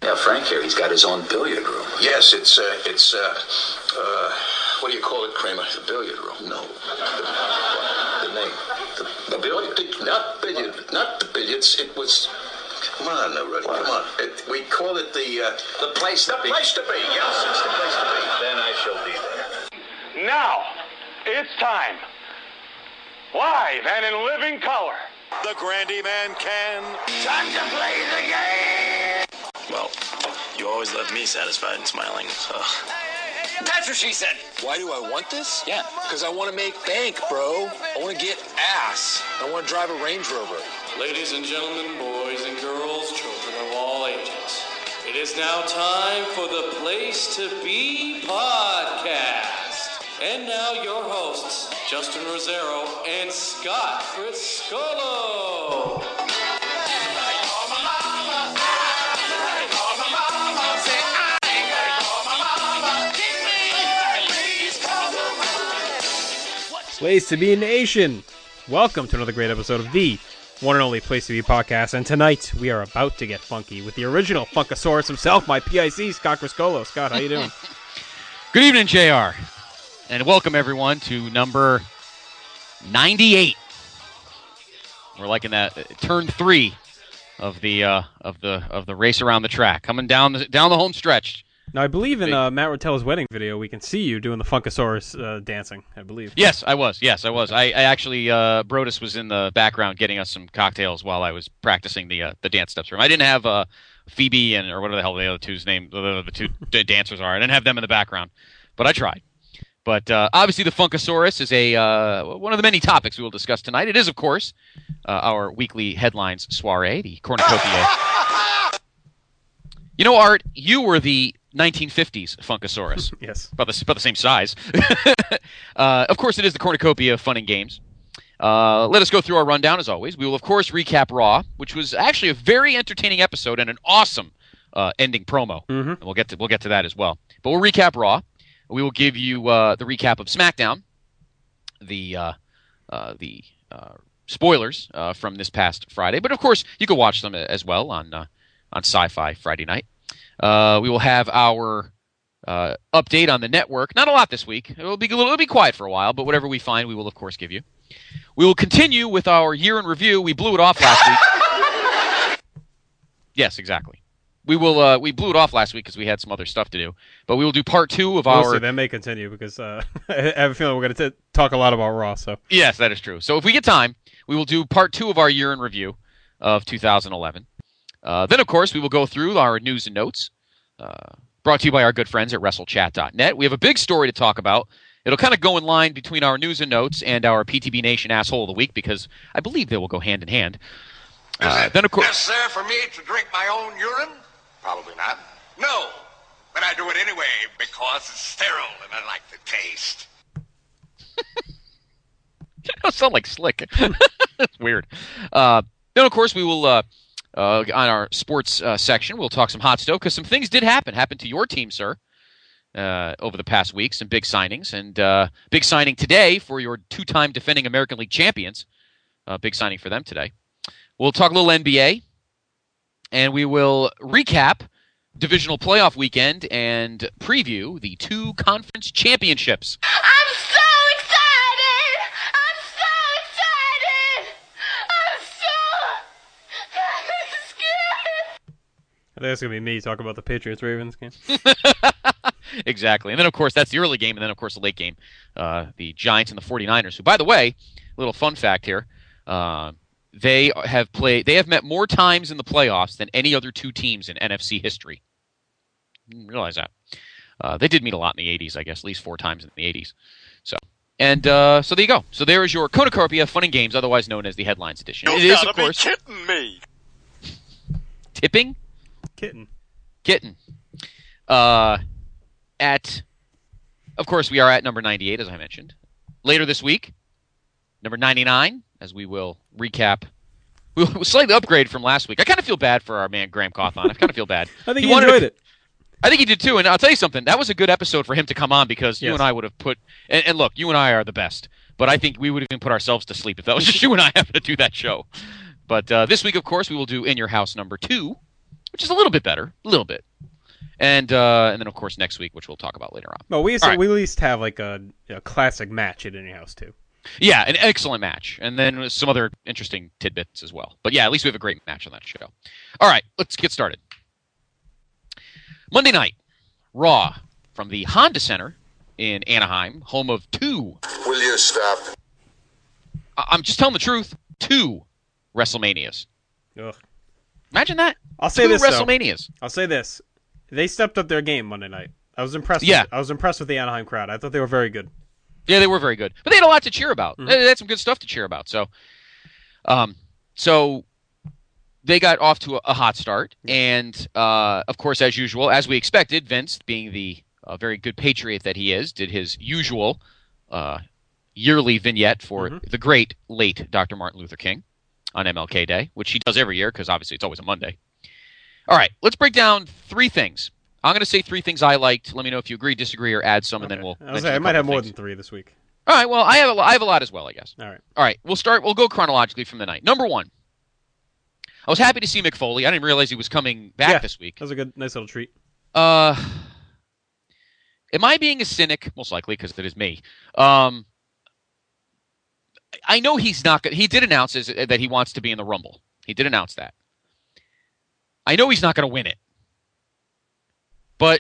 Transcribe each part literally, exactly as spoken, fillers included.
Yeah, Frank here. He's got his own billiard room. Yes, it's, uh, it's, uh, uh, what do you call it, Kramer? The billiard room. No. The, the name. The, the billiard. The, not billiard. Not the billiards. It was... Come on, now, Rudy. Come on. It, we call it the, uh... The place to the be. The place to be. Yes, it's the place to be. Then I shall be there. Now, it's time. Live and in living color. The Grandy Man can. Time to play the game! Well, you always left me satisfied and smiling, so... That's what she said. Why do I want this? Yeah. Because I want to make bank, bro. I want to get ass. I want to drive a Range Rover. Ladies and gentlemen, boys and girls, children of all ages, it is now time for the Place to Be podcast. And now your hosts, Justin Rosero and Scott Friscolo. Place to Be Nation. Welcome to another great episode of the one and only Place to Be podcast. And tonight we are about to get funky with the original Funkasaurus himself, my P I C, Scott Friscolo. Scott, how you doing? Good evening, J R. And welcome everyone to number ninety-eight. We're like in that uh, turn three of the uh, of the of the race around the track, coming down the down the home stretch. Now, I believe in uh, Matt Rotella's wedding video, we can see you doing the Funkasaurus uh, dancing, I believe. Yes, I was. Yes, I was. I, I actually, uh, Brodus was in the background getting us some cocktails while I was practicing the uh, the dance steps for him. I didn't have uh, Phoebe and or whatever the hell the other two's name, the, the two the dancers are. I didn't have them in the background, but I tried. But uh, obviously, the Funkasaurus is a uh, one of the many topics we will discuss tonight. It is, of course, uh, our weekly headlines soiree, the cornucopia. You know, Art, you were the nineteen fifties Funkasaurus. Yes. About the, about the same size. uh, of course, it is the cornucopia of fun and games. Uh, let us go through our rundown, as always. We will, of course, recap Raw, which was actually a very entertaining episode and an awesome uh, ending promo. Mm-hmm. And we'll get to we'll get to that as well. But we'll recap Raw. We will give you uh, the recap of SmackDown, the uh, uh, the uh, spoilers uh, from this past Friday. But, of course, you can watch them as well on uh, on Sci-Fi Friday night. Uh, we will have our uh, update on the network. Not a lot this week. It will be a little, it'll be quiet for a while, but whatever we find, we will, of course, give you. We will continue with our year in review. We blew it off last week. Yes, exactly. We will. Uh, we blew it off last week because we had some other stuff to do. But we will do part two of we'll our... See, that may continue because uh, I have a feeling we're going to talk a lot about Raw. So Yes, that is true. So if we get time, we will do part two of our year in review of two thousand eleven. Uh, then, of course, we will go through our news and notes, uh, brought to you by our good friends at wrestle chat dot net. We have a big story to talk about. It'll kind of go in line between our news and notes and our P T B Nation Asshole of the Week, because I believe they will go hand in hand. Is Uh, it then, of course, necessary for me to drink my own urine? Probably not. No, but I do it anyway because it's sterile and I like the taste. You don't sound like Slick. That's weird. Uh, then, of course, we will... Uh, Uh, on our sports uh, section, we'll talk some hot stove because some things did happen. Happened to your team, sir, uh, over the past week. Some big signings. And uh, big signing today for your two-time defending American League champions. Uh, big signing for them today. We'll talk a little N B A. And we will recap divisional playoff weekend and preview the two conference championships. I'm so excited! I'm so excited! I'm so... I think it's going to be me talking about the Patriots-Ravens game. Exactly. And then, of course, that's the early game. And then, of course, the late game, uh, the Giants and the forty-niners, who, by the way, little fun fact here, uh, they have played. They have met more times in the playoffs than any other two teams in N F C history. Didn't realize that. Uh, they did meet a lot in the eighties, I guess, at least four times in the eighties. So, and uh, so there you go. So there is your Cornucopia Fun and Games, otherwise known as the Headlines Edition. You it is, gotta of course, be kidding me. tipping. Kitten. Kitten. Uh, at, of course, we are at number ninety-eight, as I mentioned. Later this week, number ninety-nine, as we will recap. We'll slightly upgrade from last week. I kind of feel bad for our man Graham Cawthon. I kind of feel bad. I think he, he wanted enjoyed to, it. I think he did too, and I'll tell you something. That was a good episode for him to come on because you Yes. and I would have put. And, and look, you and I are the best, but I think we would have even put ourselves to sleep if that was just you and I having to do that show. But uh, this week, of course, we will do In Your House number two. which is a little bit better, a little bit. And uh, and then of course next week, which we'll talk about later on. Well, we right. we at least have like a, a classic match at Any House too. Yeah, an excellent match, and then some other interesting tidbits as well. But yeah, at least we have a great match on that show. All right, let's get started. Monday night, Raw from the Honda Center in Anaheim, home of two. Will you stop? I- I'm just telling the truth. Two WrestleManias. Ugh. Imagine that. I'll say two this WrestleManias. Though. I'll say this: they stepped up their game Monday night. I was impressed. Yeah. with, I was impressed with the Anaheim crowd. I thought they were very good. Yeah, they were very good, but they had a lot to cheer about. Mm-hmm. They had some good stuff to cheer about. So, um, so they got off to a, a hot start, and uh, of course, as usual, as we expected, Vince, being the uh, very good patriot that he is, did his usual uh, yearly vignette for mm-hmm. the great late Doctor Martin Luther King on M L K Day, which he does every year because obviously it's always a Monday. All right, let's break down three things. I'm going to say three things I liked. Let me know if you agree, disagree, or add some, Okay. and then we'll. I, was saying, I might have more things. than three this week. All right. Well, I have a, I have a lot as well, I guess. All right. All right. We'll start. We'll go chronologically from the night. Number one. I was happy to see Mick Foley. I didn't realize he was coming back yeah, this week. That was a good, nice little treat. Uh, am I being a cynic? Most likely, because it is me. Um, I know he's not. He did announce that he wants to be in the Rumble. He did announce that. I know he's not going to win it. But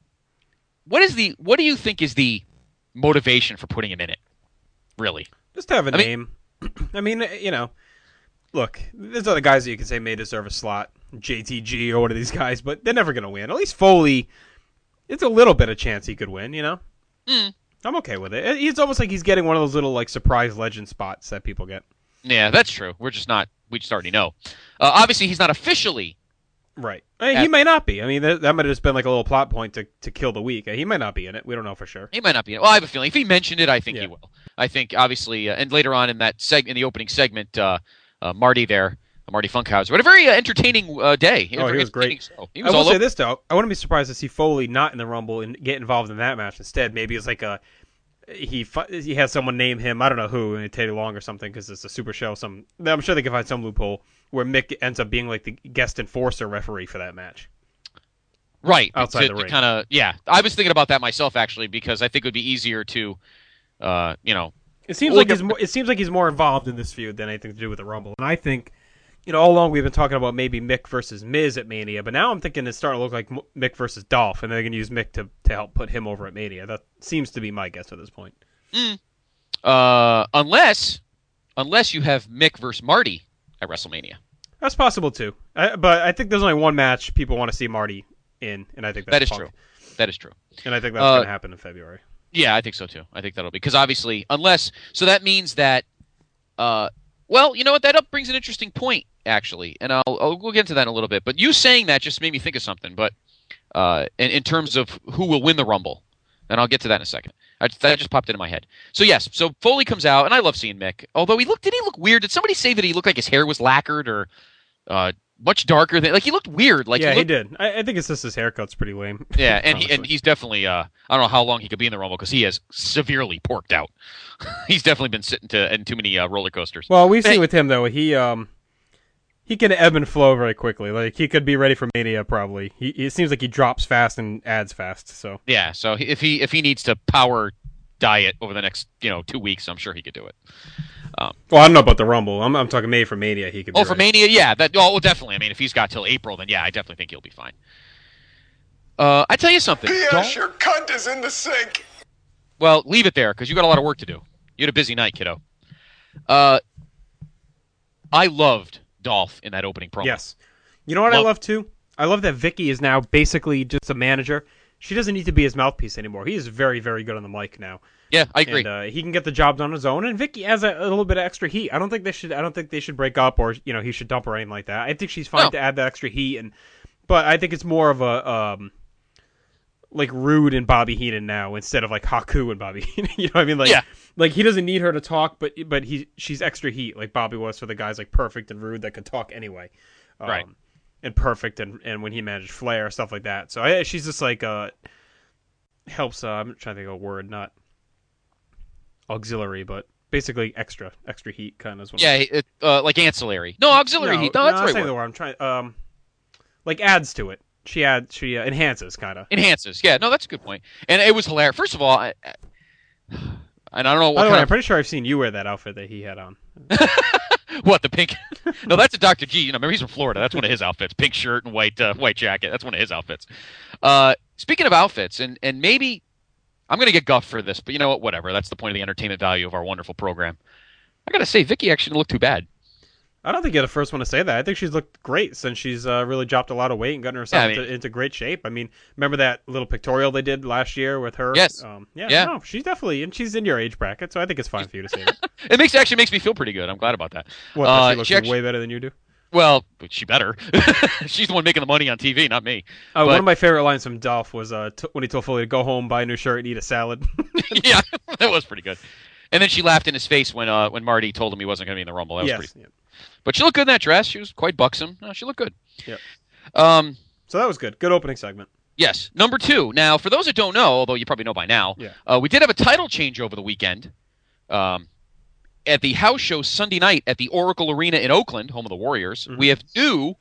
what is the? What do you think is the motivation for putting him in it? Really? Just to have a I name. Mean, I mean, you know, look, there's other guys that you can say may deserve a slot, J T G or one of these guys, but they're never going to win. At least Foley, it's a little bit of chance he could win, you know? Mm. I'm okay with it. It's almost like he's getting one of those little like surprise legend spots that people get. Yeah, that's true. We're just not, we just already know. Uh, obviously, he's not officially. Right. I mean, at, he may not be. I mean, that, that might have just been like a little plot point to, to kill the week. He might not be in it. We don't know for sure. He might not be in it. Well, I have a feeling. If he mentioned it, I think yeah. he will. I think, obviously, uh, and later on in that seg- in the opening segment, uh, uh, Marty there, uh, Marty Funkhauser, what a very uh, entertaining uh, day. Oh, he was great. Show. He was I will all say over. this, though. I wouldn't be surprised to see Foley not in the Rumble and get involved in that match instead. Maybe it's like a he he has someone name him, I don't know who, and Teddy Long or something because it's a super show. Some I'm sure they can find some loophole where Mick ends up being like the guest enforcer referee for that match. Right. Outside to, the ring. Kind of, yeah. I was thinking about that myself, actually, because I think it would be easier to, uh, you know. It seems like he's more, it seems like he's more involved in this feud than anything to do with the Rumble. And I think, you know, all along we've been talking about maybe Mick versus Miz at Mania, but now I'm thinking it's starting to look like Mick versus Dolph, and they're going to use Mick to, to help put him over at Mania. That seems to be my guess at this point. Mm. Uh, unless, unless you have Mick versus Marty at WrestleMania. That's possible, too. I, but I think there's only one match people want to see Marty in, and I think that's That is Punk. true. That is true. And I think that's uh, going to happen in February. Yeah, I think so too. I think that'll be because obviously, unless so that means that, uh, well, you know what? That up brings an interesting point actually, and I'll, I'll we'll get into that in a little bit. But you saying that just made me think of something. But uh, in, in terms of who will win the Rumble, and I'll get to that in a second. I, that just popped into my head. So yes, so Foley comes out, and I love seeing Mick. Although he looked, did he look weird? Did somebody say that he looked like his hair was lacquered or? Uh, much darker than like he looked weird. Like yeah, he, looked, he did. I, I think it's just his haircut's pretty lame. Yeah, and he, and he's definitely. Uh, I don't know how long he could be in the Rumble because he has severely porked out. He's definitely been sitting to in too many uh, roller coasters. Well, we've hey, seen with him though. He um he can ebb and flow very quickly. Like he could be ready for Mania probably. He it seems like he drops fast and adds fast. So yeah, so if he if he needs to power diet over the next you know two weeks, I'm sure he could do it. Um, well, I don't know about the Rumble. I'm, I'm talking May for Mania. He could. Be oh, for ready. Mania, yeah. That oh, definitely. I mean, if he's got till April, then yeah, I definitely think he'll be fine. Uh, I tell you something. P S Don't, your cunt is in the sink. well, leave it there because you got a lot of work to do. You had a busy night, kiddo. Uh, I loved Dolph in that opening promo. Yes. You know what Love- I love too? I love that Vicky is now basically just a manager. She doesn't need to be his mouthpiece anymore. He is very, very good on the mic now. Yeah, I agree. And, uh, he can get the job done on his own, and Vicky has a, a little bit of extra heat. I don't think they should. I don't think they should break up, or you know, he should dump her or anything like that. I think she's fine No. to add that extra heat, and but I think it's more of a um, like Rude and Bobby Heenan now instead of like Haku and Bobby Heenan. You know what I mean? Like, Yeah. like he doesn't need her to talk, but but he she's extra heat like Bobby was for the guys like Perfect and Rude that could talk anyway. Um, Right. And Perfect and and when he managed Flair stuff like that. So I, she's just like uh helps. Uh, I'm trying to think of a word, not auxiliary, but basically extra, extra heat kind of. Is what Yeah, it, uh, like ancillary. No, auxiliary no, heat. No, no, that's I'm right. saying word. the word. I'm trying. Um, like adds to it. She adds, she uh, enhances, kind of. Enhances, yeah. No, that's a good point. And it was hilarious. First of all, I, I, and I don't know what By the kind way, of... I'm pretty sure I've seen you wear that outfit that he had on. What, the pink? No, that's a Doctor G. You know, remember he's from Florida. That's one of his outfits. Pink shirt and white uh, white jacket. That's one of his outfits. Uh, speaking of outfits, and, and maybe I'm going to get guffed for this, but you know what? Whatever. That's the point of the entertainment value of our wonderful program. I got to say, Vicky actually didn't look too bad. I don't think you're the first one to say that. I think she's looked great since she's uh, really dropped a lot of weight and gotten herself Yeah, I mean, into, into great shape. I mean, remember that little pictorial they did last year with her? Yes. Um, yeah, Yeah. No, she's definitely, and she's in your age bracket, so I think it's fine for you to say that. It makes actually makes me feel pretty good. I'm glad about that. What, Uh, she looks she actually- way better than you do? Well, but she better. She's the one making the money on T V, not me. Uh, But- one of my favorite lines from Dolph was uh, t- when he told Foley to go home, buy a new shirt, and eat a salad. Yeah, that was pretty good. And then she laughed in his face when uh, when Marty told him he wasn't going to be in the Rumble. That was yes. pretty. Yeah. But she looked good in that dress. She was quite buxom. No, she looked good. Yeah. Um. So that was good. Good opening segment. Yes. Number two. Now, for those that don't know, although you probably know by now, Yeah. uh, we did have a title change over the weekend. Um, at the house show Sunday night at the Oracle Arena in Oakland, home of the Warriors, Mm-hmm. we have new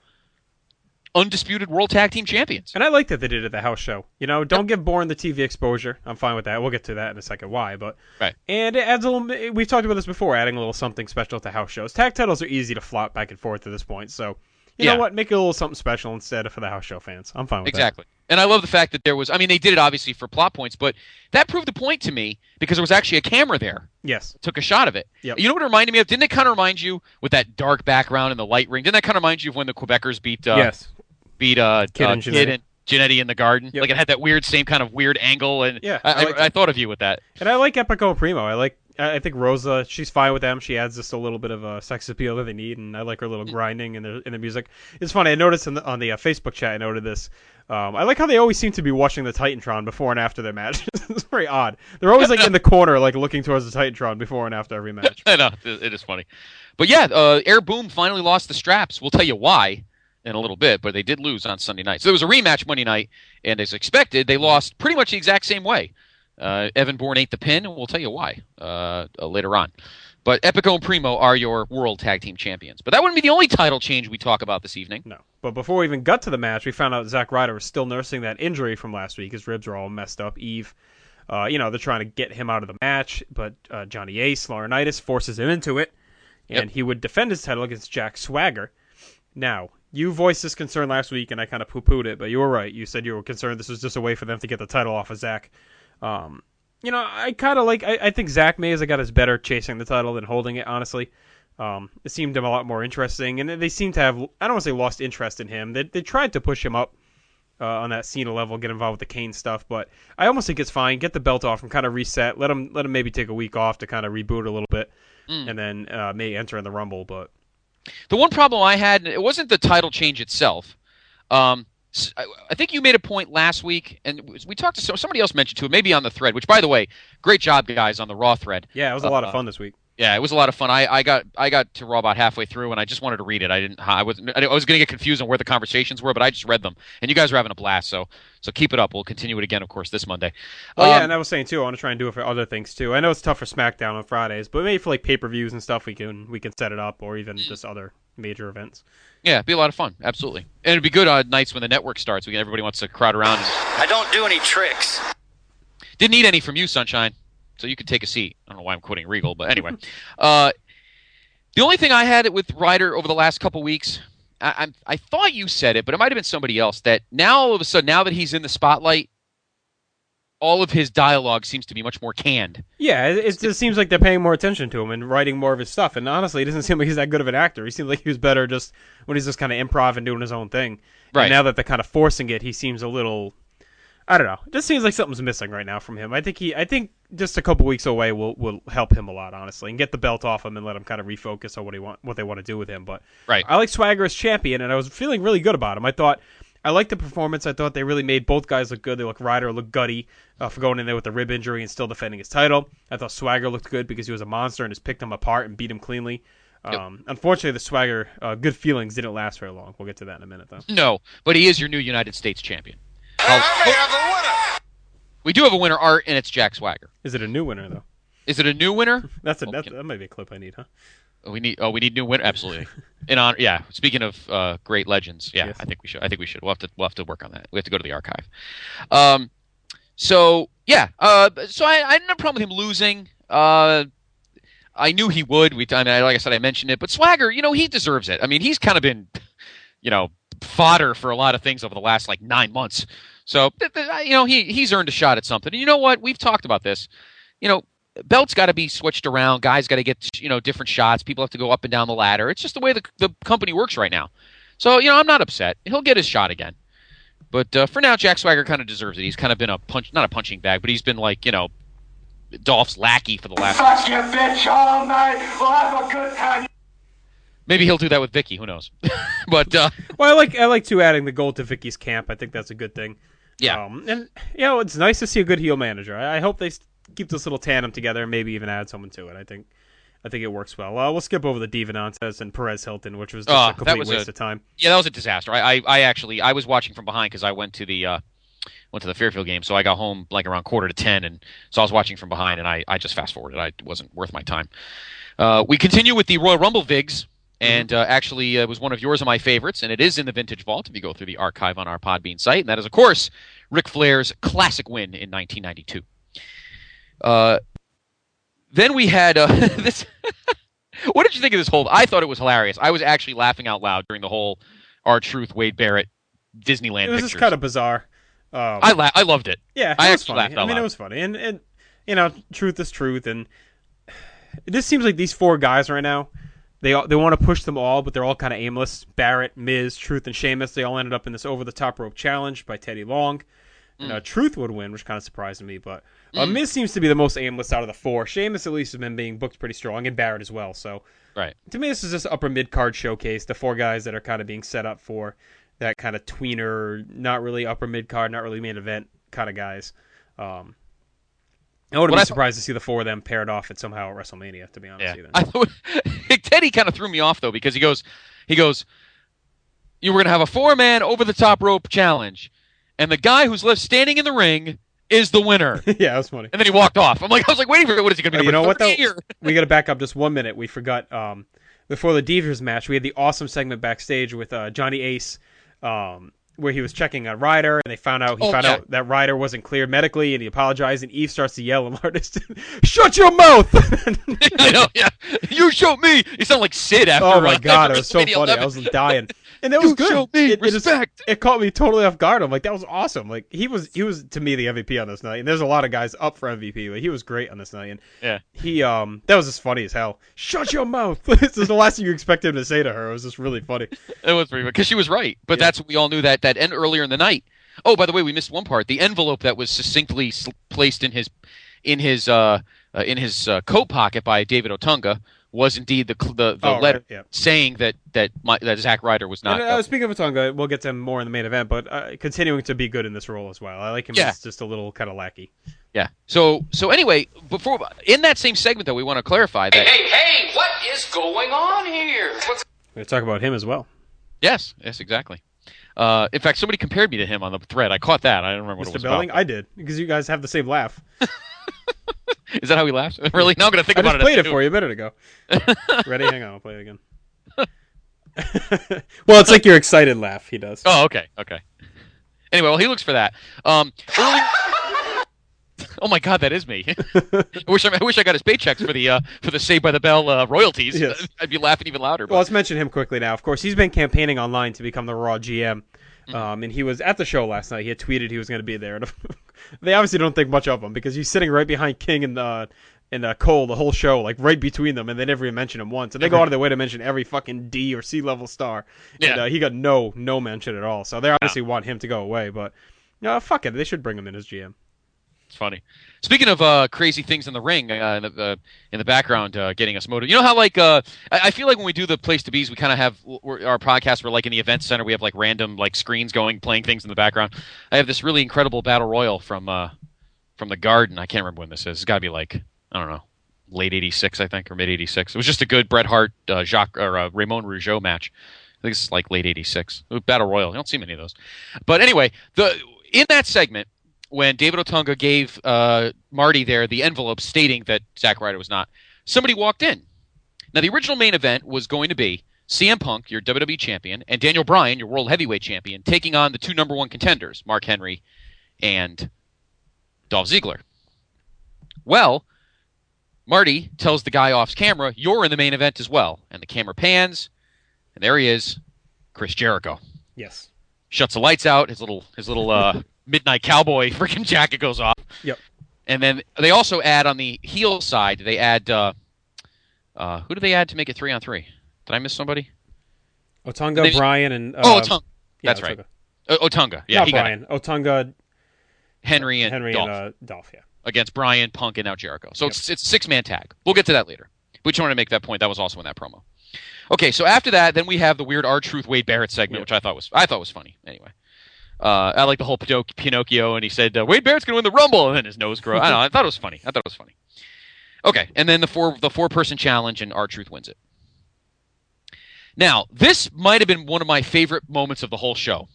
undisputed World Tag Team Champions. And I like that they did it at the house show. You know, don't give Bourne the T V exposure. I'm fine with that. We'll get to that in a second why, but Right. and it adds a little. We've talked about this before, adding a little something special to house shows. Tag titles are easy to flop back and forth at this point, so you Yeah. know what? Make it a little something special instead for the house show fans. I'm fine with Exactly. And I love the fact that there was, I mean, they did it obviously for plot points, but that proved the point to me because there was actually a camera there. that. Yes. Took a shot of it. Yep. You know what it reminded me of? Didn't it kind of remind you with that dark background and the light ring? Didn't that kind of remind you of when the Quebecers beat uh, yes. beat uh, Kid uh, and Kid Jannetty. and Jannetty in the garden? Yep. Like it had that weird, same kind of weird angle, and Yeah, I, I I, like I that. thought of you with that. And I like Epico and Primo. I like. I I think Rosa. She's fine with them. She adds just a little bit of a sex appeal that they need, and I like her little grinding in the in the music. It's funny. I noticed in the, on the uh, Facebook chat. I noted this. Um, I like how they always seem to be watching the Titantron before and after their matches. It's very odd. They're always like in the corner, like looking towards the Titantron before and after every match. I know, it it is funny. But yeah, uh, Air Boom finally lost the straps. We'll tell you why in a little bit, but they did lose on Sunday night. So there was a rematch Monday night, and as expected, they lost pretty much the exact same way. Uh, Evan Bourne ate the pin, and we'll tell you why uh, uh, later on. But Epico and Primo are your World Tag Team Champions. But that wouldn't be the only title change we talk about this evening. No. But before we even got to the match, we found out Zack Ryder was still nursing that injury from last week. His ribs were all messed up. Eve, uh, you know, they're trying to get him out of the match, but uh, Johnny Ace, Laurinaitis, forces him into it, and Yep. he would defend his title against Jack Swagger. Now, you voiced this concern last week, and I kind of poo-pooed it, but you were right. You said you were concerned this was just a way for them to get the title off of Zack. Um, you know, I kind of like, I, I think Zack may have got us better chasing the title than holding it, honestly. Um, it seemed him a lot more interesting, and they seem to have, I don't want to say lost interest in him. They, they tried to push him up uh, on that Cena level, get involved with the Kane stuff, but I almost think it's fine. Get the belt off and kind of reset. Let him let him maybe take a week off to kind of reboot a little bit, Mm. and then uh, may enter in the Rumble, but... The one problem I had, it wasn't the title change itself. Um, s- I I think you made a point last week, and we talked to some, somebody else mentioned to it, maybe on the thread. Which, by the way, great job, guys, on the Raw thread. Yeah, it was a lot Uh, of fun this week. Yeah, it was a lot of fun. I, I got I got to Raw about halfway through, and I just wanted to read it. I didn't. I was I was going to get confused on where the conversations were, but I just read them, and you guys were having a blast. So so keep it up. We'll continue it again, of course, this Monday. Oh yeah, Um, and I was saying too, I want to try and do it for other things too. I know it's tough for SmackDown on Fridays, but maybe for like pay-per-views and stuff, we can we can set it up, or even just other major events. yeah, it'd be a lot of fun. Absolutely, and it'd be good on nights when the network starts. We everybody wants to crowd around. I don't do any tricks. Didn't need any from you, Sunshine. So you could take a seat. I don't know why I'm quoting Regal, but anyway. uh, the only thing I had with Ryder over the last couple weeks, I, I, I thought you said it, but it might have been somebody else, that now all of a sudden, now that he's in the spotlight, all of his dialogue seems to be much more canned. Yeah, it, it just seems like they're paying more attention to him and writing more of his stuff. And honestly, it doesn't seem like he's that good of an actor. He seems like he was better just when he's just kind of improv and doing his own thing. Right. And now that they're kind of forcing it, he seems a little. I don't know. It just seems like something's missing right now from him. I think he. I think just a couple weeks away will will help him a lot, honestly, and get the belt off him and let him kind of refocus on what he want, what they want to do with him. But Right. I like Swagger as champion, and I was feeling really good about him. I thought. I liked the performance. I thought they really made both guys look good. They look Ryder looked gutty uh, for going in there with the rib injury and still defending his title. I thought Swagger looked good because he was a monster and just picked him apart and beat him cleanly. Um, Yep. Unfortunately, the Swagger uh, good feelings didn't last very long. We'll get to that in a minute, though. No, but he is your new United States champion. We do have a winner, Art, and it's Jack Swagger. Is it a new winner though? Is it a new winner? That's a Oh, that's, can- that might be a clip I need, huh? We need. Oh, we need new winner. Absolutely. In honor. Yeah. Speaking of uh, great legends, yeah, Yes. I think we should. I think we should. We'll have to. We'll have to work on that. We have to go to the archive. Um. So yeah. Uh. So I, I had no problem with him losing. Uh. I knew he would. We. I mean, like I said, I mentioned it. But Swagger, you know, he deserves it. I mean, he's kind of been, you know, fodder for a lot of things over the last like nine months. So you know, he he's earned a shot at something. And you know what? We've talked about this. You know. Belts got to be switched around. Guys got to get, you know, different shots. People have to go up and down the ladder. It's just the way the, the company works right now. So, you know, I'm not upset. He'll get his shot again. But uh, for now, Jack Swagger kind of deserves it. He's kind of been a punch, not a punching bag, but he's been like, you know, Dolph's lackey for the last. Fuck you, bitch, all night. We'll have a good time. Maybe he'll do that with Vicky. Who knows? but uh, well, I like I like too adding the gold to Vicky's camp. I think that's a good thing. Yeah, um, and you know, it's nice to see a good heel manager. I, I hope they keep this little tandem together and maybe even add someone to it. I think I think it works well. Uh, we'll skip over the Diva nonsense and Perez Hilton, which was just oh, a complete was waste a, of time. Yeah, that was a disaster. I, I, I actually I was watching from behind because I went to the uh, went to the Fairfield game, so I got home like around quarter to ten, and so I was watching from behind, and I, I just fast forwarded. I, it wasn't worth my time. Uh, we continue with the Royal Rumble Vigs, and uh, actually uh, it was one of yours and my favorites, and it is in the Vintage Vault if you go through the archive on our Podbean site, and that is, of course, Ric Flair's classic win in nineteen ninety-two. Uh, then we had uh, this. What did you think of this whole? I thought it was hilarious. I was actually laughing out loud during the whole R-Truth Wade Barrett Disneyland It was pictures. just kind of bizarre. Um, I la- I loved it. Yeah, it I was actually funny. laughed out I mean, loud. it was funny, and and you know, truth is truth, and it just seems like these four guys right now, they all, they want to push them all, but they're all kind of aimless. Barrett, Miz, Truth, and Sheamus, they all ended up in this over the top rope challenge by Teddy Long. And, uh, Truth would win, which kind of surprised me, but uh, Mm. Miz seems to be the most aimless out of the four. Sheamus at least has been being booked pretty strong, and Barrett as well. So Right. to me, this is just upper mid card showcase. The four guys that are kind of being set up for that kind of tweener, not really upper mid card, not really main event kind of guys. Um, I wouldn't What be I surprised to see the four of them paired off at somehow at WrestleMania. To be honest, Yeah. either. I thought Teddy kind of threw me off though because he goes, he goes, you were gonna have a four man over the top rope challenge, and the guy who's left standing in the ring is the winner. Yeah, that was funny. And then he walked off. I'm like, I was like, waiting for it. What is he gonna be? Oh, you know number what though? thirty or- We got to back up just one minute. We forgot um, before the Divas match, we had the awesome segment backstage with uh, Johnny Ace, um, where he was checking a rider, and they found out he Oh, found yeah. out that rider wasn't cleared medically, and he apologized. And Eve starts to yell at Martis, "Shut your mouth!" I know, yeah. You show me. You sound like Sid after. Oh my uh, god, after it was so WrestleMania funny. eleven. I was dying, and that was You good. show me it, it just- respect. It, caught me totally off guard. I'm like, that was awesome. Like he was, he was to me the M V P on this night. And there's a lot of guys up for M V P, but he was great on this night. And Yeah. he, um, that was just funny as hell. Shut your mouth. This is the last thing you expect him to say to her. It was just really funny. It was pretty because she was right. But Yeah. that's what we all knew that that end earlier in the night. Oh, by the way, we missed one part. The envelope that was succinctly sl- placed in his in his uh, uh, in his uh, coat pocket by David Otunga was indeed the cl- the, the Oh, right, letter yeah. saying that that my, that Zack Ryder was not. And, uh, speaking of Otunga, we'll get to him more in the main event, but uh, continuing to be good in this role as well. I like him Yeah. as just a little kind of lackey. yeah. So so anyway, before in that same segment though, we want to clarify that. Hey, hey, what is going on here? What's We're going to talk about him as well. Yes. Yes. Exactly. Uh, in fact, somebody compared me to him on the thread. I caught that. I don't remember what it Mister was Belling, about. I did, because you guys have the same laugh. Is that how he laughed? Really? Now I'm gonna think I about just it. played it for you a minute ago. Ready? Hang on, I'll play it again. Well, it's like your excited laugh. He does. Oh, okay, okay. Anyway, well, he looks for that. Um, early... Oh my God, that is me. I wish I, I wish I got his paychecks for the uh, for the Saved by the Bell uh, royalties. Yes. I'd be laughing even louder. But... Well, let's mention him quickly now. Of course, he's been campaigning online to become the Raw G M. Um, and he was at the show last night. He had tweeted he was going to be there. And they obviously don't think much of him because he's sitting right behind King and uh, and uh, Cole the whole show, like right between them, and they never even mention him once. And they go out of their way to mention every fucking D or C level star. And Yeah. uh, he got no no mention at all. So they obviously want him to go away. But no, fuck it. They should bring him in as G M. It's funny. Speaking of uh, crazy things in the ring, uh, in the uh, in the background, uh, getting us motivated. You know how like uh, I, I feel like when we do the place to be's, we kind of have we're, our podcast. We're like in the event center. We have like random like screens going, playing things in the background. I have this really incredible battle royal from uh, from the Garden. I can't remember when this is. It's got to be like I don't know, late eighty-six, I think, or mid eighty-six. It was just a good Bret Hart, uh, Jacques or uh, Raymond Rougeau match. I think it's like late eighty-six. Battle royal. You don't see many of those. But anyway, the in that segment, when David Otunga gave uh, Marty there the envelope stating that Zack Ryder was not, somebody walked in. Now, the original main event was going to be C M Punk, your W W E champion, and Daniel Bryan, your world heavyweight champion, taking on the two number one contenders, Mark Henry and Dolph Ziggler. Well, Marty tells the guy off camera, you're in the main event as well. And the camera pans, and there he is, Chris Jericho. Yes. Shuts the lights out, his little his little uh, midnight cowboy freaking jacket goes off. Yep. And then they also add on the heel side, they add, uh, uh, who do they add to make it three on three? Did I miss somebody? Otunga, they, Bryan, and... Uh, oh, Otunga. Yeah, That's Otunga. right. O- Otunga. Yeah, Not he Bryan. got it. Otunga, Henry and Henry Dolph. and uh, Dolph, yeah. Against Bryan, Punk, and now Jericho. So Yep. it's it's a six-man tag. We'll get to that later. We just wanted to make that point. That was also in that promo. Okay, so after that, then we have the weird R-Truth Wade Barrett segment, Yep. which I thought was I thought was funny. Anyway, uh, I like the whole Pinoc- Pinocchio, and he said uh, Wade Barrett's going to win the Rumble, and then his nose grew. I don't know. I thought it was funny. I thought it was funny. Okay, and then the four the four-person challenge, and R-Truth wins it. Now, this might have been one of my favorite moments of the whole show.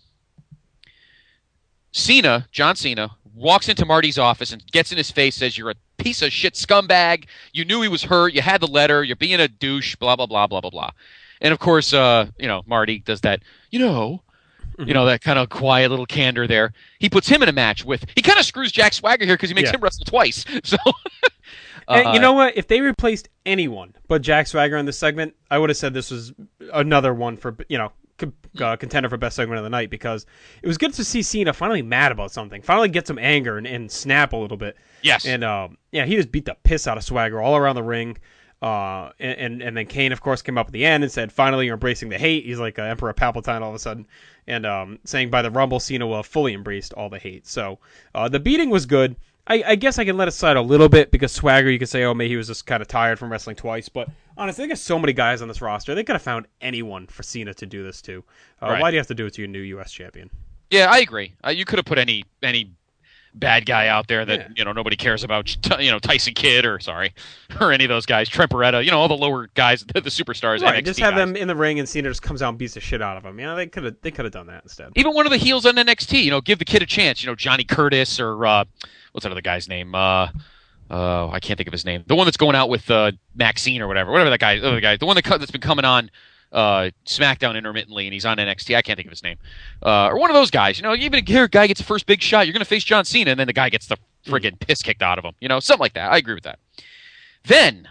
Cena, John Cena, walks into Marty's office and gets in his face, says, you're a piece of shit scumbag. You knew he was hurt. You had the letter. You're being a douche, blah, blah, blah, blah, blah, blah. And, of course, uh, you know, Marty does that, you know, mm-hmm. you know, that kind of quiet little candor there. He puts him in a match with, he kind of screws Jack Swagger here because he makes Yeah. him wrestle twice. So, And uh, you know what? If they replaced anyone but Jack Swagger in this segment, I would have said this was another one for, you know, co- uh, contender for best segment of the night, because it was good to see Cena finally mad about something, finally get some anger and, and snap a little bit. Yes. And um, yeah, he just beat the piss out of Swagger all around the ring. Uh, and, and and then Kane, of course, came up at the end and said, finally, you're embracing the hate. He's like uh, Emperor Palpatine all of a sudden. And um, saying by the Rumble, Cena will have fully embraced all the hate. So uh, the beating was good. I, I guess I can let it slide a little bit because Swagger, you could say, oh, maybe he was just kind of tired from wrestling twice. But honestly, there's so many guys on this roster. They could have found anyone for Cena to do this to. Uh, Right. Why do you have to do it to your new U S champion? Yeah, I agree. Uh, you could have put any any bad guy out there that Yeah. you know nobody cares about. T- you know Tyson Kidd or sorry, or any of those guys. Trent Beretta. You know all the lower guys, the, the superstars. Right, N X T just have guys. them in the ring and Cena just comes out and beats the shit out of them. You know, they could have they could have done that instead. Even one of the heels on N X T. You know, give the kid a chance. You know, Johnny Curtis or uh, what's that other guy's name? Uh, uh, I can't think of his name. The one that's going out with uh, Maxine or whatever. Whatever that guy. Other guy. The one that that's been coming on. Uh, SmackDown intermittently, and he's on N X T. I can't think of his name. Uh, or one of those guys. You know, even here, a guy gets the first big shot. You're going to face John Cena, and then the guy gets the friggin' piss kicked out of him. You know, something like that. I agree with that. Then,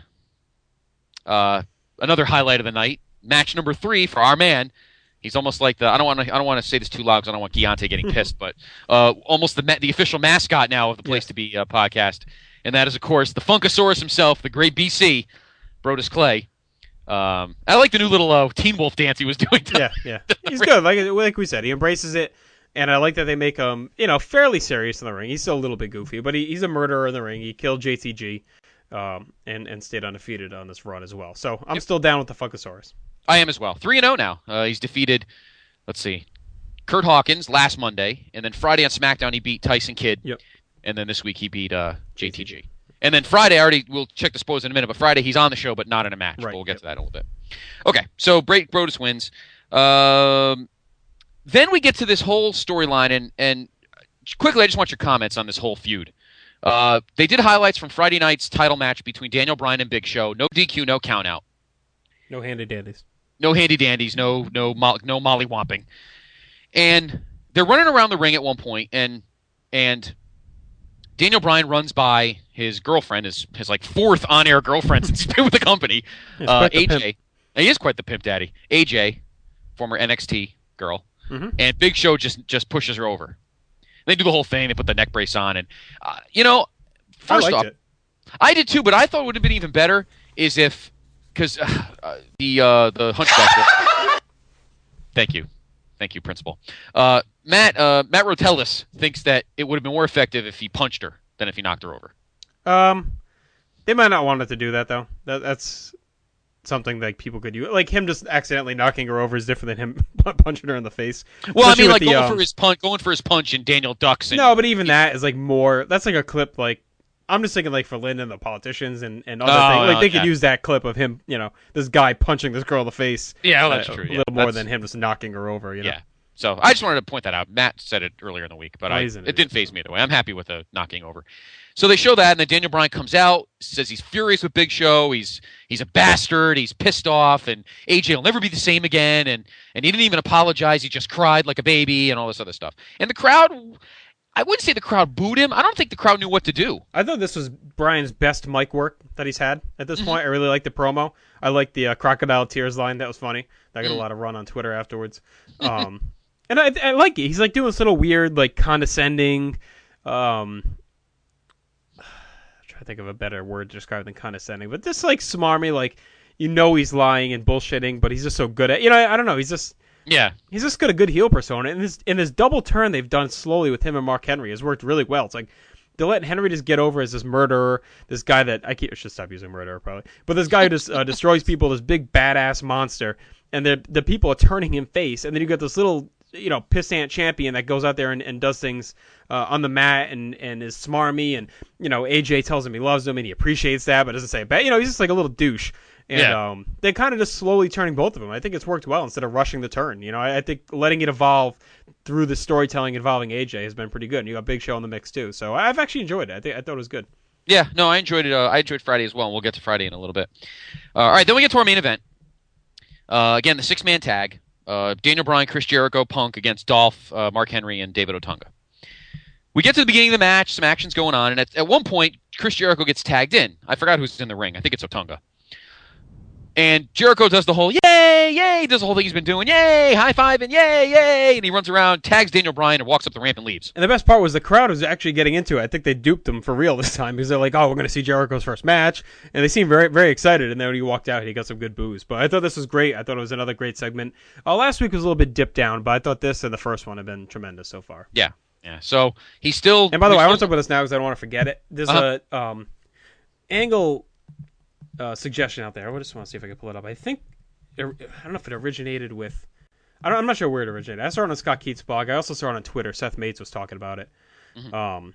uh, another highlight of the night, match number three for our man. He's almost like the. I don't want to. I don't want to say this too loud because I don't want Giante getting pissed. But uh, almost the the official mascot now of the Place Yeah. to Be uh, podcast, and that is of course the Funkasaurus himself, the great B C, Brodus Clay. Um, I like the new little uh, Teen Wolf dance he was doing. To, Yeah, yeah, he's good. Like like we said, he embraces it, and I like that they make him, you know, fairly serious in the ring. He's still a little bit goofy, but he, he's a murderer in the ring. He killed J T G, um, and and stayed undefeated on this run as well. So I'm Yep. still down with the Funkasaurus. I am as well. three and oh now. Uh, he's defeated, let's see, Kurt Hawkins last Monday, and then Friday on SmackDown he beat Tyson Kidd, Yep. and then this week he beat uh, J T G. And then Friday, I already, we'll check the spoilers in a minute, but Friday he's on the show but not in a match. Right, But we'll get yep. to that in a little bit. Okay, so Bra- Brodus wins. Um, then we get to this whole storyline, and, and quickly, I just want your comments on this whole feud. Uh, they did highlights from Friday night's title match between Daniel Bryan and Big Show. No D Q, no count out. No handy dandies. No handy dandies, no no mo- no molly womping, and they're running around the ring at one point, and and Daniel Bryan runs by his girlfriend, his his like fourth on-air girlfriend since he's been with the company, He's uh, quite the A J. pimp. He is quite the pimp daddy. A J, former N X T girl, Mhm. and Big Show just just pushes her over. They do the whole thing. They put the neck brace on, and uh, you know, first I liked off, it. I did too, but I thought it would have been even better is if, because uh, uh, the uh, the hunchback. Thank you, thank you, Principal. Uh, Matt uh, Matt Rotellis thinks that it would have been more effective if he punched her than if he knocked her over. Um, they might not want it to do that though. That, that's something that people could use. Like him just accidentally knocking her over is different than him punching her in the face. Well, I Especially mean, with like the, going um, for his punch, going for his punch, and Daniel ducks. And, No, but even that is like more. That's like a clip. Like I'm just thinking like for Lynn and the politicians and and other Oh, things. Like no, they could yeah. use that clip of him. You know, this guy punching this girl in the face. Yeah, well, that's uh, true, A yeah. little more That's- than him just knocking her over. You know? yeah. So I just wanted to point that out. Matt said it earlier in the week, but I, Amazing. it didn't faze me either way. I'm happy with the knocking over. So they show that, and then Daniel Bryan comes out, says he's furious with Big Show. He's he's a bastard. He's pissed off, and A J will never be the same again. And and he didn't even apologize. He just cried like a baby and all this other stuff. And the crowd, I wouldn't say the crowd booed him. I don't think the crowd knew what to do. I thought this was Brian's best mic work that he's had at this point. I really liked the promo. I liked the uh, crocodile tears line. That was funny. I got a lot of run on Twitter afterwards. Um, and I, I like it. He's like doing this little weird, like condescending. Um, I'm trying to think of a better word to describe than condescending, but just like smarmy, like you know he's lying and bullshitting, but he's just so good at. You know, I, I don't know. He's just. Yeah. He's just got a good heel persona. And this in this double turn they've done slowly with him and Mark Henry has worked really well. It's like they're letting Henry just get over as this murderer, this guy that I, keep, I should stop using murderer probably, but this guy who just uh, destroys people, this big badass monster, and the the people are turning him face, and then you got this little you know pissant champion that goes out there and, and does things uh, on the mat and and is smarmy, and you know A J tells him he loves him and he appreciates that, but doesn't say it back. You know he's just like a little douche. And yeah. um, they're kind of just slowly turning both of them. I think it's worked well instead of rushing the turn. You know, I, I think letting it evolve through the storytelling involving A J has been pretty good. And you got Big Show in the mix too, so I've actually enjoyed it. I think I thought it was good. Yeah, no, I enjoyed it. Uh, I enjoyed Friday as well. And we'll get to Friday in a little bit. Uh, all right, then we get to our main event. Uh, again, the six-man tag: uh, Daniel Bryan, Chris Jericho, Punk against Dolph, uh, Mark Henry, and David Otunga. We get to the beginning of the match. Some action's going on, and at, at one point, Chris Jericho gets tagged in. I forgot who's in the ring. I think it's Otunga. And Jericho does the whole yay, yay, he does the whole thing he's been doing, yay, high five, and yay, yay, and he runs around, tags Daniel Bryan, and walks up the ramp and leaves. And the best part was the crowd was actually getting into it. I think they duped them for real this time because they're like, oh, we're going to see Jericho's first match, and they seem very, very excited. And then when he walked out, he got some good boos. But I thought this was great. I thought it was another great segment. Uh, last week was a little bit dipped down, but I thought this and the first one have been tremendous so far. Yeah, yeah. So he's still. And by the way, I still... want to talk about this now because I don't want to forget it. There's uh-huh. a um, angle. Uh, suggestion out there. I just want to see if I can pull it up. I think it, I don't know if it originated with. I don't, I'm not sure where it originated. I saw it on Scott Keith's blog. I also saw it on Twitter. Seth Mates was talking about it. Mm-hmm. Um.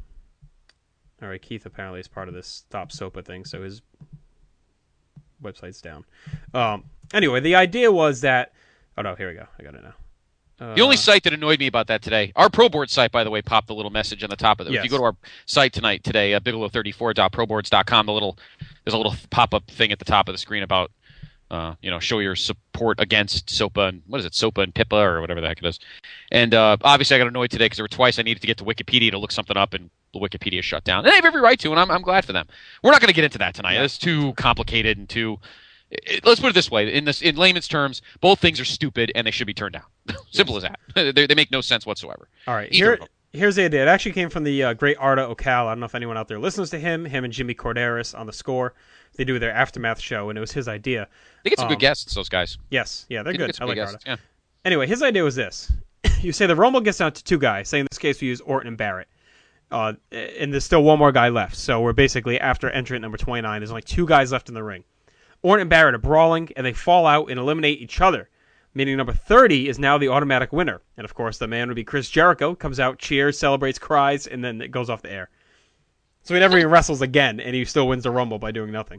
All right, Keith apparently is part of this Stop Sopa thing, so his website's down. Um. Anyway, the idea was that. Oh no, here we go. I got it now. Uh, the only site that annoyed me about that today, our Pro Board site, by the way, popped a little message on the top of it. Yes. If you go to our site tonight, today, uh, bigelow thirty-four dot pro boards dot com, the little there's a little pop-up thing at the top of the screen about, uh, you know, show your support against SOPA and, what is it, SOPA and PIPA or whatever the heck it is. And uh, obviously I got annoyed today because there were twice I needed to get to Wikipedia to look something up, and the Wikipedia shut down. And they have every right to, and I'm, I'm glad for them. We're not going to get into that tonight. Yeah. It's too complicated and too... Let's put it this way: in this, in layman's terms, both things are stupid and they should be turned down. Simple as that. they, they make no sense whatsoever. All right, here, here's the idea. It actually came from the uh, great Arda Ocal. I don't know if anyone out there listens to him. Him and Jimmy Corderas on The Score. They do their Aftermath show, and it was his idea. They get some um, good guests, those guys. Yes, yeah, they're they good. I like guests, Arda. yeah. Anyway, his idea was this: you say the Rumble gets down to two guys. Say in this case we use Orton and Barrett. Uh, and there's still one more guy left. So we're basically after entrant number twenty-nine. There's only two guys left in the ring. Orton and Barrett are brawling, and they fall out and eliminate each other, meaning number thirty is now the automatic winner. And, of course, the man would be Chris Jericho, comes out, cheers, celebrates, cries, and then it goes off the air. So he never even wrestles again, and he still wins the Rumble by doing nothing.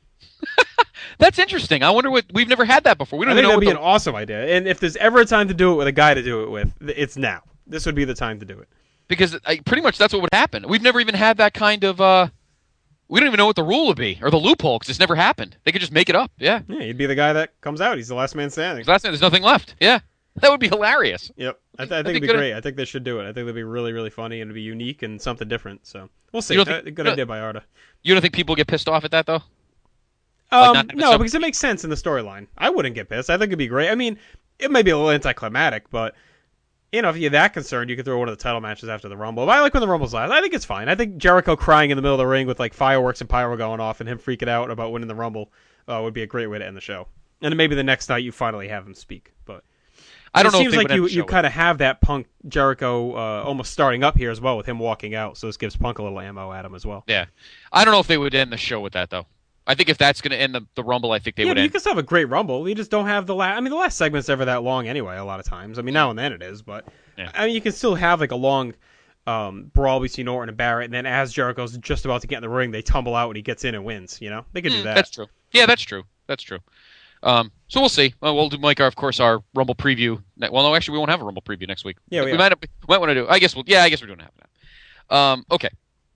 That's interesting. I wonder what... We've never had that before. We don't I think even know that'd what be the... an awesome idea. And if there's ever a time to do it with a guy to do it with, it's now. This would be the time to do it. Because I, pretty much that's what would happen. We've never even had that kind of... Uh... We don't even know what the rule would be, or the loophole, because it's never happened. They could just make it up, yeah. Yeah, he'd be the guy that comes out. He's the last man standing. Last man, there's nothing left, yeah. That would be hilarious. Yep, I, th- I think it'd be great. I think they should do it. I think it'd be really, really funny, and it'd be unique and something different. So we'll see. You don't think, good you idea by Arda. You don't think people get pissed off at that, though? Um, like no, some... because it makes sense in the storyline. I wouldn't get pissed. I think it'd be great. I mean, it may be a little anticlimactic, but... You know, if you're that concerned, you could throw one of the title matches after the Rumble. But I like when the Rumble's last. I think it's fine. I think Jericho crying in the middle of the ring with like fireworks and pyro going off and him freaking out about winning the Rumble uh, would be a great way to end the show. And then maybe the next night you finally have him speak. But I don't it know. Seems if like you you kind of have that Punk Jericho uh, almost starting up here as well with him walking out. So this gives Punk a little ammo at him as well. Yeah, I don't know if they would end the show with that though. I think if that's going to end the, the Rumble, I think they yeah, would but end. You can still have a great Rumble. You just don't have the last... I mean, the last segment's never that long anyway, a lot of times. I mean, now and then it is, but... Yeah. I mean, you can still have like a long um, brawl between Orton and Barrett, and then as Jericho's just about to get in the ring, they tumble out and he gets in and wins, you know? They could mm, do that. That's true. Yeah, that's true. That's true. Um, So we'll see. Well, we'll do, Mike, our, of course, our Rumble preview. Ne- well, no, actually, we won't have a Rumble preview next week. Yeah, we, we might, we might want to do. I guess we'll. Yeah, I guess we're doing half now. Um, okay.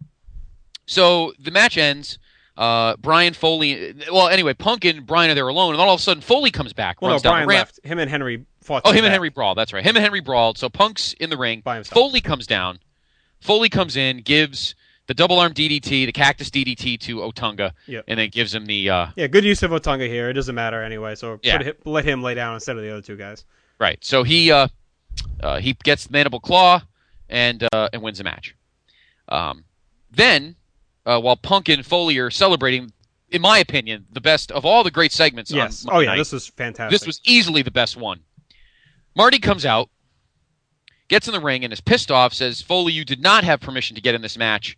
So the match ends. Uh, Brian Foley. Well, anyway, Punk and Brian are there alone, and then all of a sudden Foley comes back. Well, no, runs down Brian the ramp. left. Him and Henry fought. Oh, him back. and Henry brawled. That's right. Him and Henry brawled. So Punk's in the ring. By himself. Foley comes down. Foley comes in, gives the double arm D D T, the cactus D D T to Otunga, Yep. and then gives him the. Uh, Yeah, good use of Otunga here. It doesn't matter anyway, so Yeah. put him, let him lay down instead of the other two guys. Right. So he uh, uh, he gets the mandible claw and uh, and wins the match. Um, then, uh, while Punk and Foley are celebrating, in my opinion, the best of all the great segments. Yes. On Oh yeah, night, this was fantastic. this was easily the best one. Marty comes out, gets in the ring, and is pissed off. Says, "Foley, you did not have permission to get in this match.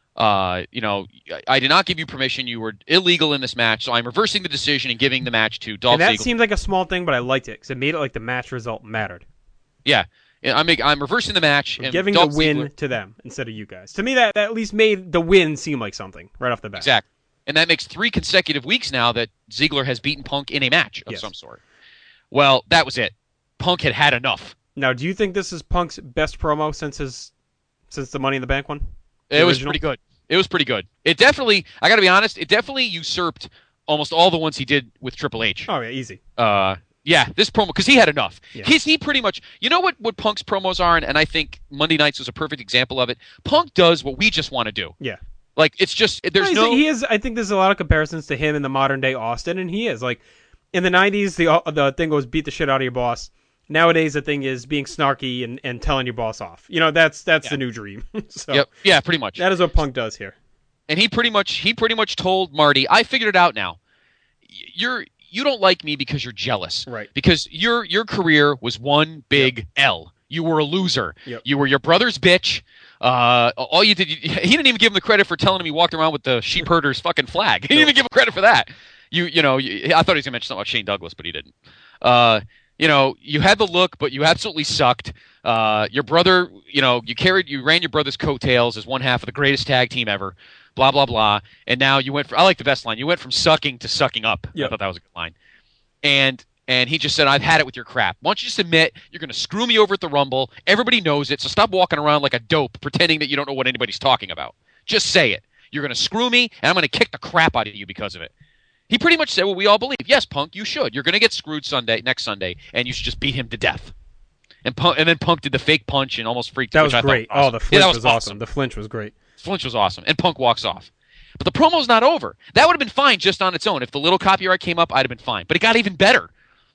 Uh, you know, I did not give you permission. You were illegal in this match, so I'm reversing the decision and giving the match to Dolph And that Ziggler." seemed like a small thing, but I liked it because it made it like the match result mattered. Yeah, I'm make, I'm reversing the match and Giving Dolph the win Ziggler, to them instead of you guys. To me, that, that at least made the win seem like something right off the bat. exactly, and that makes three consecutive weeks now that Ziggler has beaten Punk in a match of Yes. some sort. Well, that was it. Punk had had enough. Now, do you think this is Punk's best promo since his since the Money in the Bank one? The It was original? pretty good. It was pretty good. It definitely, I got to be honest, it definitely usurped almost all the ones he did with Triple H. Oh yeah, easy. Uh, yeah, this promo, because he had enough. Yeah. He's he pretty much, you know what, what Punk's promos are, and, and I think Monday Nights was a perfect example of it. Punk does what we just want to do. Yeah. Like, it's just, there's No, no... he's- he is. I think there's a lot of comparisons to him in the modern day Austin, and he is like in the nineties. The uh, the thing was beat the shit out of your boss. Nowadays, the thing is being snarky and, and telling your boss off. You know, that's that's Yeah. the new dream. so Yep. Yeah, pretty much. that is what Punk does here. And he pretty much he pretty much told Marty, I figured it out now. You're you don't like me because you're jealous. Right. Because your your career was one big L. You were a loser. Yep. You were your brother's bitch. Uh, all you did, you, he didn't even give him the credit for telling him he walked around with the sheep herder's fucking flag. He didn't even give him credit for that. You you know, you, I thought he was gonna mention something about Shane Douglas, but he didn't. Uh, you know, you had the look, but you absolutely sucked. Uh, your brother, you know, you carried, you ran your brother's coattails as one half of the greatest tag team ever. Blah blah blah. And now you went. For, I like the best line. You went from sucking to sucking up. Yep. I thought that was a good line. And and he just said, "I've had it with your crap. Why don't you just admit you're going to screw me over at the Rumble? Everybody knows it. So stop walking around like a dope, pretending that you don't know what anybody's talking about. Just say it. You're going to screw me, and I'm going to kick the crap out of you because of it." He pretty much said what we all believe. Yes, Punk, you should. You're going to get screwed Sunday, next Sunday, and you should just beat him to death. And Punk, and then Punk did the fake punch and almost freaked. That which was I thought great. awesome. Oh, the Yeah, flinch that was, was awesome. The flinch was great. Flinch was awesome, and Punk walks off. But the promo's not over. That would have been fine just on its own. If the little copyright came up, I'd have been fine. But it got even better.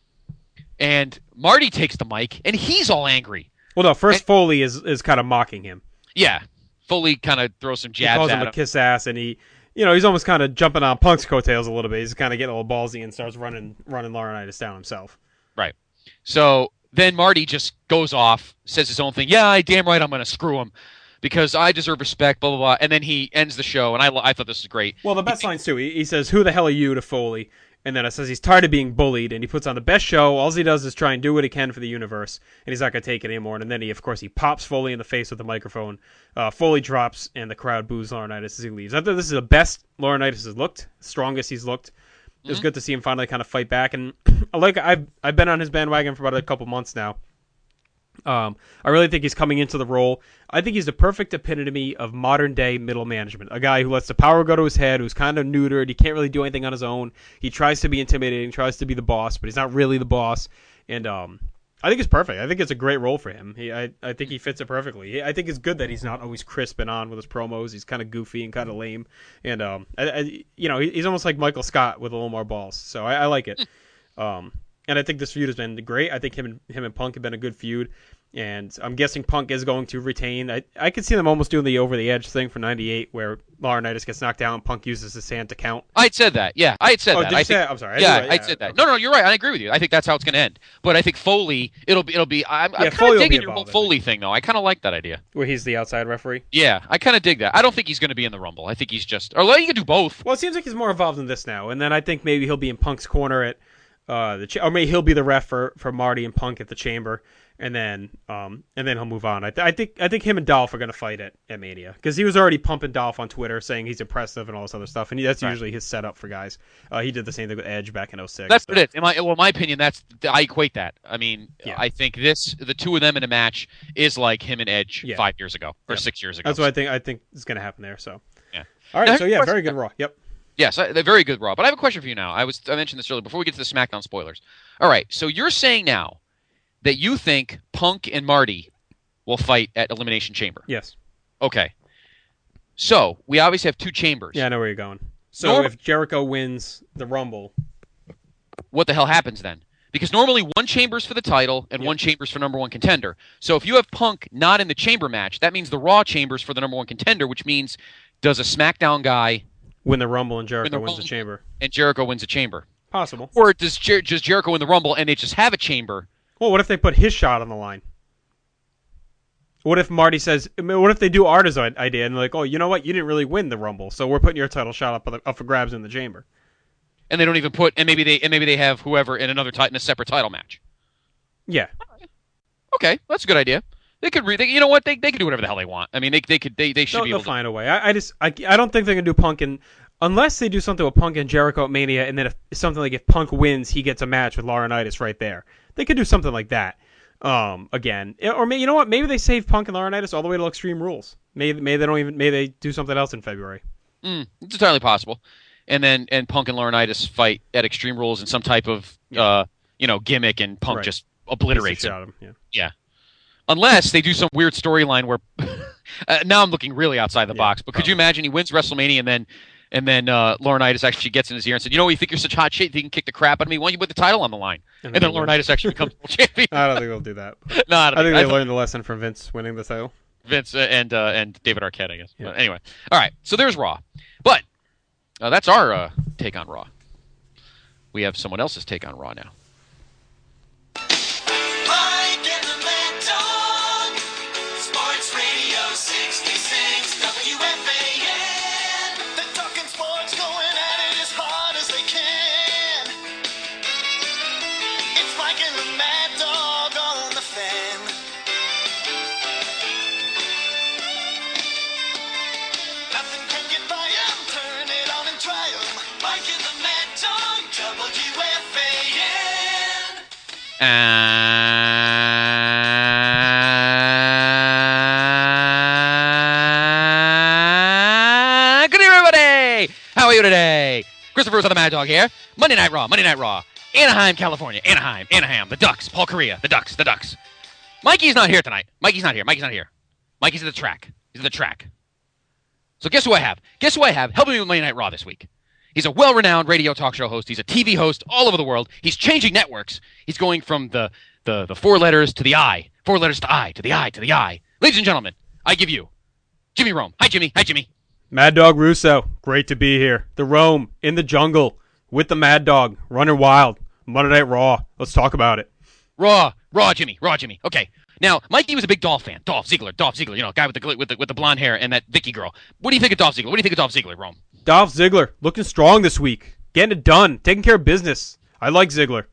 And Marty takes the mic, and he's all angry. Well, no, first And- Foley is is kind of mocking him. Yeah, Foley kind of throws some He jabs calls at him him. a kiss ass, and he, you know, he's almost kind of jumping on Punk's coattails a little bit. He's kind of getting a little ballsy and starts running running Laurinaitis down himself. Right. So then Marty just goes off, says his own thing. Yeah, I damn right I'm going to screw him because I deserve respect, blah, blah, blah. And then he ends the show, and I, I thought this was great. Well, the best lines, too. He, he says, "Who the hell are you?" to Foley. And then it says he's tired of being bullied, and he puts on the best show. All he does is try and do what he can for the universe, and he's not going to take it anymore. And then he, of course, he pops Foley in the face with the microphone. Uh, Foley drops, and the crowd boos Laurinaitis as he leaves. I thought this is the best Laurinaitis has looked, strongest he's looked. It was Mm-hmm. good to see him finally kind of fight back. And like I've I've been on his bandwagon for about a couple months now. Um, I really think he's coming into the role. I think he's the perfect epitome of modern day middle management. A guy who lets the power go to his head, who's kind of neutered. He can't really do anything on his own. He tries to be intimidating, tries to be the boss, but he's not really the boss. And um, I think it's perfect. I think it's a great role for him. He, I, I think he fits it perfectly. He, I think it's good that he's not always crisp and on with his promos. He's kind of goofy and kind of lame. And um, I, I, you know, he's almost like Michael Scott with a little more balls. So I, I like it. Um, and I think this feud has been great. I think him and him and Punk have been a good feud. And I'm guessing Punk is going to retain. I, I could see them almost doing the over-the-edge thing for ninety-eight where Laurinaitis gets knocked down and Punk uses his hand to count. I had said that. Yeah, I had said Oh, that. did you I say think, that? I'm sorry. I Yeah, knew it. I Yeah, said that. okay. No, no, you're right. I agree with you. I think that's how it's going to end. But I think Foley, it'll be, it'll be. I'm, I'm Yeah, kind Foley of will be digging your whole involved, I think. Foley thing, though. I kind of like that idea. Where he's the outside referee? Yeah, I kind of dig that. I don't think he's going to be in the Rumble. I think he's just, or you can do both. Well, it seems like he's more involved in this now. And then I think maybe he'll be in Punk's corner at uh, the, cha- or maybe he'll be the ref for, for Marty and Punk at the Chamber. and then um, and then he'll move on. I, th- I think I think him and Dolph are going to fight at, at Mania because he was already pumping Dolph on Twitter saying he's impressive and all this other stuff, and he, that's right. usually his setup for guys. Uh, he did the same thing with Edge back in oh six. That's so. what it is. In my, well, in my opinion, that's I equate that. I mean, yeah. I think this the two of them in a match is like him and Edge yeah. five years ago or yeah. six years ago. That's what I think. I think is going to happen there. So yeah. All right. Now, so yeah, very good Raw. Yep. Yes, they're very good Raw. But I have a question for you now. I was I mentioned this earlier before we get to the SmackDown spoilers. All right. So you're saying now that you think Punk and Marty will fight at Elimination Chamber. Yes. Okay. So we obviously have two chambers. Yeah, I know where you're going. So Norm- if Jericho wins the Rumble, what the hell happens then? Because normally one chamber's for the title and yep. one chamber's for number one contender. So if you have Punk not in the chamber match, that means the Raw chamber's for the number one contender, which means does a SmackDown guy win the Rumble and Jericho the wins Rumble the chamber? And Jericho wins the chamber. Possible. Or does, Jer- does Jericho win the Rumble and they just have a chamber? Well, what if they put his shot on the line? What if Marty says, what if they do Arta's idea and they're like, oh, you know what? You didn't really win the Rumble, so we're putting your title shot up, up for grabs in the chamber. And they don't even put, and maybe they and maybe they have whoever in another title in a separate title match. Yeah. Okay, that's a good idea. They could, re- they, you know what? They they could do whatever the hell they want. I mean, they they could they, they should they'll, be able they'll to find a way. I, I just I, I don't think they're gonna do Punk and unless they do something with Punk and Jericho at Mania, and then if something like if Punk wins, he gets a match with Laurinaitis right there. They could do something like that. Um, again, or maybe you know what? Maybe they save Punk and Laurinaitis all the way to Extreme Rules. Maybe maybe they don't even maybe they do something else in February. Mm, it's entirely possible. And then and Punk and Laurinaitis fight at Extreme Rules in some type of yeah. uh you know gimmick, and Punk right. just obliterates him. him. Yeah. yeah. Unless they do some weird storyline where uh, now I'm looking really outside the yeah, box. But could probably. you imagine he wins WrestleMania and then and then uh, Laurinaitis actually gets in his ear and said, "You know, you think you're such hot shit, you can kick the crap out of me. Why don't you put the title on the line?" And, and then, then Laurinaitis actually becomes world champion. I don't think they'll do that. no, I, don't I think, think they I learned the lesson from Vince winning the title. Vince uh, and uh, and David Arquette, I guess. Yeah. But anyway, all right. So there's Raw, but uh, that's our uh, take on Raw. We have someone else's take on Raw now. Mike and the Mad Dog, Sports Radio sixty-six W F A N. They're talking sports, going at it as hard as they can. It's Mike and the Mad Dog on the Fan. Nothing can get by 'em, turn it on and try 'em. Mike and the Mad Dog, W F A N. Uh, good evening, everybody. How are you today? Christopher is on the Mad Dog here. Monday Night Raw, Monday Night Raw. Anaheim, California. Anaheim, Anaheim. The Ducks. Paul Correa. The Ducks. The Ducks. Mikey's not here tonight. Mikey's not here. Mikey's not here. Mikey's at the track. He's at the track. So guess who I have? Guess who I have helping me with Monday Night Raw this week? He's a well-renowned radio talk show host. He's a T V host all over the world. He's changing networks. He's going from the, the, the four letters to the I. Four letters to I, to the I, to the I. Ladies and gentlemen, I give you Jimmy Rome. Hi, Jimmy. Hi, Jimmy. Mad Dog Russo. Great to be here. The Rome in the jungle with the Mad Dog running wild. Monday Night Raw. Let's talk about it. Raw. Raw, Jimmy. Raw, Jimmy. Okay. Now, Mikey was a big Dolph fan. Dolph Ziggler. Dolph Ziggler. You know, guy with the gl- with the with the blonde hair and that Vicky girl. What do you think of Dolph Ziggler? What do you think of Dolph Ziggler, Rome? Dolph Ziggler looking strong this week. Getting it done. Taking care of business. I like Ziggler.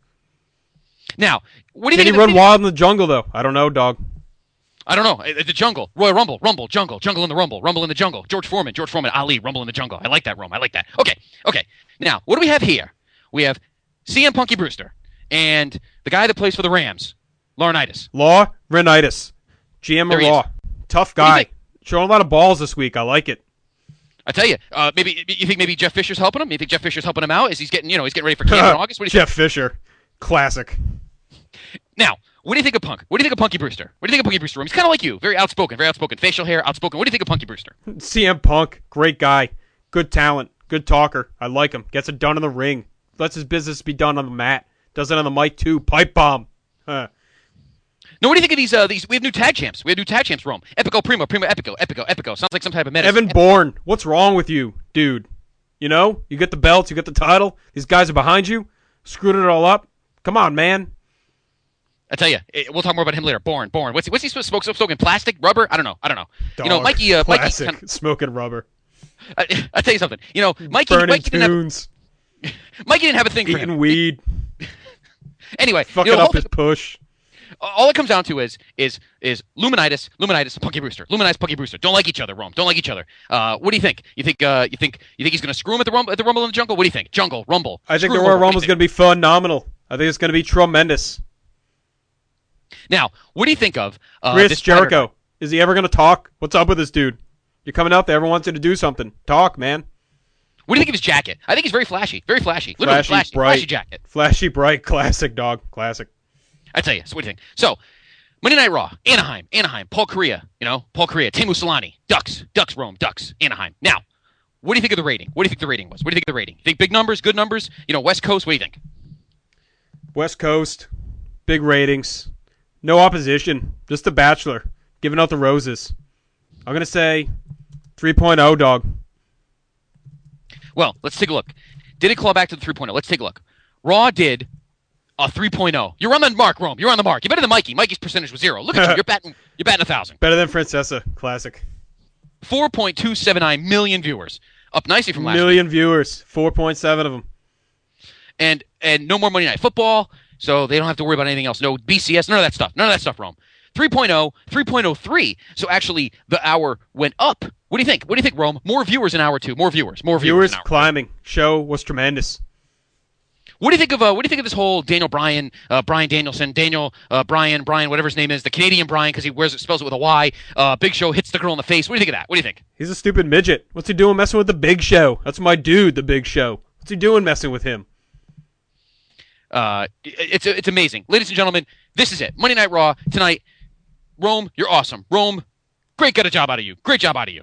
Now, what do you Did think? he of run the- wild in the jungle, though? I don't know, dog. I don't know. Uh, The jungle. Royal Rumble. Rumble. Jungle. Jungle in the Rumble. Rumble in the jungle. George Foreman. George Foreman. Ali. Rumble in the jungle. I like that, Rome. I like that. Okay. Okay. Now, what do we have here? We have C M Punky Brewster and the guy that plays for the Rams, Laurinaitis. Law Renitis. G M of There he Law. is. Tough What do you guy. think? Showing a lot of balls this week. I like it. I tell you, uh, maybe you think maybe Jeff Fisher's helping him. You think Jeff Fisher's helping him out? Is he's getting you know he's getting ready for camp in August? What do you Jeff Fisher. Classic. think? Now, what do you think of Punk? What do you think of Punky Brewster? What do you think of Punky Brewster? He's kind of like you, very outspoken, very outspoken, facial hair, outspoken. What do you think of Punky Brewster? C M Punk. Great guy. Good talent. Good talker. I like him. Gets it done in the ring. Lets his business be done on the mat. Does it on the mic, too. Pipe bomb. Huh. No, what do you think of these? Uh, these we have new tag champs. We have new tag champs. Rome, Epico, Primo, Primo, Epico, Epico, Epico. Sounds like some type of medicine. Evan Bourne. What's wrong with you, dude? You know? You get the belts. You get the title. These guys are behind you. Screwed it all up. Come on, man. I tell you, we'll talk more about him later. Born, born. What's he? What's he supposed to smoke? Smoking plastic, rubber? I don't know. I don't know. Dog. You know, Mikey. Uh, Classic. Mikey. Kinda, Smoking rubber. I, I tell you something. You know, Mikey. Burning Mikey didn't, tunes. have, Mikey didn't have a thing for Eating him. weed. Anyway, Fucking you know, up the his push. all it comes down to is is is Luminitis, Luminitis, Punky Brewster, Luminitis, Punky Brewster. Don't like each other, Rome. Don't like each other. Uh, what do you think? You think uh, you think you think he's going to screw him at the rumble at the Rumble in the Jungle? What do you think? Jungle, Rumble. I think Screw the Royal Rumble. Rumble is going to be phenomenal. I think it's going to be tremendous. Now, what do you think of uh, Chris this Jericho? Saturday? Is he ever going to talk? What's up with this dude? You're coming out there. Everyone wants you to do something. Talk, man. What do you think of his jacket? I think he's very flashy. Very flashy. Literally Flashy, flashy. bright. Flashy jacket. Flashy, bright, classic, dog. Classic. I tell you. So what do you think? So, Monday Night Raw, Anaheim, Anaheim, Paul Correa, you know, Paul Correa, Teemu Solani, Ducks, Ducks, Rome, Ducks, Anaheim. Now, what do you think of the rating? What do you think the rating was? What do you think of the rating? You think big numbers, good numbers? You know, West Coast, what do you think? West Coast, big ratings, no opposition, just The Bachelor, giving out the roses. I'm going to say three point oh, dog. Well, let's take a look. Did it claw back to the three point oh? Let's take a look. Raw did a three point oh. You're on the mark, Rome. You're on the mark. You're better than Mikey. Mikey's percentage was zero. Look at you. You're batting, you're batting a thousand. Better than Francesa, classic. four point two seven nine million viewers. Up nicely from last Million week. viewers, four point seven of them. And and no more Monday Night Football, so they don't have to worry about anything else. No B C S, none of that stuff. None of that stuff, Rome. three point oh, three point oh three. So actually, the hour went up. What do you think? What do you think, Rome? More viewers in hour two. More viewers. More viewers. Viewers in hour climbing. Show was tremendous. What do you think of uh, what do you think of this whole Daniel Bryan, uh, Bryan Danielson, Daniel uh, Bryan, Bryan, whatever his name is, the Canadian Bryan because he wears it, spells it with a Y. Uh, Big Show hits the girl in the face. What do you think of that? What do you think? He's a stupid midget. What's he doing messing with the Big Show? That's my dude, the Big Show. What's he doing messing with him? Uh, it's it's amazing, ladies and gentlemen. This is it. Monday Night Raw tonight. Rome, you're awesome. Rome, great, got a job out of you. Great job out of you.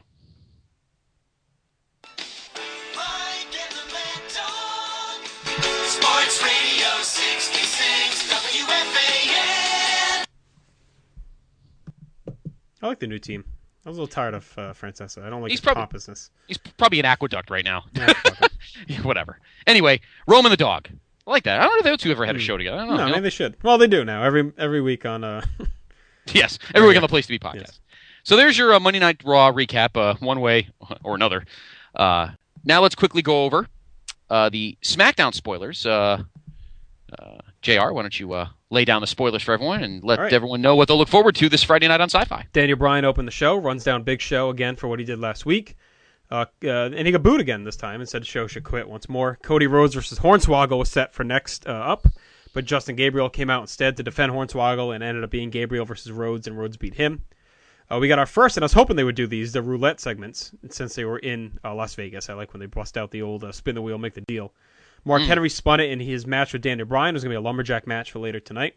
Mike and the Mad Dog. Sports Radio sixty-six W F A N. I like the new team. I was a little tired of uh, Francesa. I don't like He's his probably- pompousness. He's probably an aqueduct right now. Yeah, fuck him. Whatever. Anyway, Rome and the dog. I like that. I don't know if those two ever had a Hmm. show together. I don't know. No, you know? maybe they should. Well, they do now. Every every week on. Uh, Yes, every week yeah. on the Place to Be podcast. Yes. So there's your uh, Monday Night Raw recap, uh, one way or another. Uh, now let's quickly go over uh, the SmackDown spoilers. Uh, uh, J R, why don't you uh, lay down the spoilers for everyone and let All right. everyone know what they'll look forward to this Friday night on Sci-Fi. Daniel Bryan opened the show, runs down Big Show again for what he did last week. Uh, uh, and he got booed again this time and said the show should quit once more. Cody Rhodes versus Hornswoggle was set for next uh, up, but Justin Gabriel came out instead to defend Hornswoggle and ended up being Gabriel versus Rhodes, and Rhodes beat him. Uh, we got our first, and I was hoping they would do these, the roulette segments, since they were in uh, Las Vegas. I like when they bust out the old uh, spin the wheel, make the deal. Mark Mm. Henry spun it in his match with Daniel Bryan. It was going to be a lumberjack match for later tonight.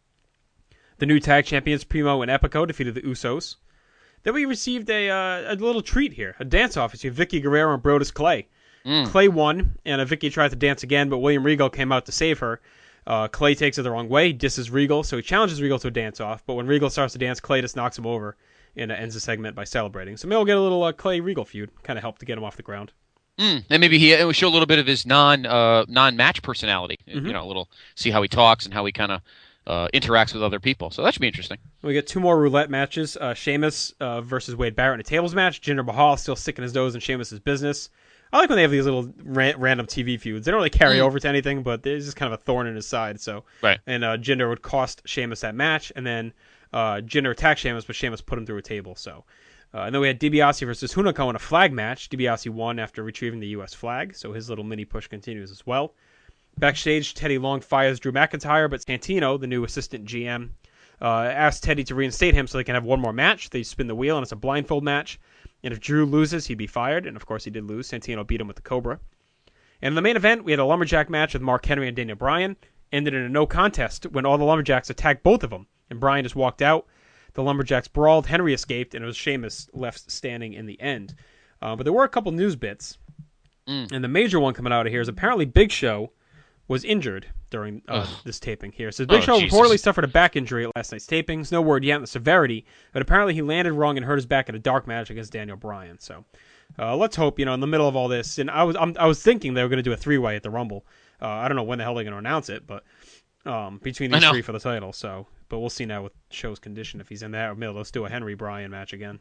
The new tag champions, Primo and Epico, defeated the Usos. Then we received a uh, a little treat here, a dance-off between Vicky Guerrero and Brodus Clay. Mm. Clay won, and uh, Vicky tried to dance again, but William Regal came out to save her. Uh, Clay takes it the wrong way, disses Regal, so he challenges Regal to a dance-off, but when Regal starts to dance, Clay just knocks him over and uh, ends the segment by celebrating. So maybe we'll get a little uh, Clay-Regal feud, kind of help to get him off the ground. Mm. And maybe he it will show a little bit of his non uh, non-match personality. Mhm. You know, a little see how he talks and how he kind of uh, interacts with other people. So that should be interesting. We get two more roulette matches. Uh, Sheamus uh, versus Wade Barrett in a tables match. Jinder Mahal still sticking his nose in Sheamus' business. I like when they have these little ran- random T V feuds. They don't really carry Mm. over to anything, but there's just kind of a thorn in his side. So, Right. And uh, Jinder would cost Sheamus that match, and then uh, Jinder attacked Sheamus, but Sheamus put him through a table. So, uh, and then we had DiBiase versus Hunico in a flag match. DiBiase won after retrieving the U S flag, so his little mini push continues as well. Backstage, Teddy Long fires Drew McIntyre, but Santino, the new assistant G M, uh, asked Teddy to reinstate him so they can have one more match. They spin the wheel, and it's a blindfold match. And if Drew loses, he'd be fired. And, of course, he did lose. Santino beat him with the Cobra. And in the main event, we had a lumberjack match with Mark Henry and Daniel Bryan. Ended in a no contest when all the lumberjacks attacked both of them. And Bryan just walked out. The lumberjacks brawled. Henry escaped, and it was Sheamus left standing in the end. Uh, but there were a couple news bits. Mm. And the major one coming out of here is apparently Big Show was injured during uh, Ugh. this taping here. So Big Oh, Show Jesus. reportedly suffered a back injury at last night's tapings. No word yet on the severity, but apparently he landed wrong and hurt his back in a dark match against Daniel Bryan. So uh, let's hope, you know, in the middle of all this, and I was I'm, I was thinking they were going to do a three-way at the Rumble. Uh, I don't know when the hell they're going to announce it, but um, between I these know. three for the title. So, but we'll see now with Show's condition if he's in that or middle. Let's do a Henry Bryan match again.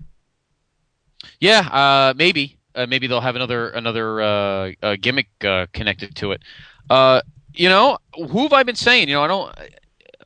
Yeah, uh, maybe. Uh, maybe they'll have another another uh, uh, gimmick uh, connected to it. Uh, you know, who have I been saying? You know, I don't.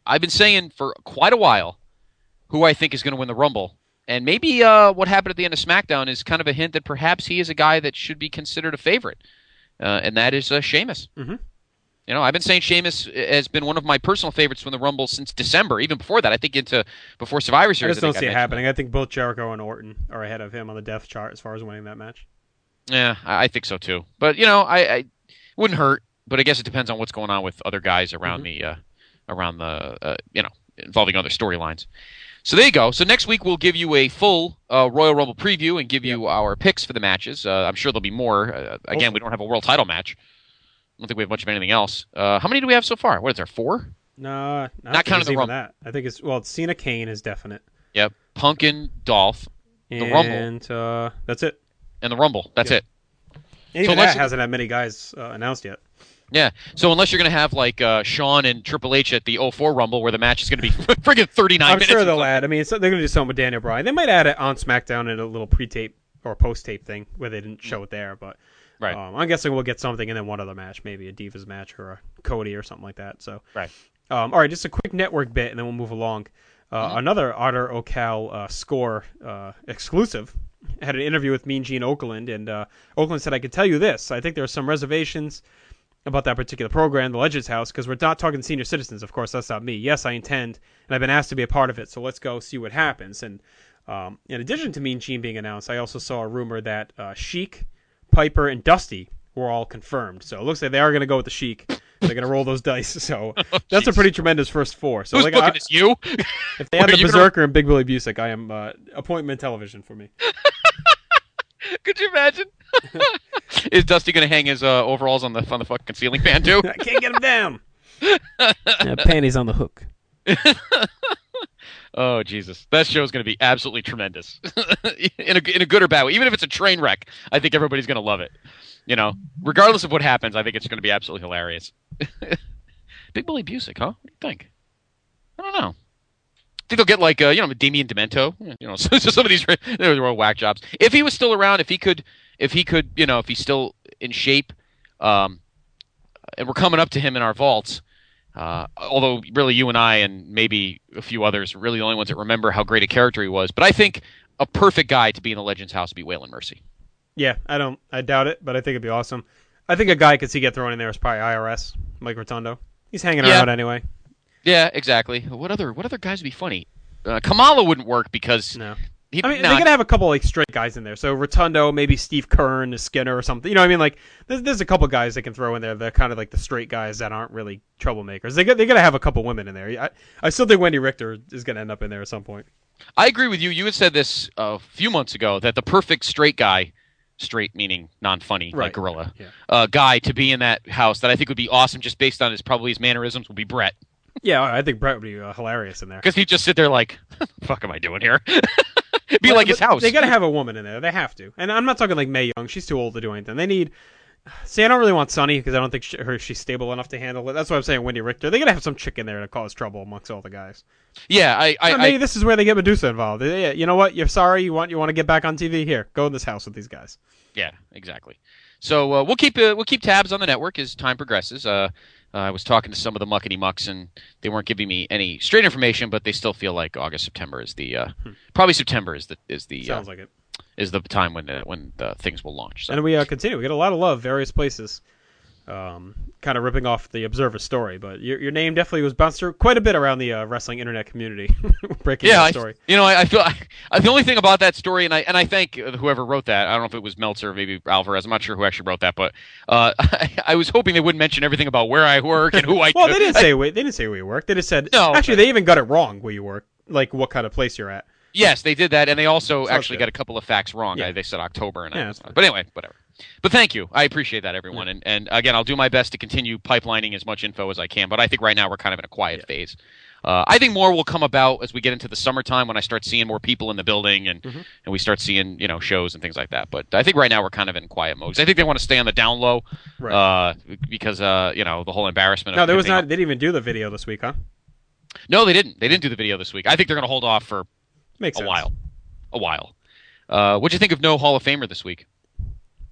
I've been saying for quite a while who I think is going to win the Rumble. And maybe uh, what happened at the end of SmackDown is kind of a hint that perhaps he is a guy that should be considered a favorite, uh, and that is uh, Sheamus. Mm-hmm. You know, I've been saying Sheamus has been one of my personal favorites from the Rumble since December, even before that. I think into before Survivor Series. I just don't I see I it happening. That. I think both Jericho and Orton are ahead of him on the depth chart as far as winning that match. Yeah, I, I think so too. But you know, I, I it wouldn't hurt. But I guess it depends on what's going on with other guys around mm-hmm. the uh, around the uh, you know involving other storylines. So there you go. So next week we'll give you a full uh, Royal Rumble preview and give you yep. our picks for the matches. Uh, I'm sure there'll be more. Uh, again, we don't have a world title match. I don't think we have much of anything else. Uh, how many do we have so far? What is there, four? No, not counting the Rumble. That. I think it's well, it's Cena Kane is definite. Yep, Punkin, Dolph, the and, Rumble, and uh, that's it. And the Rumble. That's yep. it. And even so that hasn't had many guys uh, announced yet. Yeah, so unless you're going to have like uh, Shawn and Triple H at the oh four Rumble, where the match is going to be friggin' thirty-nine I'm minutes. I'm sure they'll add. I mean, so they're going to do something with Daniel Bryan. They might add it on SmackDown in a little pre-tape or post-tape thing where they didn't show it there, but. Right. Um, I'm guessing we'll get something and then one other match, maybe a Divas match or a Cody or something like that. So, right. Um, all right, just a quick network bit and then we'll move along. Uh, mm-hmm. Another Otter Ocal uh, score uh, exclusive had an interview with Mean Gene Okerlund, and uh, Okerlund said, "I can tell you this. I think there are some reservations about that particular program, the Legends House, because we're not talking senior citizens. Of course, that's not me. Yes, I intend, and I've been asked to be a part of it. So let's go see what happens." And um, in addition to Mean Gene being announced, I also saw a rumor that uh, Sheik, Piper, and Dusty were all confirmed. So it looks like they are going to go with the Sheik. They're going to roll those dice. So oh, that's a pretty tremendous first four. So Who's like, booking I, this, you? If they had the Berserker gonna... and Big Billy Busick, I am uh, appointment television for me. Could you imagine? Is Dusty going to hang his uh, overalls on the on the fucking ceiling fan too? I can't get him down. Yeah, panties on the hook. Oh, Jesus. That show is going to be absolutely tremendous. in, a, in a good or bad way. Even if it's a train wreck, I think everybody's going to love it. You know, regardless of what happens, I think it's going to be absolutely hilarious. Big Billy Busick, huh? What do you think? I don't know. I think they'll get like, uh, you know, Damien Demento. You know, so, so some of these they're all whack jobs. If he was still around, if he could, if he could, you know, if he's still in shape, um, and we're coming up to him in our vaults, Uh, although really you and I and maybe a few others are really the only ones that remember how great a character he was. But I think a perfect guy to be in the Legends House would be Waylon Mercy. Yeah, I don't, I doubt it, but I think it'd be awesome. I think a guy could see get thrown in there is probably I R S, Mike Rotundo. He's hanging yeah. around anyway. Yeah, exactly. What other what other guys would be funny? Uh, Kamala wouldn't work because no. He, I mean, nah, they gotta have a couple like straight guys in there. So Rotundo, maybe Steve Kern, Skinner, or something. You know what I mean? Like, there's, there's a couple guys they can throw in there. They're kind of like the straight guys that aren't really troublemakers. They got they gotta have a couple women in there. I, I still think Wendy Richter is gonna end up in there at some point. I agree with you. You had said this a few months ago that the perfect straight guy, straight meaning non-funny, right. like Gorilla, yeah. uh, guy to be in that house that I think would be awesome just based on his probably his mannerisms would be Brett. Yeah, I think Brett would be uh, hilarious in there. Because he'd just sit there like, what the fuck am I doing here? Be well, like his house. They got to have a woman in there. They have to. And I'm not talking like Mae Young. She's too old to do anything. They need... See, I don't really want Sunny because I don't think she, her, she's stable enough to handle it. That's why I'm saying Wendy Richter. They got to have some chick in there to cause trouble amongst all the guys. Yeah, I... I so maybe I, this is where they get Medusa involved. Yeah, you know what? You're sorry. You want you want to get back on T V? Here, go in this house with these guys. Yeah, exactly. So uh, we'll keep uh, we'll keep tabs on the network as time progresses. Uh, uh, I was talking to some of the muckety mucks, and they weren't giving me any straight information, but they still feel like August, September is the uh, hmm. probably September is the is the sounds uh, like it is the time when the, when the things will launch. So. And we uh, continue. We get a lot of love various places. Um, kind of ripping off the Observer story, but your your name definitely was bounced through quite a bit around the uh, wrestling internet community, breaking yeah, that story. I, you know, I, I feel I, I, the only thing about that story, and I and I thank whoever wrote that. I don't know if it was Meltzer or maybe Alvarez. I'm not sure who actually wrote that, but uh, I, I was hoping they wouldn't mention everything about where I work and who I. well, they didn't say where, they didn't say where you work. They just said no. Actually, they even got it wrong where you work, like what kind of place you're at. Yes, they did that, and they also so actually got a couple of facts wrong. Yeah. I, they said October, and yeah, I, but anyway, whatever. But thank you. I appreciate that, everyone. Yeah. And, and again, I'll do my best to continue pipelining as much info as I can. But I think right now we're kind of in a quiet yeah. phase. Uh, I think more will come about as we get into the summertime when I start seeing more people in the building and, mm-hmm. and we start seeing you know shows and things like that. But I think right now we're kind of in quiet mode. I think they want to stay on the down low right. uh, because uh, you know the whole embarrassment. No, of there was not. Up. They didn't even do the video this week, huh? No, they didn't. They didn't do the video this week. I think they're going to hold off for Makes a sense. while. A while. Uh, what'd you think of no Hall of Famer this week?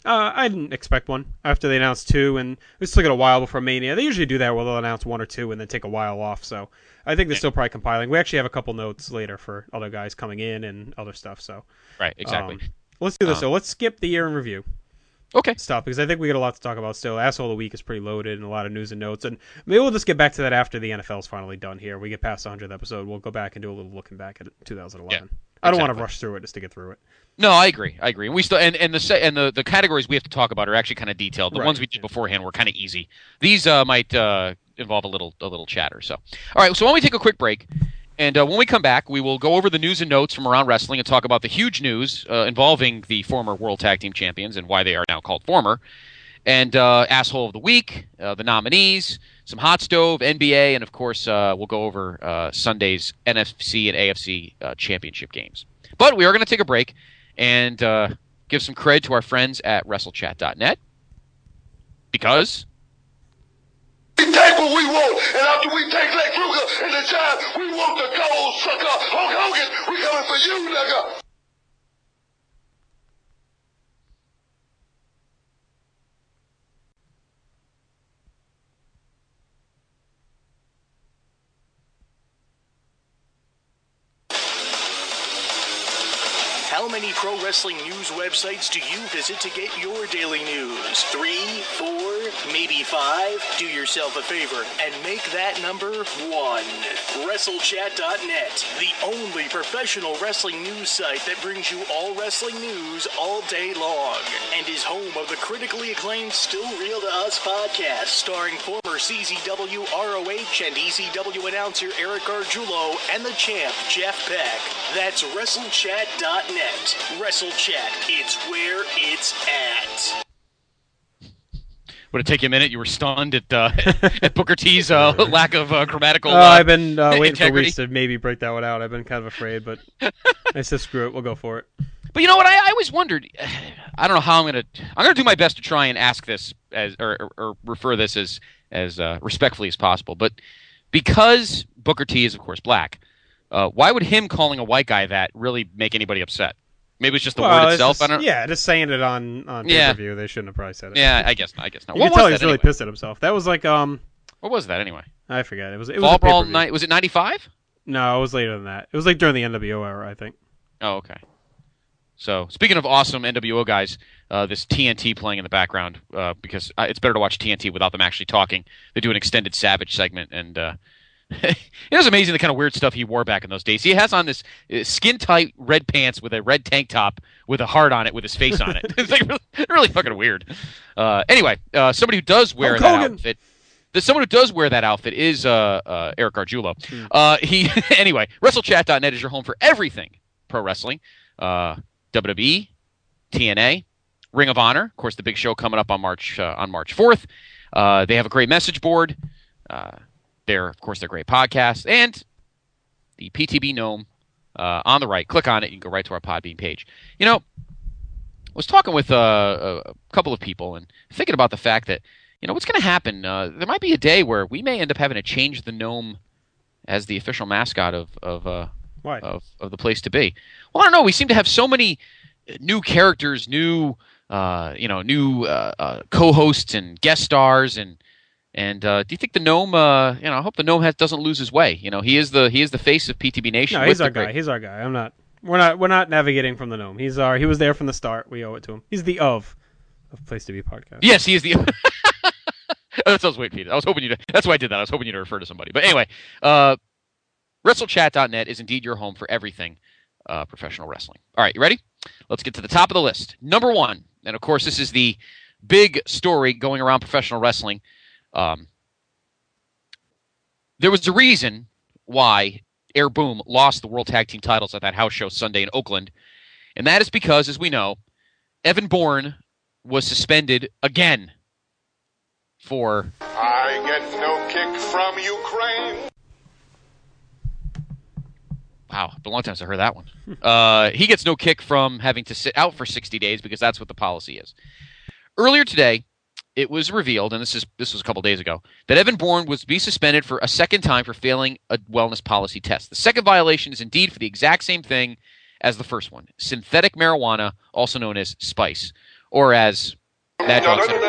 Uh, I didn't expect one after they announced two, and it took it a while before Mania. They usually do that where they'll announce one or two and then take a while off, so I think they're still probably compiling. We actually have a couple notes later for other guys coming in and other stuff, so. Right, exactly. Um, let's do this, Um, so let's skip the year in review. Okay. Stuff, because I think we got a lot to talk about still. Asshole of the Week is pretty loaded and a lot of news and notes, and maybe we'll just get back to that after the N F L's finally done here. We get past the hundredth episode, we'll go back and do a little looking back at two thousand eleven. Yeah, I don't want exactly. to rush through it just to get through it. No, I agree. I agree. We still and, and the se- and the, the categories we have to talk about are actually kind of detailed. The Right. ones we did beforehand were kind of easy. These uh, might uh, involve a little a little chatter. So, all right. So why don't we take a quick break, and uh, when we come back, we will go over the news and notes from around wrestling and talk about the huge news uh, involving the former World Tag Team Champions and why they are now called former, and uh, asshole of the week, uh, the nominees, some hot stove, N B A, and of course uh, we'll go over uh, Sunday's N F C and A F C uh, championship games. But we are going to take a break and uh, give some cred to our friends at WrestleChat dot net because We take what we want, and after we take Lex Luger in the time, we want the gold sucker. Hulk Hogan, we coming for you, nigga. How many pro wrestling news websites do you visit to get your daily news? Three, four, maybe five? Do yourself a favor and make that number one. WrestleChat dot net, the only professional wrestling news site that brings you all wrestling news all day long and is home of the critically acclaimed Still Real to Us podcast starring former C Z W, R O H, and E C W announcer Eric Gargiulo and the champ Jeff Beck. That's WrestleChat dot net. WrestleChat, it's where it's at. would it take you a minute? You were stunned at uh, at Booker T's uh, lack of uh, grammatical. Uh, Uh, I've been uh, waiting integrity. for weeks to maybe break that one out. I've been kind of afraid, but I said screw it. We'll go for it. But you know what? I, I always wondered. I don't know how I'm gonna. I'm gonna do my best to try and ask this as or, or, or refer this as as uh, respectfully as possible. But because Booker T is of course black, uh, why would him calling a white guy that really make anybody upset? Maybe it's just the Well, word it's itself. just- I don't. Yeah, just saying it on on pay Yeah. per view. They shouldn't have probably said it. Yeah, I guess. I guess not. You What can tell was he's that really anyway? pissed at himself. That was like um. What was that anyway? I forget. It was it was Fall a Brawl pay-per-view. night. Was it ninety-five? No, it was later than that. It was like during the N W O era, I think. Oh, okay. So, speaking of awesome N W O guys, uh, this T N T playing in the background, uh, because uh, it's better to watch T N T without them actually talking. They do an extended Savage segment, and uh, it was amazing the kind of weird stuff he wore back in those days. He has on this uh, skin-tight red pants with a red tank top with a heart on it with his face on it. It's like really, really fucking weird. Uh, anyway, uh, somebody who does wear Hulk that Hogan. outfit... The, someone who does wear that outfit is uh, uh, Eric Gargiulo. Hmm. Uh, he anyway, WrestleChat dot net is your home for everything pro wrestling. Uh, W W E, T N A, Ring of Honor, of course, the big show coming up on March uh, on March fourth. Uh, they have a great message board. Uh, they're of course their great podcast and the P T B Gnome uh, on the right. Click on it, you can go right to our Podbean page. You know, I was talking with uh, a couple of people and thinking about the fact that. You know, what's going to happen? Uh, there might be a day where we may end up having to change the gnome as the official mascot of of, uh, Why? of of the place to be. Well, I don't know. We seem to have so many new characters, new uh, you know, new uh, uh, co-hosts and guest stars, and and uh, do you think the gnome? Uh, you know, I hope the gnome has, doesn't lose his way. You know, he is the he is the face of P T B Nation. No, with he's the our great- guy. He's our guy. I'm not. We're not. We're not navigating from the gnome. He's our. He was there from the start. We owe it to him. He's the of of Place to Be podcast. Yes, he is the. That's what I was waiting for you to- I was hoping you to. That's why I did that. I was hoping you to refer to somebody. But anyway, uh, WrestleChat dot net is indeed your home for everything uh, professional wrestling. All right, you ready? Let's get to the top of the list. Number one, and of course, this is the big story going around professional wrestling. Um, there was a reason why Air Boom lost the World Tag Team titles at that house show Sunday in Oakland, and that is because, as we know, Evan Bourne was suspended again. For I get no kick from Ukraine. wow, it's been a long time since I heard that one. Uh, he gets no kick from having to sit out for sixty days because that's what the policy is. Earlier today, it was revealed, and this is this was a couple days ago, that Evan Bourne was to be suspended for a second time for failing a wellness policy test. The second violation is indeed for the exact same thing as the first one: synthetic marijuana, also known as spice, or as Mad Dog said,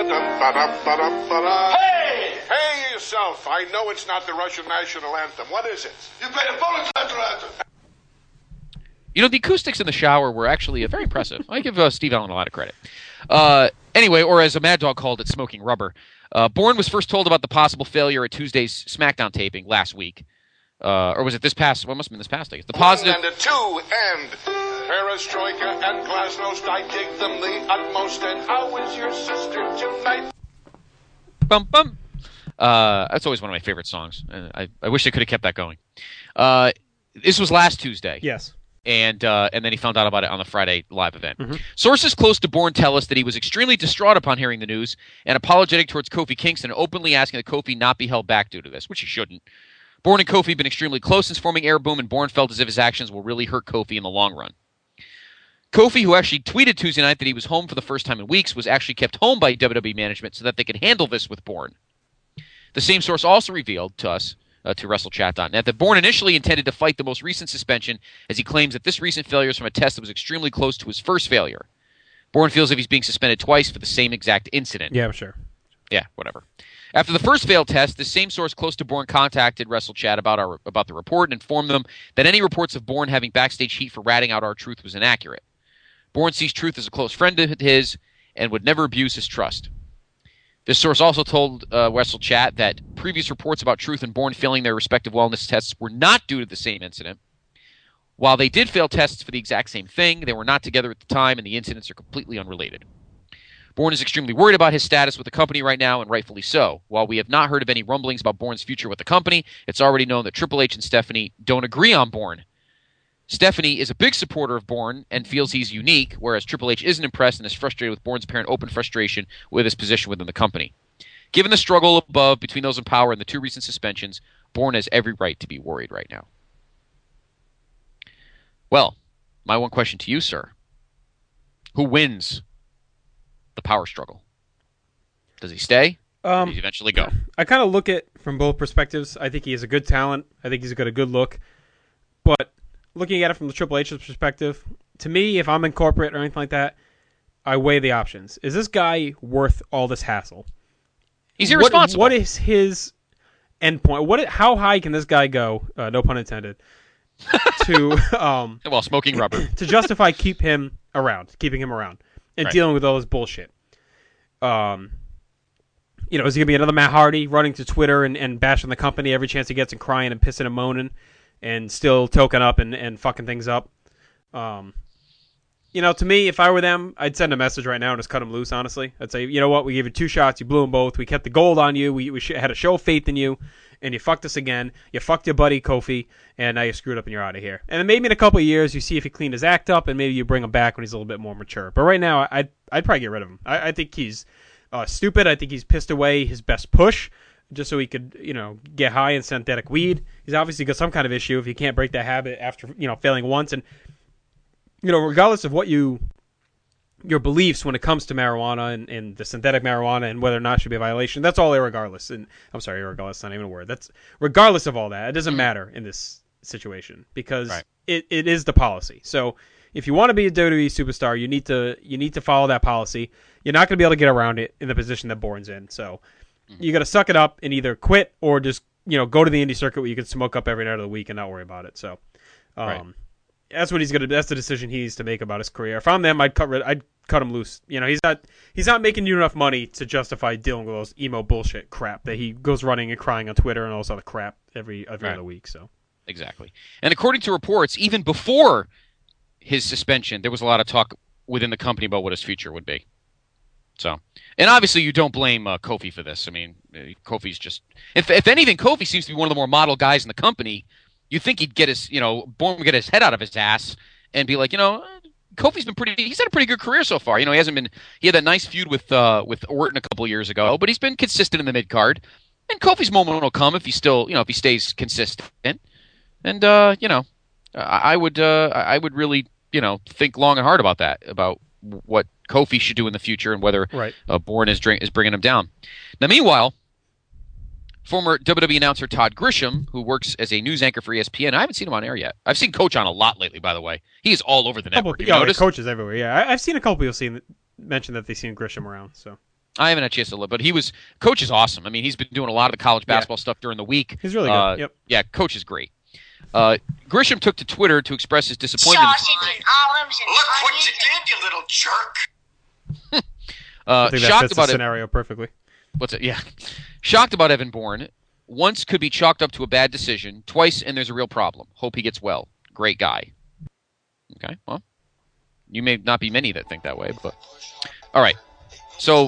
Hey! Hey yourself! I know it's not the Russian national anthem. What is it? You play the Polish national anthem. you know, the acoustics in the shower were actually uh, very impressive. I give uh, Steve Allen a lot of credit. Uh, anyway, or as a Mad Dog called it, smoking rubber. Uh, Bourne was first told about the possible failure at Tuesday's SmackDown taping last week. Uh, or was it this past? Well, it must have been this past, I guess. The positive... And a two, and Perestroika and Glasnost, I dig them the utmost, and how is your sister tonight? Bum, bum. Uh, that's always one of my favorite songs. Uh, I, I wish they could have kept that going. Uh, this was last Tuesday. Yes. And uh, and then he found out about it on the Friday live event. Mm-hmm. Sources close to Bourne tell us that he was extremely distraught upon hearing the news and apologetic towards Kofi Kingston, openly asking that Kofi not be held back due to this, which he shouldn't. Bourne and Kofi have been extremely close since forming Air Boom, and Bourne felt as if his actions will really hurt Kofi in the long run. Kofi, who actually tweeted Tuesday night that he was home for the first time in weeks, was actually kept home by W W E management so that they could handle this with Bourne. The same source also revealed to us, uh, to WrestleChat dot net, that Bourne initially intended to fight the most recent suspension, as he claims that this recent failure is from a test that was extremely close to his first failure. Bourne feels as if he's being suspended twice for the same exact incident. Yeah, I'm sure. Yeah, whatever. After the first failed test, the same source close to Bourne contacted WrestleChat about our about the report and informed them that any reports of Bourne having backstage heat for ratting out R-Truth was inaccurate. Bourne sees Truth as a close friend of his and would never abuse his trust. This source also told uh, WrestleChat that previous reports about Truth and Bourne failing their respective wellness tests were not due to the same incident. While they did fail tests for the exact same thing, they were not together at the time, and the incidents are completely unrelated. Bourne is extremely worried about his status with the company right now, and rightfully so. While we have not heard of any rumblings about Bourne's future with the company, it's already known that Triple H and Stephanie don't agree on Bourne. Stephanie is a big supporter of Bourne and feels he's unique, whereas Triple H isn't impressed and is frustrated with Bourne's apparent open frustration with his position within the company. Given the struggle above between those in power and the two recent suspensions, Bourne has every right to be worried right now. Well, my one question to you, sir. Who wins the power struggle? Does he stay? Um, or does he eventually go? I kind of look at it from both perspectives. I think he has a good talent. I think he's got a good look. But looking at it from the Triple H's perspective, to me, if I'm in corporate or anything like that, I weigh the options. Is this guy worth all this hassle? He's irresponsible. What, what is his endpoint? What? How high can this guy go? Uh, no pun intended. to um, well, smoking rubber to justify keep him around, keeping him around, and right. dealing with all this bullshit. Um, you know, is he gonna be another Matt Hardy running to Twitter and, and bashing the company every chance he gets and crying and pissing and moaning, and still token up and, and fucking things up? Um, you know, to me, if I were them, I'd send a message right now and just cut him loose. Honestly, I'd say, you know what, we gave you two shots, you blew them both. We kept the gold on you. We we had a show of faith in you. And you fucked us again. You fucked your buddy Kofi, and now you're screwed up and you're out of here. And then maybe in a couple of years, you see if he cleaned his act up, and maybe you bring him back when he's a little bit more mature. But right now, I'd I'd probably get rid of him. I, I think he's uh, stupid. I think he's pissed away his best push just so he could, you know, get high in synthetic weed. He's obviously got some kind of issue if he can't break that habit after, you know, failing once. And you know, regardless of what you your beliefs when it comes to marijuana and, and the synthetic marijuana and whether or not it should be a violation, that's all irregardless. And I'm sorry, irregardless, not even a word. That's regardless of all that. It doesn't matter in this situation because right. it, it is the policy. So if you want to be a W W E superstar, you need to you need to follow that policy. You're not going to be able to get around it in the position that Bourne's in. So mm-hmm. you got to suck it up and either quit or just, you know, go to the indie circuit where you can smoke up every night of the week and not worry about it. So um, right. that's what he's gonna. That's the decision he needs to make about his career. If I'm them, I'd cut rid. I'd cut him loose. You know, he's not he's not making you enough money to justify dealing with those emo bullshit crap that he goes running and crying on Twitter and all this other crap every every right. other week. So exactly. And according to reports, even before his suspension, there was a lot of talk within the company about what his future would be. So, and obviously, you don't blame uh, Kofi for this. I mean, Kofi's just if if anything, Kofi seems to be one of the more model guys in the company. You think he'd get his, you know, Bourne would get his head out of his ass and be like, you know, Kofi's been pretty. He's had a pretty good career so far. You know, he hasn't been. He had that nice feud with uh, with Orton a couple years ago, but he's been consistent in the mid card. And Kofi's moment will come if he still, you know, if he stays consistent. And uh, you know, I would, uh, I would really, you know, think long and hard about that, about what Kofi should do in the future and whether right. uh, Bourne is is bringing him down. Now, meanwhile, former W W E announcer Todd Grisham, who works as a news anchor for E S P N, I haven't seen him on air yet. I've seen Coach on a lot lately, by the way. He is all over the network. Couple, Have you yeah, noticed? coaches everywhere. Yeah, I, I've seen a couple people saying mentioned that they seen Grisham around. So I haven't had a chance to look, but he was Coach is awesome. I mean, he's been doing a lot of the college basketball yeah. stuff during the week. He's really good. Uh, yep. Yeah, Coach is great. Uh, Grisham took to Twitter to express his disappointment. Sausage and olives and Look onions. What you did, you little jerk. uh, I think that shocked fits about the scenario it. perfectly. What's it? Yeah, shocked about Evan Bourne. Once could be chalked up to a bad decision. Twice, and there's a real problem. Hope he gets well. Great guy. Okay, well, you may not be many that think that way, but all right. So,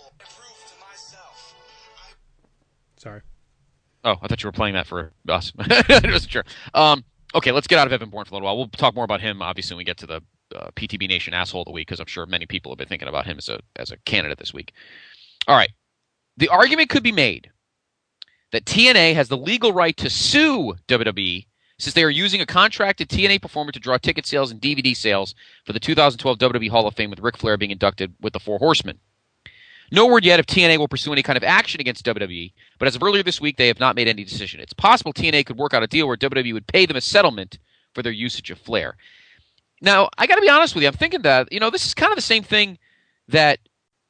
sorry. Oh, I thought you were playing that for us. I wasn't sure. Um, okay, let's get out of Evan Bourne for a little while. We'll talk more about him, obviously, when we get to the uh, P T B Nation asshole of the week, because I'm sure many people have been thinking about him as a as a candidate this week. All right. The argument could be made that T N A has the legal right to sue W W E since they are using a contracted T N A performer to draw ticket sales and D V D sales for the two thousand twelve W W E Hall of Fame, with Ric Flair being inducted with the Four Horsemen. No word yet if T N A will pursue any kind of action against W W E, but as of earlier this week, they have not made any decision. It's possible T N A could work out a deal where W W E would pay them a settlement for their usage of Flair. Now, I got to be honest with you. I'm thinking that, you know, this is kind of the same thing that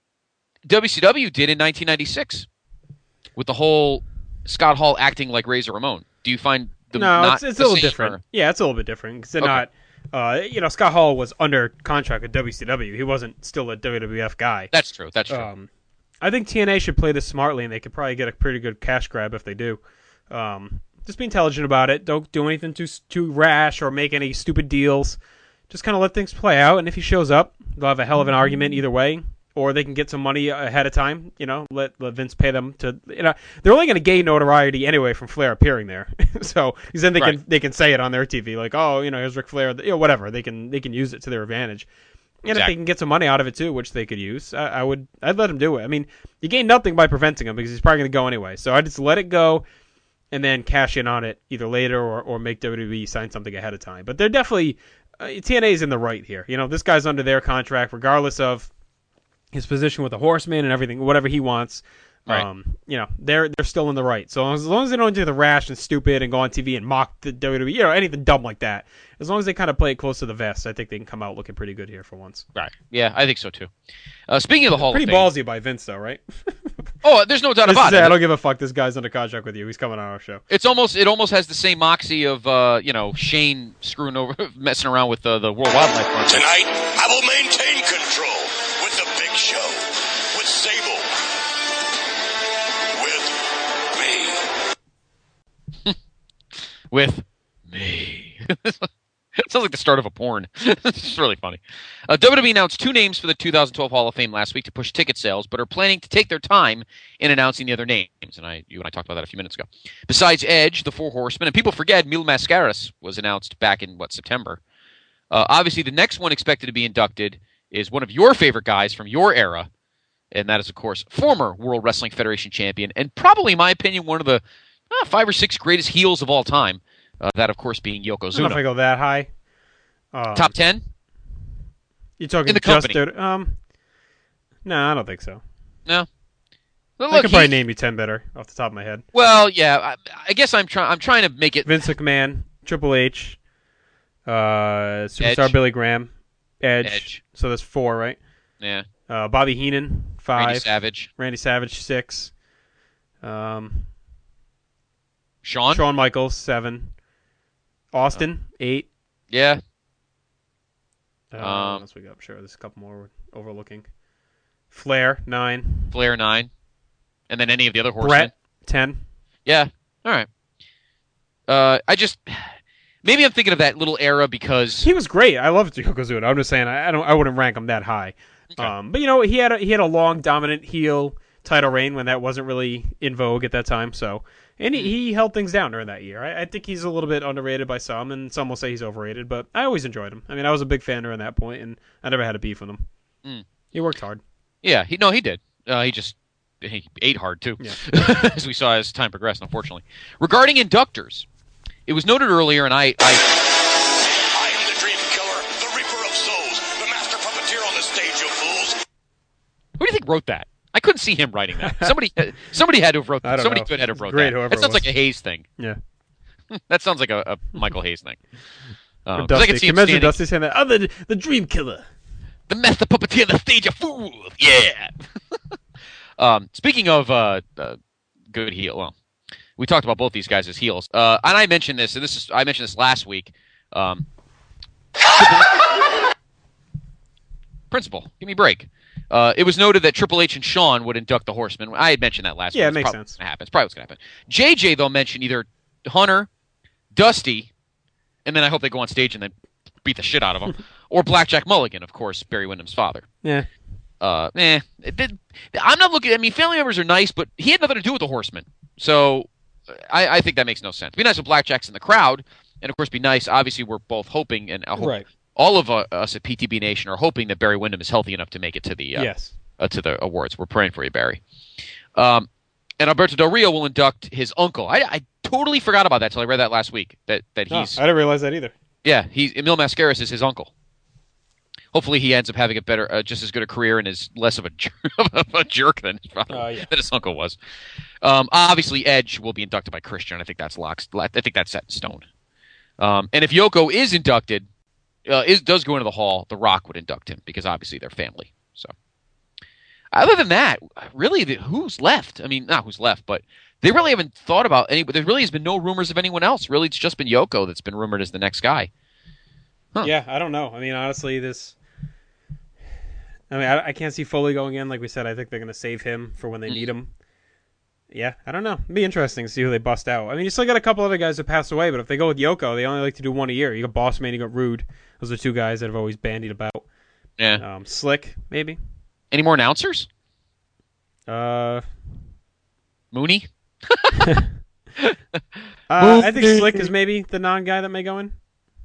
W C W did in nineteen ninety-six with the whole Scott Hall acting like Razor Ramon. Do you find them no, not it's, it's the a little same, different. Or? Yeah, it's a little bit different because they're Okay. not. Uh, you know, Scott Hall was under contract with W C W. He wasn't still a W W F guy. That's true. That's true. Um, I think T N A should play this smartly, and they could probably get a pretty good cash grab if they do. Um, just be intelligent about it. Don't do anything too too rash or make any stupid deals. Just kind of let things play out, and if he shows up, they'll have a hell of an argument either way. Or they can get some money ahead of time, you know, let, let Vince pay them to, you know, they're only going to gain notoriety anyway from Flair appearing there. So, because then they right. can they can say it on their T V, like, oh, you know, here's Ric Flair, you know, whatever. They can they can use it to their advantage. And exactly. if they can get some money out of it too, which they could use, I, I would, I'd let him do it. I mean, you gain nothing by preventing him because he's probably going to go anyway. So I just let it go, and then cash in on it either later or, or make W W E sign something ahead of time. But they're definitely uh, T N A is in the right here. You know, this guy's under their contract, regardless of his position with the Horseman and everything, whatever he wants. Right. Um, you know, they're they're still in the right. So as long as they don't do the rash and stupid and go on T V and mock the W W E, you know, anything dumb like that, as long as they kind of play it close to the vest, I think they can come out looking pretty good here for once. Right. Yeah, I think so too. Uh, speaking of the Hall pretty of Fame, ballsy by Vince, though, right? Oh, there's no doubt this about is it. I don't give a fuck. This guy's under contract with you. He's coming on our show. It's almost it almost has the same moxie of uh, you know Shane screwing over, messing around with uh, the World Wildlife Fund. Tonight, I will maintain control with the Big Show, with Sable, with me. With me. It sounds like the start of a porn. It's really funny. Uh, W W E announced two names for the two thousand twelve Hall of Fame last week to push ticket sales, but are planning to take their time in announcing the other names. And I, you and I talked about that a few minutes ago. Besides Edge, the Four Horsemen, and people forget Mil Mascaras was announced back in, what, September. Uh, obviously, the next one expected to be inducted is one of your favorite guys from your era, and that is, of course, former World Wrestling Federation champion, and probably, in my opinion, one of the uh, five or six greatest heels of all time. Uh, that, of course, being Yokozuna. I don't know if I go that high. Um, Top ten? You're talking in the just company? There, um, no, I don't think so. No. Well, I look, could probably he- name you ten better off the top of my head. Well, yeah. I, I guess I'm trying. I'm trying to make it. Vince McMahon, Triple H, uh, Superstar Edge. Billy Graham, Edge. Edge. So that's four, right? Yeah. Uh, Bobby Heenan, five. Randy Savage. Randy Savage, six. Um, Shawn. Shawn Michaels, seven. Austin, eight. Yeah. Uh, Um, what else we got? I'm sure there's a couple more we're overlooking. Flair, nine. Flair nine, and then any of the other horsemen. Brett, ten. Yeah. All right. Uh, I just maybe I'm thinking of that little era because He was great. I loved Yokozuna. I'm just saying I, I don't. I wouldn't rank him that high. Okay. Um, but you know, he had a, he had a long dominant heel title reign when that wasn't really in vogue at that time. So, and he, he held things down during that year. I, I think he's a little bit underrated by some, and some will say he's overrated. But I always enjoyed him. I mean, I was a big fan during that point, and I never had a beef with him. Mm. He worked hard. yeah, he no, he did. Uh, he just he ate hard too, Yeah. as we saw as time progressed. Unfortunately, regarding inductors, it was noted earlier, and I. I I am the Dream Killer, the Reaper of Souls, the Master Puppeteer on the stage, you fools. Who do you think wrote that? I couldn't see him writing that. Somebody, somebody had to have wrote I that. don't Somebody know. could have It's wrote great, that. whoever That it sounds was. like a Hayes thing. Yeah. That sounds like a, a Michael Hayes thing. Or Um, 'cause I Dusty. can see Can him you imagine standing- Dusty saying that? Oh, the, the Dream Killer. The master puppeteer, the stage of fools. Yeah. um, speaking of uh, uh, good heel, well, we talked about both these guys as heels, uh, and I mentioned this, and this is I mentioned this last week. Um, Principal, give me a break. Uh, it was noted that Triple H and Shawn would induct the Horsemen. I had mentioned that last yeah, week. Yeah, it makes probably sense. Gonna happen. It's probably what's going to happen. J J, though, mentioned either Hunter, Dusty, and then I hope they go on stage and then beat the shit out of him, or Blackjack Mulligan, of course, Barry Windham's father. Yeah. Uh, eh. It did, I'm not looking. I mean, family members are nice, but he had nothing to do with the Horsemen, so I, I think that makes no sense. It'd be nice if Blackjack's in the crowd, and of course, be nice. Obviously, we're both hoping, and I hope right. all of uh, us at P T B Nation are hoping that Barry Windham is healthy enough to make it to the uh, yes uh, to the awards. We're praying for you, Barry. Um, and Alberto Del Rio will induct his uncle. I, I totally forgot about that until I read that last week. That that oh, he's I didn't realize that either. Yeah, he's Emil Mascaras is his uncle. Hopefully, he ends up having a better, uh, just as good a career, and is less of a, jer- of a jerk than his, father, uh, yeah. than his uncle was. Um, obviously, Edge will be inducted by Christian. I think that's locked. I think that's set in stone. Um, and if Yoko is inducted, uh, is does go into the Hall, The Rock would induct him because obviously they're family. So, other than that, really, the, who's left? I mean, not who's left, but they really haven't thought about any. But there really has been no rumors of anyone else. Really, it's just been Yoko that's been rumored as the next guy. Huh. Yeah, I don't know. I mean, honestly, this. I mean, I, I can't see Foley going in. Like we said, I think they're going to save him for when they mm-hmm. need him. Yeah, I don't know. It'd be interesting to see who they bust out. I mean, you still got a couple other guys that passed away, but if they go with Yoko, they only like to do one a year. You got Boss Man, you got Rude. Those are two guys that have always bandied about. Yeah. Um, Slick, maybe. Any more announcers? Uh, Mooney? uh, I think Slick is maybe the non-guy that may go in.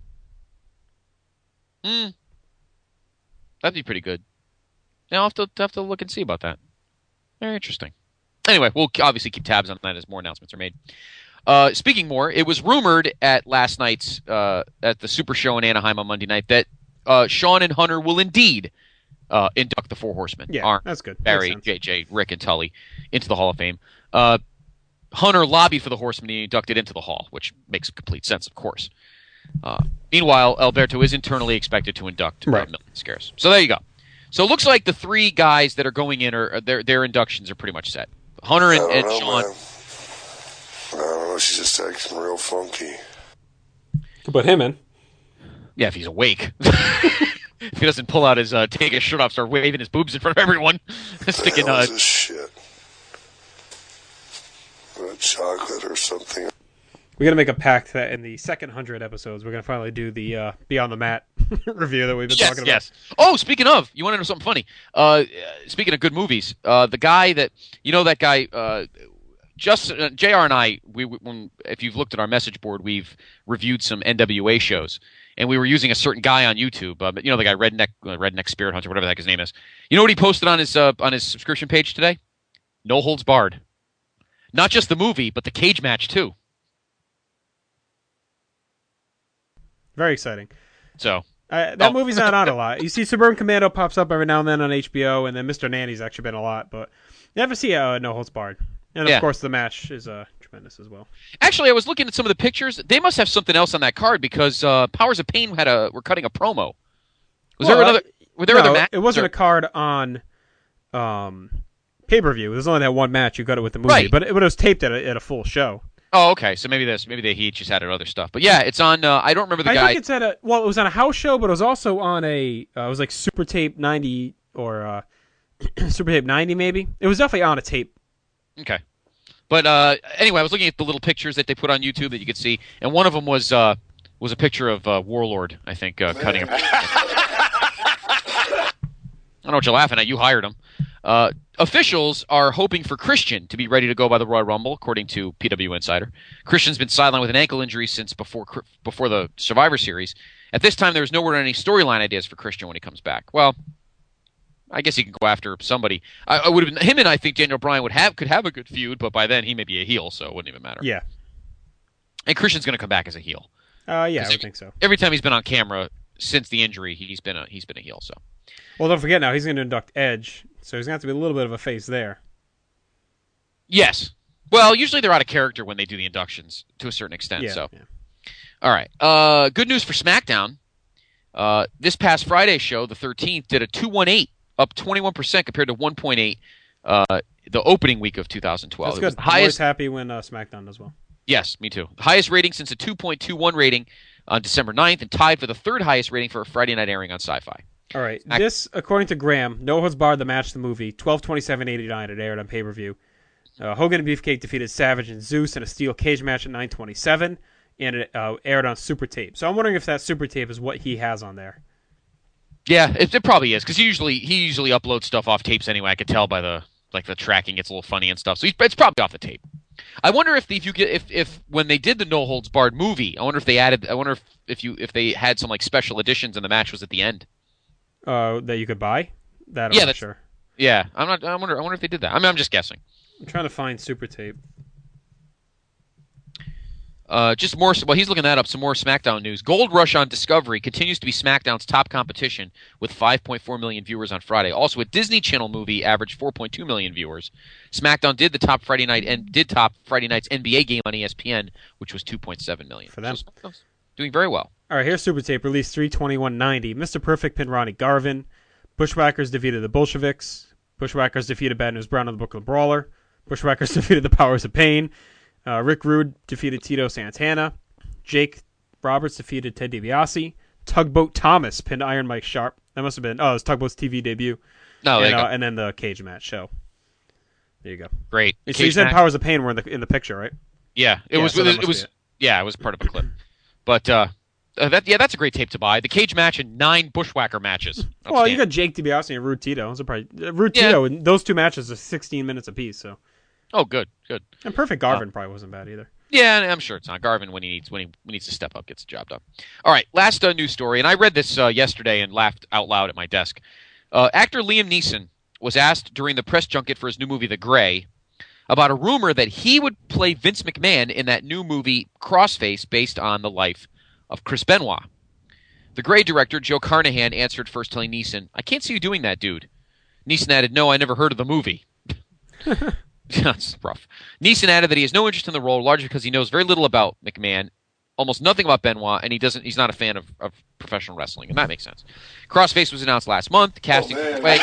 Hmm. That'd be pretty good. Now I'll have to, have to look and see about that. Very interesting. Anyway, we'll obviously keep tabs on that as more announcements are made. Uh, speaking more, it was rumored at last night's uh, at the Super Show in Anaheim on Monday night that uh, Shawn and Hunter will indeed uh, induct the Four Horsemen. Yeah, Arn, that's good. Barry, J J, Rick, and Tully into the Hall of Fame. Uh, Hunter lobbied for the Horsemen and inducted into the Hall, which makes complete sense, of course. Uh, meanwhile, Alberto is internally expected to induct right. uh, Milton Scares. So there you go. So it looks like the three guys that are going in are their their inductions are pretty much set. Hunter and, and know, Shawn. Man. I don't know. She's just acting real funky. Put him in. Yeah, if he's awake. If he doesn't pull out his uh, take his shirt off, start waving his boobs in front of everyone, sticking uh, this shit. A chocolate or something. We're gonna make a pact that in the second hundred episodes, we're gonna finally do the uh, Beyond the Mat review that we've been yes, talking about. Yes. Oh, speaking of, you want to know something funny? Uh, speaking of good movies, uh, the guy that you know that guy, uh, just uh, J R and I, we when if you've looked at our message board, we've reviewed some N W A shows, and we were using a certain guy on YouTube. Uh, you know the guy Redneck uh, Redneck Spirit Hunter, whatever the heck his name is. You know what he posted on his uh, on his subscription page today? No Holds Barred. Not just the movie, but the cage match too. Very exciting. So uh, that oh. movie's not on a lot. You see, Suburban Commando pops up every now and then on H B O, and then Mister Nanny's actually been a lot, but you never see uh, No Holds Barred. And of yeah. course, the match is uh, tremendous as well. Actually, I was looking at some of the pictures. They must have something else on that card because uh, Powers of Pain had a. We're cutting a promo. Was well, there another? Were there no, other matches? It wasn't or? a card on um, pay per view. There's only that one match. You got it with the movie, right. but it, but it was taped at a, at a full show. Oh, okay. So maybe this, maybe they he just had it other stuff. But yeah, it's on. Uh, I don't remember the I guy. I think it's at a. Well, it was on a house show, but it was also on a. Uh, it was like Super Tape ninety or uh, Super Tape ninety, maybe. It was definitely on a tape. Okay. But uh, anyway, I was looking at the little pictures that they put on YouTube that you could see, and one of them was uh, was a picture of uh, Warlord. I think uh, cutting him. I don't know what you're laughing at. You hired him. Uh, officials are hoping for Christian to be ready to go by the Royal Rumble, according to P W Insider. Christian's been sidelined with an ankle injury since before before the Survivor Series. At this time, there's nowhere any storyline ideas for Christian when he comes back. Well, I guess he can go after somebody. I, I would have been, him and I think Daniel Bryan would have could have a good feud, but by then he may be a heel, so it wouldn't even matter. Yeah. And Christian's going to come back as a heel. Uh, yeah, I would every, think so. Every time he's been on camera since the injury, he's been a he's been a heel. So. Well, don't forget now he's going to induct Edge, so he's going to have to be a little bit of a face there. Yes. Well, usually they're out of character when they do the inductions to a certain extent. Yeah, so. Yeah. All right. Uh, good news for SmackDown. Uh, this past Friday's show, the thirteenth, did a two eighteen, up twenty-one percent compared to one point eight uh, the opening week of two thousand twelve. That's It good. was the I'm always highest. happy when uh, SmackDown does well. Yes, me too. Highest rating since a two point two one rating on December ninth, and tied for the third highest rating for a Friday night airing on Sci-Fi. All right. I- This, according to Graham, No Holds Barred, the match, the movie, twelve twenty-seven eighty-nine. It aired on pay-per-view. Uh, Hogan and Beefcake defeated Savage and Zeus in a steel cage match at nine twenty-seven, and it uh, aired on Super Tape. So I'm wondering if that Super Tape is what he has on there. Yeah, it, it probably is because he usually he usually uploads stuff off tapes anyway. I could tell by the like the tracking gets a little funny and stuff. So he's, it's probably off the tape. I wonder if the, if you get if, if when they did the No Holds Barred movie, I wonder if they added. I wonder if, if you if they had some like special editions and the match was at the end. Uh, that you could buy? That I'm yeah, not that's, sure. Yeah, I'm not. I wonder. I wonder if they did that. I mean, I'm just guessing. I'm trying to find Super Tape. Uh, just more. Well, he's looking that up. Some more SmackDown news. Gold Rush on Discovery continues to be SmackDown's top competition with five point four million viewers on Friday. Also, a Disney Channel movie averaged four point two million viewers. SmackDown did the top Friday night and did top Friday night's N B A game on E S P N, which was two point seven million for them. So SmackDown's doing very well. All right, here's Super Tape, released three twenty-one ninety. Mister Perfect pinned Ronnie Garvin. Bushwhackers defeated the Bolsheviks. Bushwhackers defeated Bad News Brown in the Brooklyn Brawler. Bushwhackers defeated the Powers of Pain. Uh, Rick Rude defeated Tito Santana. Jake Roberts defeated Ted DiBiase. Tugboat Thomas pinned Iron Mike Sharp. That must have been, oh, it was Tugboat's T V debut. No, and, there you uh, go. and then the cage match show. There you go. Great. So Cage you said match. Powers of Pain were in the in the picture, right? Yeah, it Yeah, was. so that it, must was. be it. Yeah, it was part of a clip. But uh, uh, that yeah, that's a great tape to buy. The cage match and nine Bushwhacker matches. Well, you got Jake DiBiase and Rude Tito. Those are probably uh, Rude Yeah. Tito. And those two matches are sixteen minutes apiece. So. Oh, good, good. And Perfect Garvin probably wasn't bad either. Yeah, and I'm sure it's not. Garvin, when he needs when he needs to step up, gets the job done. All right, last uh, news story, and I read this uh, yesterday and laughed out loud at my desk. Uh, actor Liam Neeson was asked during the press junket for his new movie, The Gray, about a rumor that he would play Vince McMahon in that new movie Crossface, based on the life of Chris Benoit. The Gray director, Joe Carnahan, answered first, telling Neeson, "I can't see you doing that, dude." Neeson added, "No, I never heard of the movie." That's rough. Neeson added that he has no interest in the role, largely because he knows very little about McMahon, almost nothing about Benoit, and he doesn't. He's not a fan of, of professional wrestling, and that makes sense. Crossface was announced last month. Casting. Oh, Wait.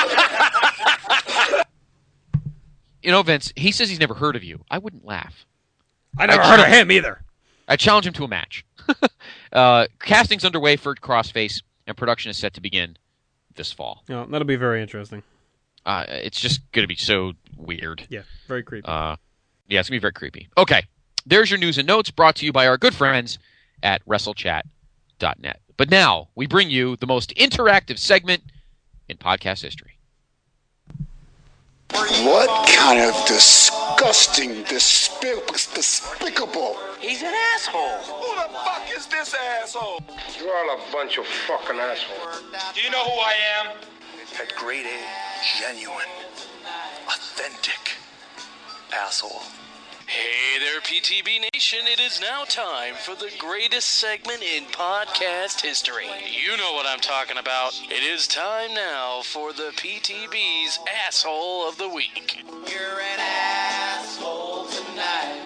You know, Vince, he says he's never heard of you. I wouldn't laugh. I never I heard of challenge- him either. I challenge him to a match. uh, casting's underway for Crossface, and production is set to begin this fall. No, that'll be very interesting. Uh, it's just going to be so weird. Yeah, very creepy. Uh, yeah, it's going to be very creepy. Okay, there's your news and notes brought to you by our good friends at WrestleChat dot net. But now, we bring you the most interactive segment in podcast history. What kind of disgusting, despic- despicable? He's an asshole. Who the fuck is this asshole? You're all a bunch of fucking assholes. Do you know who I am? At grade A, genuine, authentic asshole. Hey there, P T B Nation. It is now time for the greatest segment in podcast history. You know what I'm talking about. It is time now for the P T B's Asshole of the Week. You're an asshole tonight.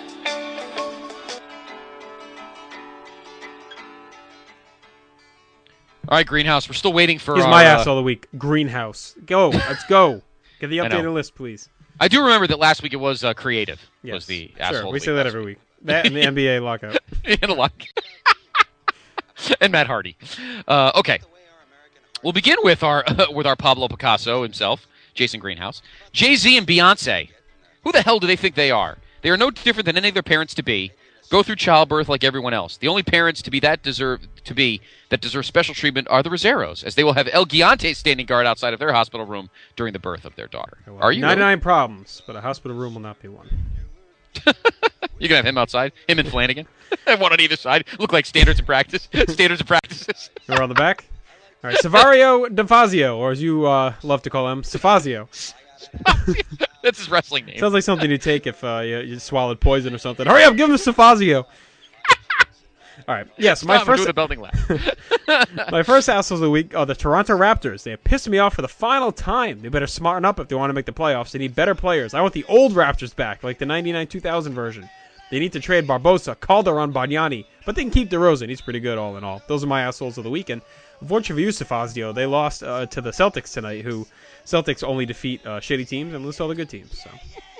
All right, Greenhouse, we're still waiting for He's our, my uh, asshole of the week. Greenhouse. Go. Let's go. Get the I know. updated list, please. I do remember that last week it was uh, creative. Yes. Was the Sure, asshole? we of the say week that last every week. That and the N B A lockout. and a lot. And Matt Hardy. Uh, okay, we'll begin with our with our Pablo Picasso himself, Jason Greenhouse. Jay-Z and Beyonce. Who the hell do they think they are? They are no different than any of their parents to be. Go through childbirth like everyone else. The only parents to be that deserve to be that deserve special treatment are the Roseros, as they will have El Giante standing guard outside of their hospital room during the birth of their daughter. Are you? ninety-nine really? Problems, but a hospital room will not be one. You can have him outside, him and Flanagan, one on either side. Look like standards of practice, standards of practices. You're on the back. All right, Savario DeFazio, or as you uh, love to call him, Safazio. That's his wrestling name. Sounds like something you take if uh, you, you swallowed poison or something. Hurry up, give him Safazio. All right. Yes, my Stop, first I'm doing a belting laugh. my first assholes of the week are the Toronto Raptors. They have pissed me off for the final time. They better smarten up if they want to make the playoffs. They need better players. I want the old Raptors back, like the ninety-nine two thousand version. They need to trade Barbosa, Calderon, Bargnani, but they can keep DeRozan. He's pretty good all in all. Those are my assholes of the weekend. Unfortunately for you, Safazio, they lost uh, to the Celtics tonight, who Celtics only defeat uh, shitty teams and lose to all the good teams. So.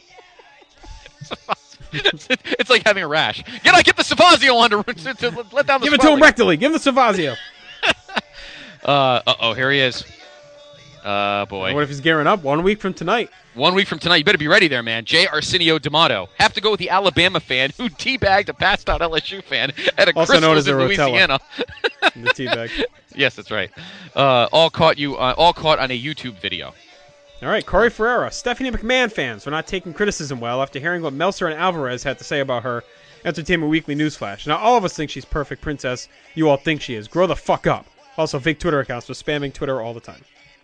It's like having a rash. Get I get the Savazio on to, to, to let down the Give it to him rectally. Give him the Savazio. uh oh, here he is. Uh boy. What if he's gearing up? One week from tonight. One week from tonight. You better be ready there, man. J. Arsenio D'Amato. Have to go with the Alabama fan who teabagged a passed out L S U fan at a also Christmas known as in the Louisiana. The teabag. Yes, that's right. Uh, all caught you. Uh, all caught on a YouTube video. All right, Corey Ferreira. Stephanie McMahon fans are not taking criticism well after hearing what Meltzer and Alvarez had to say about her. Entertainment Weekly newsflash. Now, all of us think she's perfect princess. You all think she is. Grow the fuck up. Also, fake Twitter accounts for spamming Twitter all the time.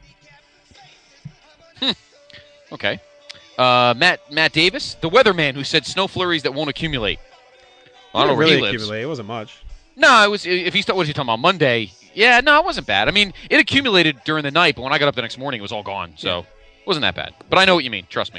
Hmm. Okay. Uh, Matt Matt Davis, the weatherman who said snow flurries that won't accumulate. Well, I don't know where really he lives. Accumulate. It wasn't much. No, it was. If he what was he talking about Monday? Yeah, no, it wasn't bad. I mean, it accumulated during the night, but when I got up the next morning, it was all gone. So. Yeah. Wasn't that bad. But I know what you mean. Trust me.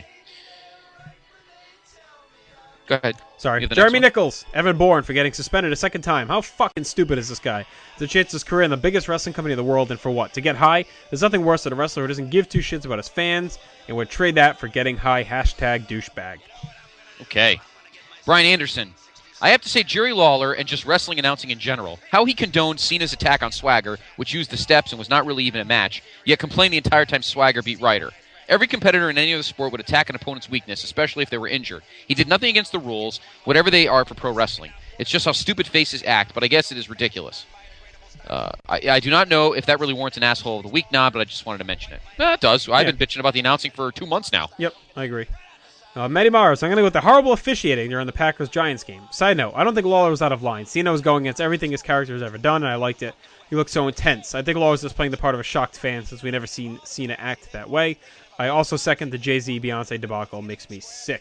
Go ahead. Sorry. Jeremy Nichols. Evan Bourne for getting suspended a second time. How fucking stupid is this guy? To chance his career in the biggest wrestling company in the world, and for what? To get high? There's nothing worse than a wrestler who doesn't give two shits about his fans and would trade that for getting high. Hashtag douchebag. Okay. Brian Anderson. I have to say Jerry Lawler and just wrestling announcing in general, how he condoned Cena's attack on Swagger, which used the steps and was not really even a match, yet complained the entire time Swagger beat Ryder. Every competitor in any other sport would attack an opponent's weakness, especially if they were injured. He did nothing against the rules, whatever they are for pro wrestling. It's just how stupid faces act, but I guess it is ridiculous. Uh, I, I do not know if that really warrants an asshole of the week now, but I just wanted to mention it. No, it does. I've Yeah. been bitching about the announcing for two months now. Yep, I agree. Uh, Matty Mars, I'm going to go with the horrible officiating during the Packers-Giants game. Side note, I don't think Lawler was out of line. Cena was going against everything his character has ever done, and I liked it. He looked so intense. I think Lawler was just playing the part of a shocked fan since we never seen Cena act that way. I also second the Jay-Z Beyonce debacle. Makes me sick.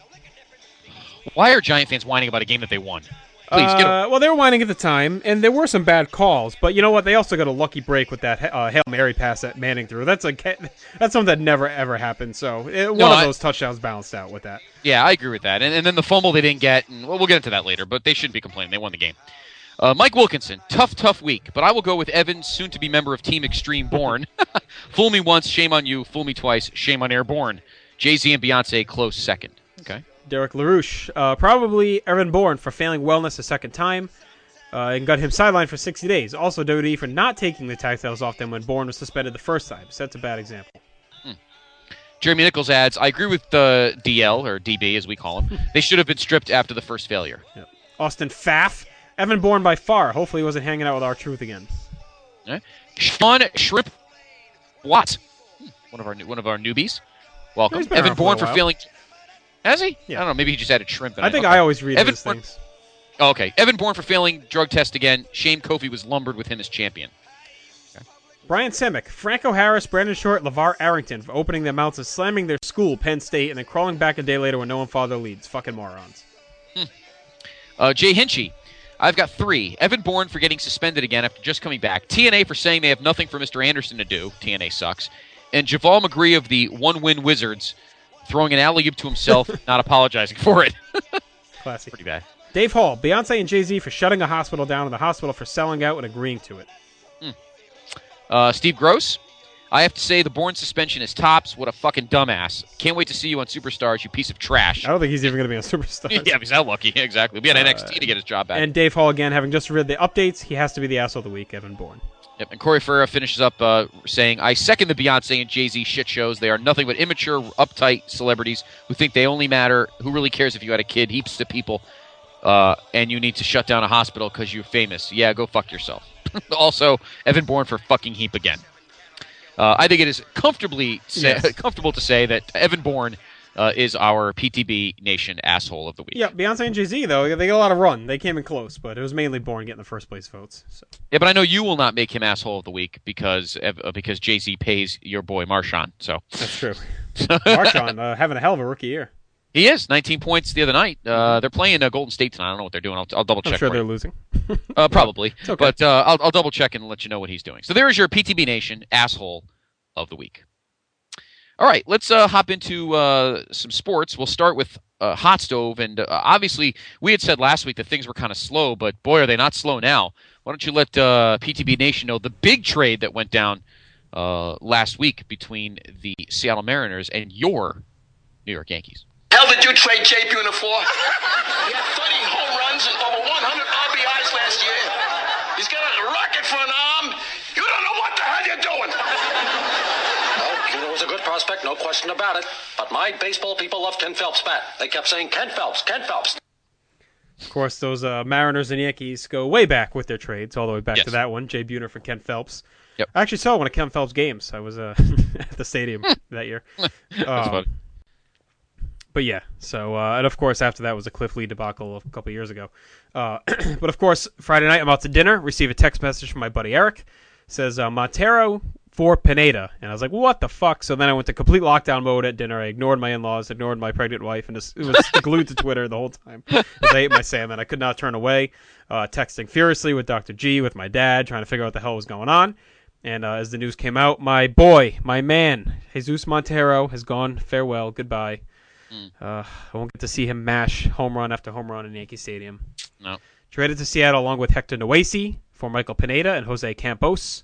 Why are Giant fans whining about a game that they won? Please, uh, get a- Well, they were whining at the time, and there were some bad calls. But you know what? They also got a lucky break with that uh, Hail Mary pass that Manning threw. That's a that's something that never ever happened. So it, one No, of I- those touchdowns balanced out with that. Yeah, I agree with that. And, and then the fumble they didn't get, and well, we'll get into that later, but they shouldn't be complaining. They won the game. Uh, Mike Wilkinson, tough, tough week, but I will go with Evans, soon-to-be member of Team Extreme Born. Fool me once, shame on you. Fool me twice, shame on Airborne. Jay-Z and Beyonce, close second. Okay. Derek LaRouche, uh, probably Evan Bourne for failing wellness a second time, uh, and got him sidelined for sixty days. Also, W W E for not taking the tactiles off them when Bourne was suspended the first time. So that's a bad example. Hmm. Jeremy Nichols adds, I agree with the D L, or D B as we call him. They should have been stripped after the first failure. Yep. Austin Pfaff, Evan Bourne by far. Hopefully he wasn't hanging out with R-Truth again. Okay. Sean Shrimp Watts, hmm. one of our one of our newbies. Welcome. He's been Evan around for Bourne a for while. failing... Has he? Yeah. I don't know. Maybe he just added shrimp in I it. think Okay. I always read Evan his Bourne- things. Oh, okay. Evan Bourne for failing drug test again. Shame Kofi was lumbered with him as champion. Brian Semick, Franco Harris, Brandon Short, LeVar Arrington for opening their mouths and slamming their school, Penn State, and then crawling back a day later when no one followed their leads. Fucking morons. Hmm. Uh, Jay Hinchy. I've got three. Evan Bourne for getting suspended again after just coming back. T N A for saying they have nothing for Mister Anderson to do. T N A sucks. And Javal McGree of the one-win Wizards throwing an alley-oop to himself, not apologizing for it. Classy. Pretty bad. Dave Hall, Beyonce and Jay-Z for shutting a hospital down and the hospital for selling out and agreeing to it. Hmm. Uh, Steve Gross. I have to say the Bourne suspension is tops. What a fucking dumbass. Can't wait to see you on Superstars, you piece of trash. I don't think he's even going to be on Superstars. Yeah, he's that lucky. Exactly. We had Uh, N X T to get his job back. And Dave Hall, again, having just read the updates, he has to be the asshole of the week, Evan Bourne. Yep. And Corey Ferreira finishes up uh, saying, I second the Beyonce and Jay-Z shit shows. They are nothing but immature, uptight celebrities who think they only matter. Who really cares if you had a kid? Heaps of people. Uh, and you need to shut down a hospital because you're famous. Yeah, go fuck yourself. Also, Evan Bourne for fucking heap again. Uh, I think it is comfortably say, Yes. comfortable to say that Evan Bourne uh, is our P T B Nation asshole of the week. Yeah, Beyonce and Jay-Z, though, they got a lot of run. They came in close, but it was mainly Bourne getting the first place votes. So. Yeah, but I know you will not make him asshole of the week because uh, because Jay-Z pays your boy Marshawn. So That's true. Marshawn uh, having a hell of a rookie year. He is nineteen points the other night. Uh, they're playing uh, Golden State tonight. I don't know what they're doing. I'll, I'll double check. I'm sure for they're you. losing. uh, probably, okay. but uh, I'll, I'll double check and let you know what he's doing. So there is your P T B Nation asshole of the week. All right, let's uh, hop into uh, some sports. We'll start with uh, Hot Stove, and uh, obviously we had said last week that things were kind of slow, but boy, are they not slow now. why don't you let uh, P T B Nation know the big trade that went down uh, last week between the Seattle Mariners and your New York Yankees? Hell did you trade Jay Buhner for? He had thirty home runs and over one hundred R B Is last year. He's got a rocket for an arm. You don't know what the hell you're doing. Well, Buhner was a good prospect, no question about it. But my baseball people love Ken Phelps' bat. They kept saying, Ken Phelps, Ken Phelps. Of course, those uh, Mariners and Yankees go way back with their trades, all the way back Yes. to that one, Jay Buhner for Ken Phelps. Yep. I actually saw one of Ken Phelps' games. I was uh, at the stadium that year. That's Um, funny. But yeah, so, uh, and of course, after that was a Cliff Lee debacle a couple years ago. Uh, but of course, Friday night, I'm out to dinner, receive a text message from my buddy Eric. Says, uh, Montero for Pineda. And I was like, what the fuck? So then I went to complete lockdown mode at dinner. I ignored my in-laws, ignored my pregnant wife, and just, it was glued to Twitter the whole time as I ate my salmon. I could not turn away, uh, texting furiously with Doctor G, with my dad, trying to figure out what the hell was going on. And uh, as the news came out, my boy, my man, Jesus Montero has gone. Farewell. Goodbye. Mm. Uh, I won't get to see him mash home run after home run in Yankee Stadium. No. Traded to Seattle along with Hector Noesi for Michael Pineda and Jose Campos.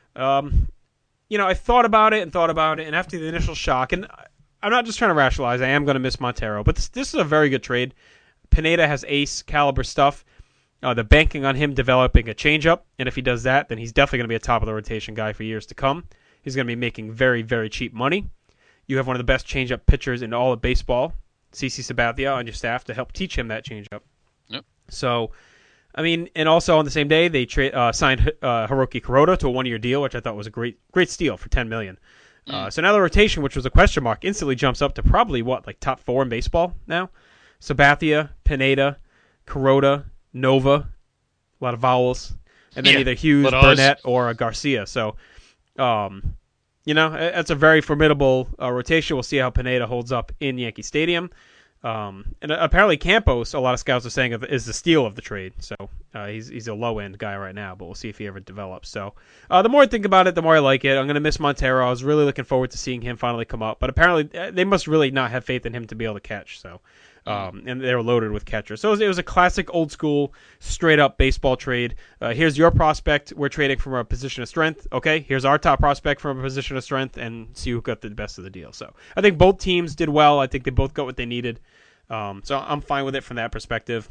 Um, you know, I thought about it and thought about it, and after the initial shock, and I'm not just trying to rationalize, I am going to miss Montero, but this, this is a very good trade. Pineda has ace caliber stuff. Uh, they're banking on him developing a changeup, and if he does that, then he's definitely going to be a top of the rotation guy for years to come. He's going to be making very, very cheap money. You have one of the best changeup pitchers in all of baseball, CeCe Sabathia, on your staff to help teach him that changeup. Yep. So, I mean, and also on the same day, they tra- uh, signed uh, Hiroki Kuroda to a one-year deal, which I thought was a great great steal for ten million dollars. Mm. Uh, so now the rotation, which was a question mark, instantly jumps up to probably, what, like top four in baseball now? Sabathia, Pineda, Kuroda, Nova, a lot of vowels, and then yeah, either Hughes, Burnett, or uh, Garcia. So, um, you know, that's a very formidable uh, rotation. We'll see how Pineda holds up in Yankee Stadium. Um, and apparently Campos, a lot of scouts are saying, is the steal of the trade. So uh, he's he's a low-end guy right now, but we'll see if he ever develops. So uh, the more I think about it, the more I like it. I'm going to miss Montero. I was really looking forward to seeing him finally come up. But apparently they must really not have faith in him to be able to catch. So, um, and they were loaded with catchers. So it was, it was a classic, old-school, straight-up baseball trade. Uh, here's your prospect. We're trading from a position of strength. Okay, here's our top prospect from a position of strength, and see who got the best of the deal. So I think both teams did well. I think they both got what they needed. Um, so I'm fine with it from that perspective.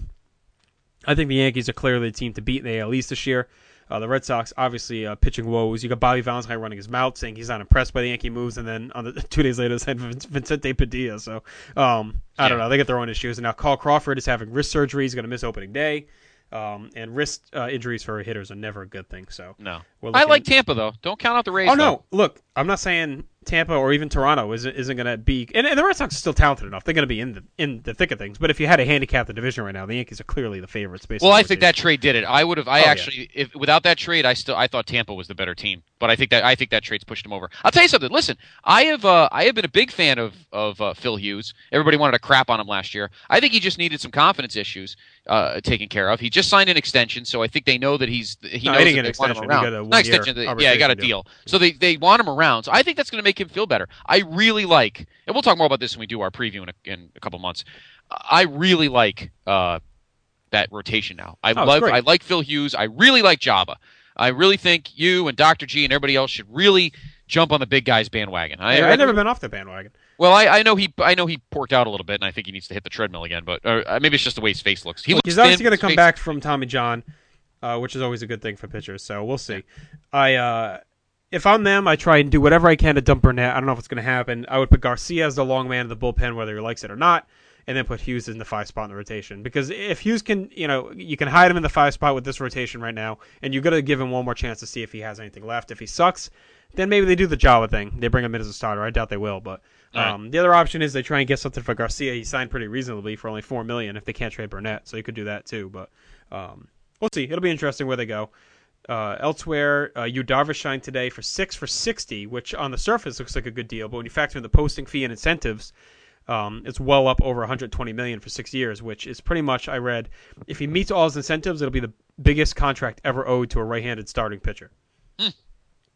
I think the Yankees are clearly the team to beat in the A L East this year. Uh, the Red Sox, obviously, uh, pitching woes. You got Bobby Valentine running his mouth, saying he's not impressed by the Yankee moves, and then on the two days later, signed Vincente Padilla. So um, I don't yeah. know. They got their own issues. And now Carl Crawford is having wrist surgery. He's going to miss opening day. Um, and wrist uh, injuries for hitters are never a good thing. So no, we're I looking... like Tampa though. Don't count out the Rays. Oh no, though. look, I'm not saying Tampa or even Toronto isn't isn't going to be, and, and the Red Sox are still talented enough. They're going to be in the in the thick of things. But if you had to handicap the division right now, the Yankees are clearly the favorites. Based Well, on I think that trade did it. I would have. I Oh, actually, if without that trade, I still I thought Tampa was the better team. But I think that I think that trade's pushed him over. I'll tell you something. Listen, I have uh, I have been a big fan of of uh, Phil Hughes. Everybody wanted to crap on him last year. I think he just needed some confidence issues uh, taken care of. He just signed an extension, so I think they know that he's he No, knows he didn't that get they an want him extension. He around. got a Not one-year extension. They, yeah, he got a arbitration deal. deal. So they they want him around. So I think that's going to make him feel better. I really like, and we'll talk more about this when we do our preview in a, in a couple months. I really like uh, that rotation now. I Oh, it's love great. I like Phil Hughes. I really like Jabba. I really think you and Doctor G and everybody else should really jump on the big guys bandwagon. I, Yeah, I I've never been off the bandwagon. Well, I, I know he I know he porked out a little bit, and I think he needs to hit the treadmill again. But or, uh, maybe it's just the way his face looks. He Look, looks he's obviously thin, going to his come face- back from Tommy John, uh, which is always a good thing for pitchers. So we'll see. I uh, if I'm them, I try and do whatever I can to dump Burnett. I don't know if it's going to happen. I would put Garcia as the long man of the bullpen, whether he likes it or not, and then put Hughes in the five spot in the rotation. Because if Hughes can, you know, you can hide him in the five spot with this rotation right now, and you've got to give him one more chance to see if he has anything left. If he sucks, then maybe they do the Java thing. They bring him in as a starter. I doubt they will, but um, right. The other option is they try and get something for Garcia. He signed pretty reasonably for only four million dollars if they can't trade Burnett, so you could do that too. But um, we'll see. It'll be interesting where they go. Uh, elsewhere, uh, Yu Darvish signed today for six for sixty, which on the surface looks like a good deal, but when you factor in the posting fee and incentives, um, it's well up over one hundred twenty million dollars for six years, which is pretty much, I read, if he meets all his incentives, it'll be the biggest contract ever owed to a right-handed starting pitcher. Hmm.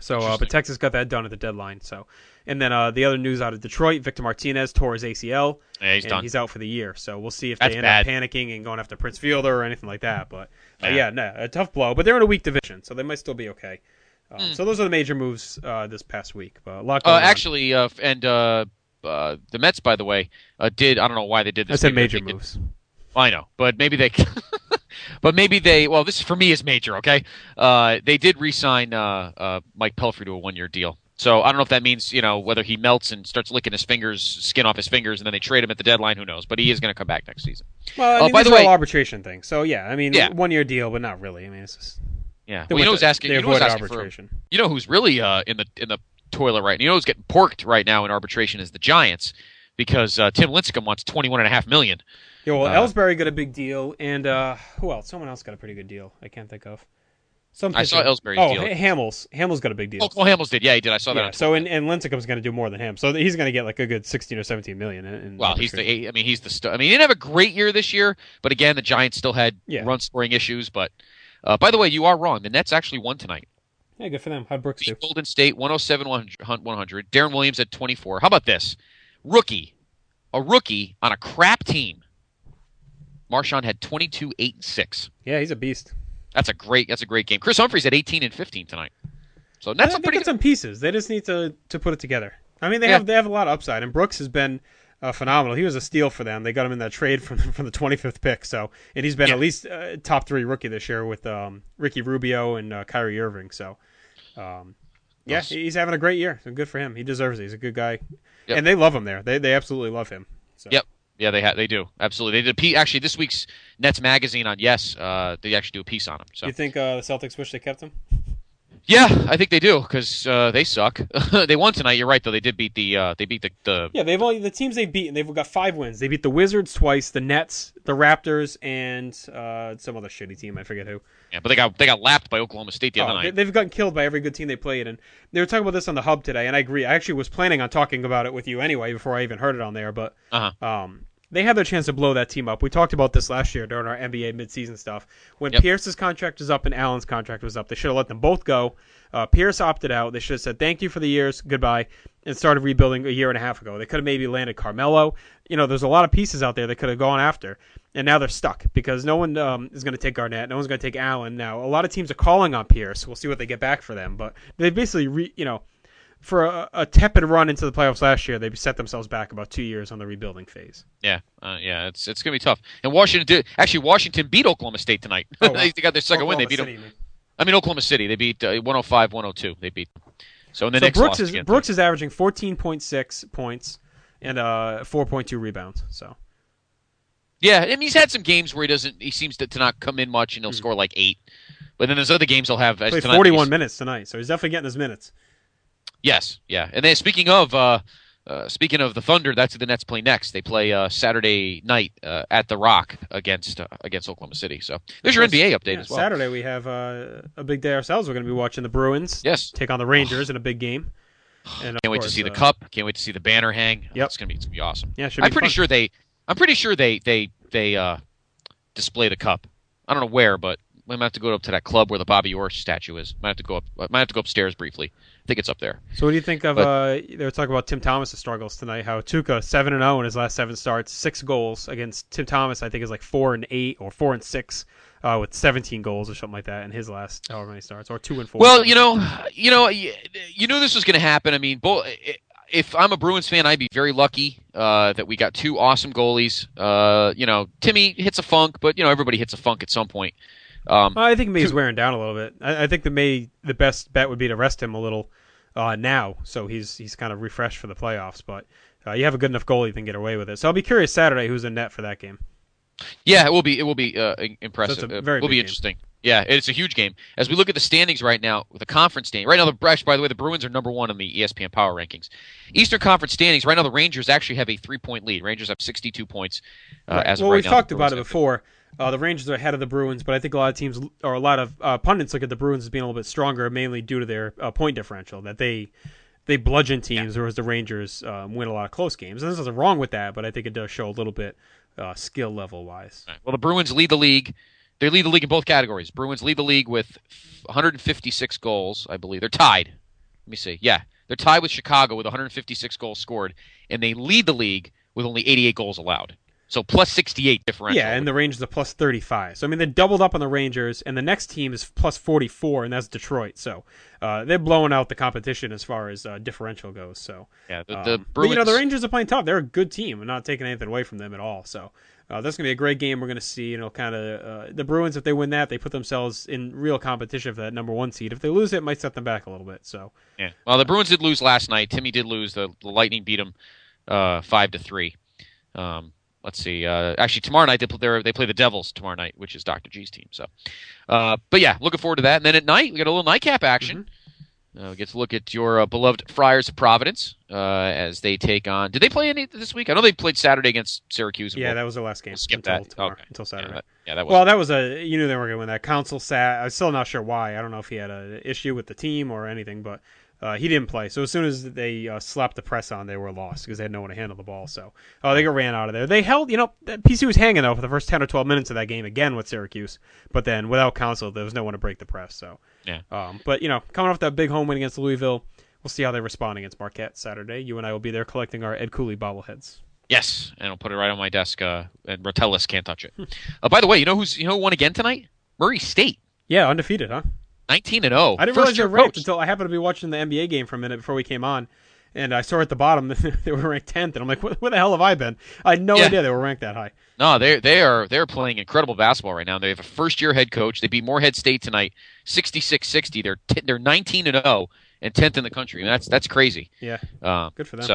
So, uh, but Texas got that done at the deadline. So, and then uh, the other news out of Detroit, Victor Martinez tore his A C L. Yeah, he's and done. He's out for the year. So we'll see if That's they end bad. up panicking and going after Prince Fielder or anything like that. But uh, Yeah. yeah, no, a tough blow. But they're in a weak division, so they might still be okay. Um, Mm. So those are the major moves uh, this past week. But a lot Uh, going on. actually, uh, and uh, uh, the Mets, by the way, uh, did. I don't know why they did this. I said Maybe major they did- moves. I know, but maybe they. But maybe they. Well, this for me is major. Okay, uh, they did re-sign uh, uh, Mike Pelfrey to a one-year deal. So I don't know if that means you know whether he melts and starts licking his fingers, skin off his fingers, and then they trade him at the deadline. Who knows? But he is going to come back next season. Well, I Uh, mean, by these the are way, all arbitration things. So yeah, I mean, Yeah. one year deal, but not really. I mean, it's just yeah. they Well, you went know who's to- asking? They You know who's avoided asking for? arbitration. You know who's really uh, in the in the toilet right now? You know who's getting porked right now in arbitration is the Giants because uh, Tim Lincecum wants twenty-one and a half million. Yeah, well, Uh, Ellsbury got a big deal, and uh, who else? Someone else got a pretty good deal. I can't think of. Some I saw pitcher- Ellsbury's oh, deal. Ha- Hamels. Hamels got a big deal. Oh, well, Hamels did. Yeah, he did. I saw that. Yeah, on so and, and Lincecum's going to do more than him. So he's going to get like a good sixteen or seventeen million. In, in Well, he's arbitration. the. I mean, he's the. St- I mean, he didn't have a great year this year, but again, the Giants still had Yeah. run scoring issues. But uh, by the way, you are wrong. The Nets actually won tonight. Yeah, good for them. How'd Brooks do? Beat Golden State one oh seven one hundred. Darren Williams at twenty-four. How about this? Rookie, a rookie on a crap team. Marshawn had twenty-two, eight, and six. Yeah, he's a beast. That's a great. That's a great game. Chris Humphries at eighteen and fifteen tonight. So I that's a think pretty it's good. some pieces. They just need to to put it together. I mean, they Yeah. have they have a lot of upside, and Brooks has been uh, phenomenal. He was a steal for them. They got him in that trade from from the twenty-fifth pick. So, and he's been Yeah. at least uh, top three rookie this year with um, Ricky Rubio and uh, Kyrie Irving. So, um, yeah, Nice. he's having a great year. So good for him. He deserves it. He's a good guy, Yep. and they love him there. They they absolutely love him. So. Yep. Yeah, they ha- they do absolutely. They did a piece, actually this week's Nets magazine on Yes. Uh, they actually do a piece on him. So You think uh, the Celtics wish they kept him? yeah, I think they do because uh, they suck. They won tonight. You're right though. They did beat the. Uh, they beat the. the Yeah, they've only the teams they've beaten. They've got five wins. They beat the Wizards twice, the Nets, the Raptors, and uh, some other shitty team. I forget who. yeah, but they got they got lapped by Oklahoma State the other Oh, night. they, they've gotten killed by every good team they played, and they were talking about this on the Hub today. And I agree. I actually was planning on talking about it with you anyway before I even heard it on there. But Uh-huh. um, they had their chance to blow that team up. We talked about this last year during our N B A midseason stuff. When Yep. Pierce's contract was up and Allen's contract was up, they should have let them both go. Uh, Pierce opted out. They should have said thank you for the years, goodbye, and started rebuilding a year and a half ago. They could have maybe landed Carmelo. You know, there's a lot of pieces out there they could have gone after, and now they're stuck because no one um, is going to take Garnett. No one's going to take Allen. Now, a lot of teams are calling on Pierce. We'll see what they get back for them, but they basically, re, you know, for a, a tepid run into the playoffs last year, they set themselves back about two years on the rebuilding phase. Yeah, uh, yeah, it's it's gonna be tough. And Washington did actually. Washington beat Oklahoma State tonight. Oh, wow. they got their second win. They Oklahoma beat City, them. you mean. I mean Oklahoma City. They beat uh, one oh five one oh two. They beat them. So in the So next Brooks loss is again. Brooks is averaging fourteen point six points and uh, four point two rebounds. So Yeah, I mean he's had some games where he doesn't. He seems to, to not come in much, and he'll score like eight. But then there's other games he'll have. as played tonight, forty-one he's- minutes tonight, so he's definitely getting his minutes. Yes, yeah. And then speaking of uh, uh, speaking of the Thunder, that's who the Nets play next. They play uh, Saturday night uh, at the Rock against uh, against Oklahoma City. So there's your N B A update Yeah, as well. Saturday we have uh, a big day ourselves. We're going to be watching the Bruins. Yes. Take on the Rangers in a big game. And of Can't wait to course, see the uh, cup. Can't wait to see the banner hang. Yep. It's gonna be it's gonna be awesome. Yeah, it should be I'm pretty fun. sure they. I'm pretty sure they they they uh, display the cup. I don't know where, but we might have to go up to that club where the Bobby Orr statue is. Might have to go up. Might have to go upstairs briefly. I think it's up there. So what do you think of? But- uh, they were talking about Tim Thomas' struggles tonight. How Tuca seven and zero in his last seven starts, six goals against Tim Thomas. I think is like four and eight or four and six, uh, with seventeen goals or something like that in his last however many starts, or two and four. Well, you know, you know, you, you knew this was going to happen. I mean, both. If I'm a Bruins fan, I'd be very lucky uh, that we got two awesome goalies. Uh, you know, Timmy hits a funk, but you know everybody hits a funk at some point. Um, I think May's wearing down a little bit. I, I think the May the best bet would be to rest him a little uh, now, so he's he's kind of refreshed for the playoffs. But uh, you have a good enough goalie, you can get away with it. So I'll be curious Saturday who's in net for that game. Yeah, it will be. It will be uh, impressive. So it's a It very will big be game. interesting. Yeah, it's a huge game. As we look at the standings right now, the conference standing right now, the actually, by the way, the Bruins are number one in the E S P N Power Rankings. Eastern Conference standings right now, the Rangers actually have a three-point lead. Rangers have sixty-two points uh, Right. as well, of right we've now. talked The about it Bruins have- before. Uh, the Rangers are ahead of the Bruins, but I think a lot of teams or a lot of uh, pundits look at the Bruins as being a little bit stronger, mainly due to their uh, point differential. That they they bludgeon teams, whereas the Rangers um, win a lot of close games. And there's nothing wrong with that, but I think it does show a little bit uh, skill level wise. Right. Well, the Bruins lead the league. They lead the league in both categories. Bruins lead the league with one hundred fifty-six goals, I believe. They're tied. Let me see. Yeah, they're tied with Chicago with one hundred fifty-six goals scored, and they lead the league with only eighty-eight goals allowed. So plus sixty-eight differential. Yeah, and the Rangers are plus thirty-five. So, I mean, they doubled up on the Rangers, and the next team is plus forty-four, and that's Detroit. So, uh, they're blowing out the competition as far as uh, differential goes. So, yeah, the, the um, Bruins... But, you know, the Rangers are playing tough. They're a good team. I'm not taking anything away from them at all. So, uh, that's going to be a great game we're going to see. You know, kind of uh, the Bruins, if they win that, they put themselves in real competition for that number one seed. If they lose it, it might set them back a little bit. So, yeah. Well, the Bruins did lose last night. Timmy did lose. The, the Lightning beat them uh, five to three. Um Let's see. Uh, actually, tomorrow night they play, they play the Devils tomorrow night, which is Doctor G's team. So, uh, but yeah, looking forward to that. And then at night we got a little nightcap action. Mm-hmm. Uh, we get to look at your uh, beloved Friars of Providence uh, as they take on. Did they play any this week? I know they played Saturday against Syracuse. Yeah, we'll, that was their last game. We'll skip until that. Tomorrow, Okay. Until Saturday. Yeah, that, yeah, that was. Well, that was a. You knew they were going to win that. Council sat. I'm still not sure why. I don't know if he had an issue with the team or anything, but. Uh, he didn't play, so as soon as they uh, slapped the press on, they were lost because they had no one to handle the ball. So uh, they got ran out of there. They held, you know, P C was hanging though for the first ten or twelve minutes of that game again with Syracuse, but then without Council, there was no one to break the press. So, yeah. Um, but you know, coming off that big home win against Louisville, we'll see how they respond against Marquette Saturday. You and I will be there collecting our Ed Cooley bobbleheads. Yes, and I'll put it right on my desk, uh, and Rotellus can't touch it. uh, by the way, you know who's you know who won again tonight? Murray State. Yeah, undefeated, huh? nineteen and oh. I didn't realize they were ranked until I happened to be watching the N B A game for a minute before we came on, and I saw at the bottom that they were ranked tenth, and I'm like, where, where the hell have I been? I had no yeah. idea they were ranked that high. No, they they are they're playing incredible basketball right now. They have a first year head coach. They beat Morehead State tonight, sixty-six sixty. They're t- they're nineteen and oh and tenth in the country. I mean, that's that's crazy. Yeah, um, good for them. So,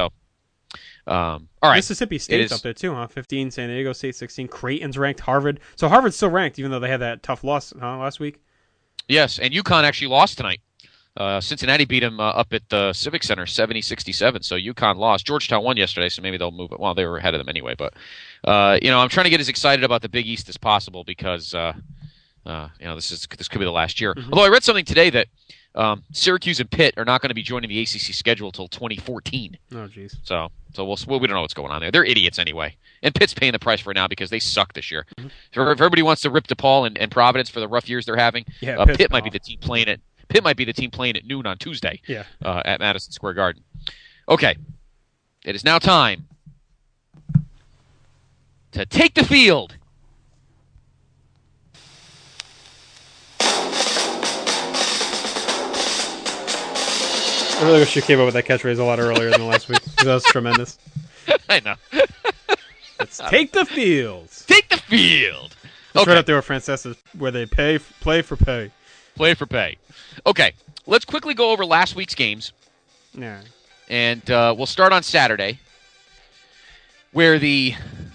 um, all right, Mississippi State's up there too, huh? fifteen, San Diego State sixteen, Creighton's ranked, Harvard. So Harvard's still ranked, even though they had that tough loss huh, last week. Yes, and UConn actually lost tonight. Uh, Cincinnati beat them uh, up at the Civic Center, seventy sixty-seven. So UConn lost. Georgetown won yesterday, so maybe they'll move it. Well, they were ahead of them anyway. But uh, you know, I'm trying to get as excited about the Big East as possible because uh, uh, you know this is this could be the last year. Mm-hmm. Although I read something today that um, Syracuse and Pitt are not going to be joining the A C C schedule until twenty fourteen. Oh, jeez. So so we'll, well, we don't know what's going on there. They're idiots anyway, and Pitt's paying the price for it now because they suck this year. Mm-hmm. So if everybody wants to rip DePaul and, and Providence for the rough years they're having, yeah, uh, Pitt might be the team playing it. Pitt might be the team playing at noon on Tuesday yeah. uh, at Madison Square Garden. Okay, it is now time to take the field. I really wish you came up with that catchphrase a lot earlier than last week. That was tremendous. I know. Let's take the field. Take the field. It's okay. right up there with Francesa's, where they pay, play for pay. Play for pay. Okay, let's quickly go over last week's games. Yeah. And uh, we'll start on Saturday, where the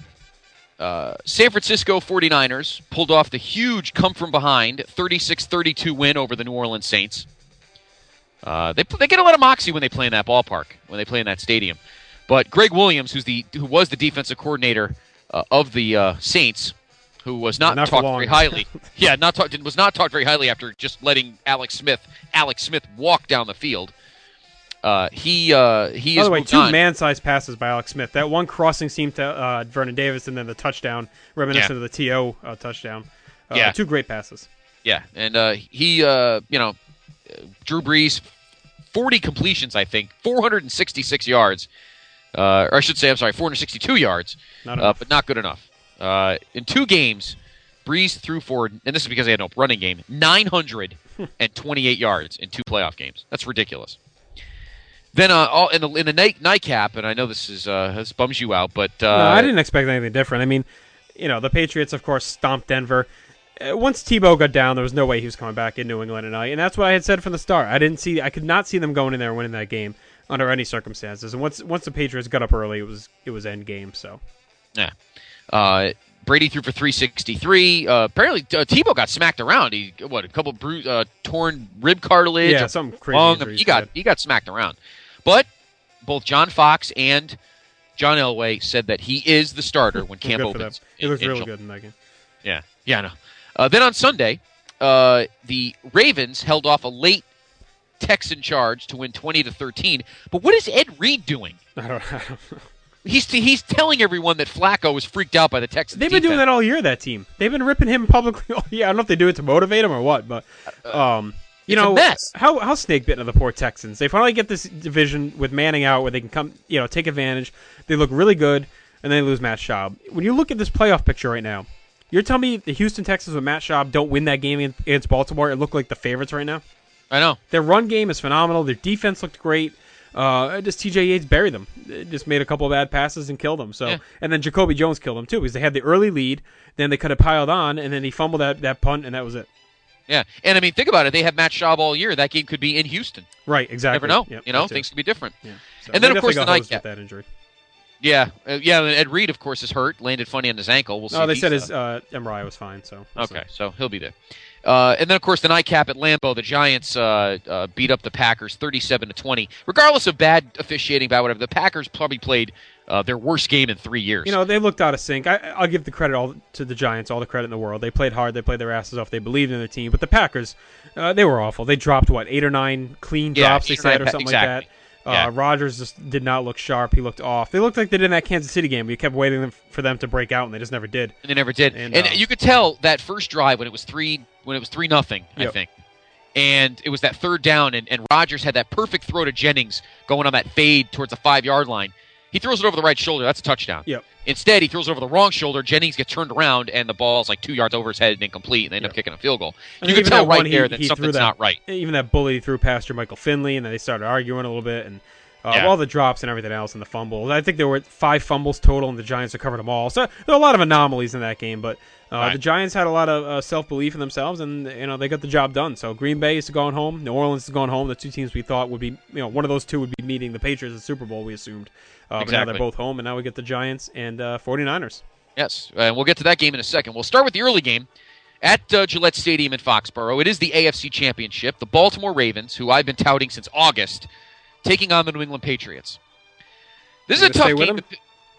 uh, San Francisco forty-niners pulled off the huge come-from-behind thirty-six thirty-two win over the New Orleans Saints. Uh, they they get a lot of moxie when they play in that ballpark, when they play in that stadium. But Greg Williams, who's the who was the defensive coordinator uh, of the uh, Saints, who was not, not talked very highly. yeah, not talked was not talked very highly after just letting Alex Smith Alex Smith walk down the field. Uh, he uh, he By is the way, moved two on. man-sized passes by Alex Smith. That one crossing seam to uh, Vernon Davis, and then the touchdown, reminiscent Yeah. of the T O uh, touchdown. Uh, Yeah. two great passes. Yeah, and uh, he uh, you know Drew Brees, forty completions, I think, four hundred sixty-six yards. Uh, or I should say, I'm sorry, four hundred sixty-two yards, Not uh, enough. but not good enough. Uh, in two games, Brees threw for, and this is because they had no running game, nine hundred twenty-eight yards in two playoff games. That's ridiculous. Then uh, all, in the in the night, nightcap, and I know this is uh, this bums you out, but uh, no, I didn't expect anything different. I mean, you know, the Patriots, of course, stomped Denver. Uh, once Tebow got down, there was no way he was coming back in New England tonight, and that's what I had said from the start. I didn't see, I could not see them going in there and winning that game under any circumstances. And once once the Patriots got up early, it was it was end game. So, yeah. Uh, Brady threw for three sixty-three. Uh, apparently, uh, Tebow got smacked around. He what a couple bru- uh, torn rib cartilage. Yeah, some crazy lung. injuries He got he he got smacked around. But both John Fox and John Elway said that he is the starter when camp good for opens. them. He in- looked in really Jul- good in that game. Yeah, yeah, I know. Uh, then on Sunday, uh, the Ravens held off a late Texan charge to win twenty to thirteen. But what is Ed Reed doing? I don't, I don't know. He's he's telling everyone that Flacco was freaked out by the Texans. They've been defense. doing that all year, that team. They've been ripping him publicly all year. I don't know if they do it to motivate him or what, but um, You it's know, a mess. how how snake bitten are the poor Texans? They finally get this division with Manning out where they can come, you know, take advantage. They look really good, and then they lose Matt Schaub. When you look at this playoff picture right now, you're telling me the Houston Texans with Matt Schaub don't win that game against Baltimore and look like the favorites right now? I know. Their run game is phenomenal. Their defense looked great. Uh, just T J Yates buried them. It just made a couple of bad passes and killed them. So, Yeah. and then Jacoby Jones killed them too because they had the early lead. Then they could have piled on, and then he fumbled that, that punt, and that was it. Yeah, and I mean, think about it. They have Matt Schaub all year. That game could be in Houston. Right, exactly. Never know. Yep, you know, that's it. things could be different. Yeah. So and then, they of course, the definitely got hosed nightcap. with that injury. Yeah, uh, yeah. Ed Reed, of course, is hurt. Landed funny on his ankle. We'll see. Oh, if they he's, said uh, his uh, M R I was fine. So we'll Okay, see. so he'll be there. Uh, and then, of course, the nightcap at Lambeau, the Giants uh, uh, beat up the Packers thirty-seven to twenty. Regardless of bad officiating, bad whatever, the Packers probably played uh, their worst game in three years. You know, they looked out of sync. I, I'll give the credit all to the Giants, all the credit in the world. They played hard. They played their asses off. They believed in their team. But the Packers, uh, they were awful. They dropped, what, eight or nine clean Yeah, drops, they eight or said, nine or pa- something exactly. like that. Uh, Yeah. Rodgers just did not look sharp. He looked off. They looked like they did in that Kansas City game. We kept waiting for them to break out, and they just never did. And they never did. And, And, uh, you could tell that first drive when it was three when it was three nothing, I Yep. think. And it was that third down, and, and Rodgers had that perfect throw to Jennings going on that fade towards the five yard line. He throws it over the right shoulder. That's a touchdown. Yep. Instead, he throws it over the wrong shoulder. Jennings gets turned around, and the ball's like two yards over his head and incomplete, and they end up Yep. kicking a field goal. And You could even tell that right one, he- there that he threw something's that- not right. Even that bully threw past your Michael Finley, and then they started arguing a little bit, and uh, Yeah. all the drops and everything else and the fumbles. I think there were five fumbles total, and the Giants recovered them all. So there are a lot of anomalies in that game, but uh, Right. the Giants had a lot of uh, self-belief in themselves, and you know they got the job done. So Green Bay is going home. New Orleans is going home. The two teams we thought would be, you know, one of those two would be meeting the Patriots at the Super Bowl, we assumed. Uh, But now Exactly. they're both home, and now we get the Giants and uh, 49ers. Yes, and we'll get to that game in a second. We'll start with the early game at uh, Gillette Stadium in Foxborough. It is the A F C Championship. The Baltimore Ravens, who I've been touting since August, taking on the New England Patriots. This You is a gonna tough stay game. with To...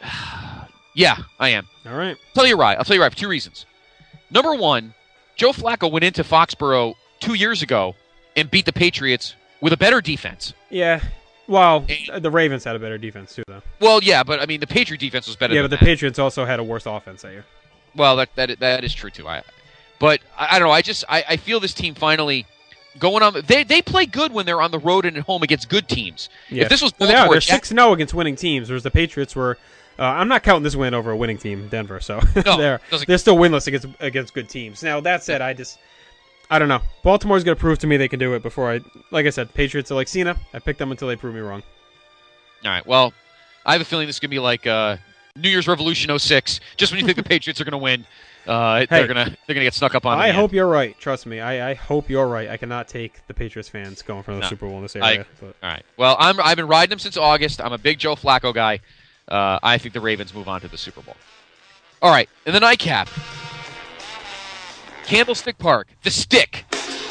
yeah, I am. All right. I'll tell you right. I'll tell you right for two reasons. Number one, Joe Flacco went into Foxborough two years ago and beat the Patriots with a better defense. Yeah. Well, the Ravens had a better defense too, though. Well, yeah, but I mean the Patriot defense was better. Yeah, than but the that. Patriots also had a worse offense that year. Well, that that that is true too. I, but I, I don't know. I just I, I feel this team finally going on. They they play good when they're on the road and at home against good teams. Yeah. If this was So they are. Baltimore, They're Jack- six and zero against winning teams, whereas the Patriots were. Uh, I'm not counting this win over a winning team, Denver. So No, they're doesn't- they're still winless against against good teams. Now that said, I just I don't know. Baltimore's going to prove to me they can do it before I. Like I said, Patriots are like Cena. I picked them until they prove me wrong. all right. Well, I have a feeling this is gonna be like uh, New Year's Revolution oh six. Just when you think the Patriots are gonna win, uh, Hey, they're gonna they're gonna get snuck up on. in I the hope end. you're right. Trust me. I, I hope you're right. I cannot take the Patriots fans going for the No. Super Bowl in this I- area. but. All right. Well, I'm I've been riding them since August. I'm a big Joe Flacco guy. Uh, I think the Ravens move on to the Super Bowl. All right. In the nightcap, Candlestick Park, the Stick.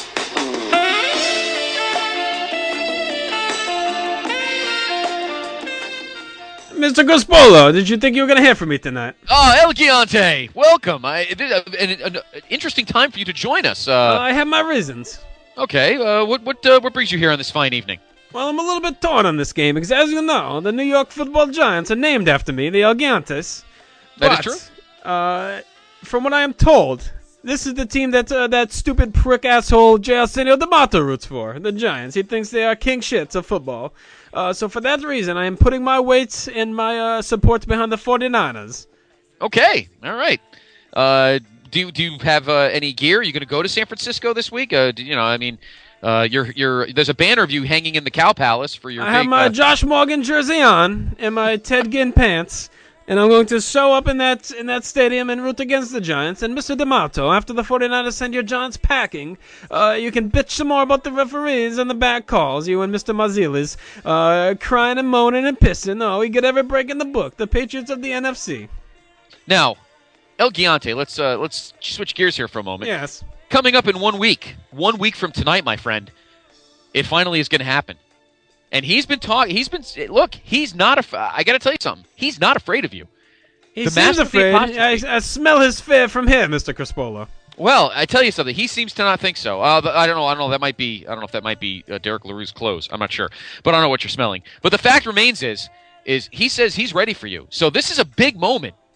Mister Gaspolo, did you think you were going to hear from me tonight? Oh, El Giante, welcome. I, it, uh, an, an, an interesting time for you to join us. Uh, I have my reasons. okay, uh, what what uh, what brings you here on this fine evening? Well, I'm a little bit torn on this game because, as you know, the New York Football Giants are named after me, the El Giantes. That is But, true. Uh, from what I am told, this is the team that uh, that stupid prick asshole J. Arsenio D'Amato roots for, the Giants. He thinks they are king shits of football. Uh, so for that reason, I am putting my weight and my uh, support behind the 49ers. Okay, all right. Uh, do do you have uh, any gear? Are you going to go to San Francisco this week? Uh, do, you know, I mean, uh, you're you're there's a banner of you hanging in the Cow Palace for your. I have big, my uh, Josh Morgan jersey on and my Ted Ginn pants, and I'm going to show up in that in that stadium and root against the Giants. And Mister D'Amato, after the 49ers send your Giants packing, uh, you can bitch some more about the referees and the bad calls. You and Mister Mazilis uh, crying and moaning and pissing. Oh, we get every break in the book. The Patriots of the N F C. Now, El Giante, let's uh, let's switch gears here for a moment. Yes. Coming up in one week, one week from tonight, my friend, it finally is going to happen. And he's been talking. He's been look. He's not. Af- I got to tell you something. He's not afraid of you. He The seems master of the afraid. apostasy. I, I smell his fear from here, Mister Crispola. Well, I tell you something. He seems to not think so. Uh, but I don't know. I don't know. That might be. I don't know if that might be uh, Derek LaRue's clothes. I'm not sure. But I don't know what you're smelling. But the fact remains is, is he says he's ready for you. So this is a big moment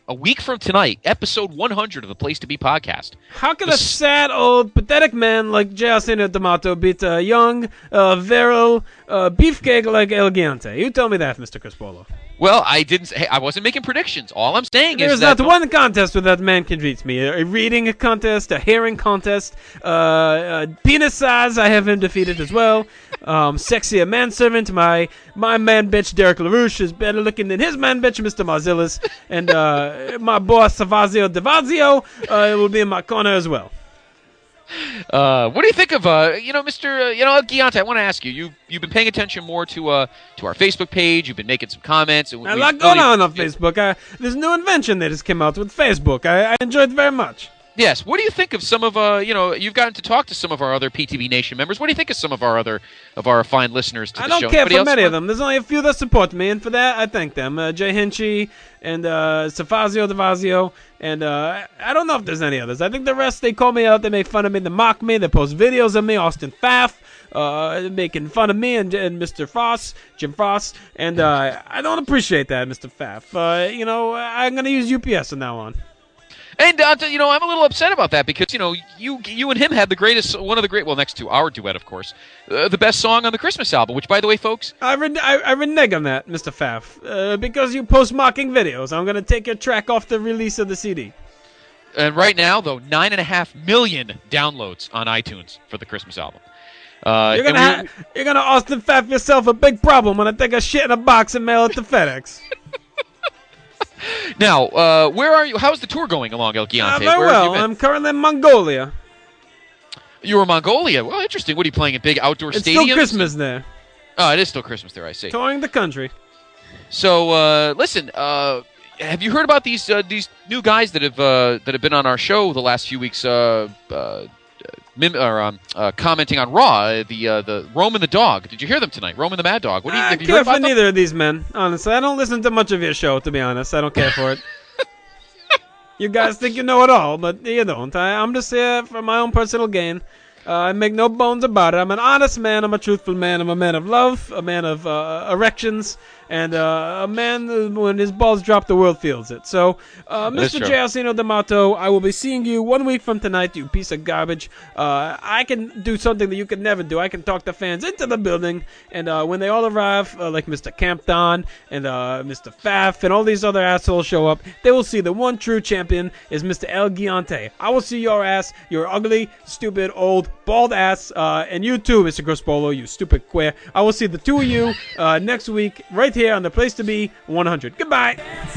a week from tonight, episode one hundred of the Place to Be podcast. How can The a sad, old, pathetic man like J. Arsenio D'Amato beat a young, uh, virile, uh, beefcake like El Gigante? You tell me that, Mister Crispolo. Well, I didn't. Say, hey, I wasn't making predictions. All I'm saying There's is that not one contest where that man can beat me. A, a reading contest, a hearing contest, uh, uh, penis size, I have him defeated as well. Um, sexy a manservant, my my man bitch Derek LaRouche is better looking than his man bitch Mister Marzillas, and uh, my boss Savazio Devazio uh, will be in my corner as well. Uh, what do you think of uh, you know, Mister Uh, you know, Giante? I want to ask you. You you've been paying attention more to uh to our Facebook page. You've been making some comments. And I we've like going really- on on Facebook. I, there's a new invention that has come out with Facebook. I, I enjoyed it very much. Yes. What do you think of some of uh you know you've gotten to talk to some of our other P T V Nation members. What do you think of some of our other of our fine listeners to I the don't show? care Anybody for else many want- of them. There's only a few that support me, and for that, I thank them. Uh, Jay Hinchy and uh, Safazio Devazio, and uh, I don't know if there's any others. I think the rest, they call me out, they make fun of me, they mock me, they post videos of me, Austin Pfaff, uh, making fun of me, and, and Mister Frost, Jim Frost, and uh, I don't appreciate that, Mister Pfaff. Uh, you know, I'm going to use U P S from now on. And uh, you know, I'm a little upset about that because you know you you and him had the greatest, one of the great, well, next to our duet, of course, uh, the best song on the Christmas album. Which, by the way, folks, I ren- I, I renege on that, Mister Pfaff, uh, because you post mocking videos. I'm going to take your track off the release of the C D. and right now though, nine and a half million downloads on iTunes for the Christmas album. Uh, You're gonna and we- ha- you're gonna Austin Pfaff yourself a big problem when I take a shit in a box and mail it to FedEx. Now, uh, where are you? How's the tour going along, El Giante? Uh, very Where have you well. been? I'm currently in Mongolia. You were in Mongolia. Well, interesting. What are you playing in big outdoor It's stadiums? still Christmas there. Oh, it is still Christmas there. I see. Touring the country. So, uh, listen. Uh, have you heard about these uh, these new guys that have uh, that have been on our show the last few weeks? Uh, uh, mim- or um, uh, commenting on Raw, uh, the uh, the Roman the dog. Did you hear them tonight? Roman the Mad Dog. What do you, I have you care heard for about them? neither of these men, honestly. I don't listen to much of your show, to be honest. I don't care for it. You guys think you know it all, but you don't. I, I'm just here for my own personal gain. Uh, I make no bones about it. I'm an honest man. I'm a truthful man. I'm a man of love, a man of uh, erections, and uh, a man uh, when his balls drop, the world feels it. So, uh, That is Mister true. J. Arsenio D'Amato, I will be seeing you one week from tonight, you piece of garbage. Uh, I can do something that you could never do. I can talk the fans into the building, and uh, when they all arrive, uh, like Mister Campton and uh, Mister Pfaff and all these other assholes show up, they will see the one true champion is Mister El Giante. I will see your ass, your ugly, stupid, old, bald ass, uh, and you too, Mister Grospolo, you stupid queer. I will see the two of you uh, next week right here on the Place to Be one hundred. Goodbye.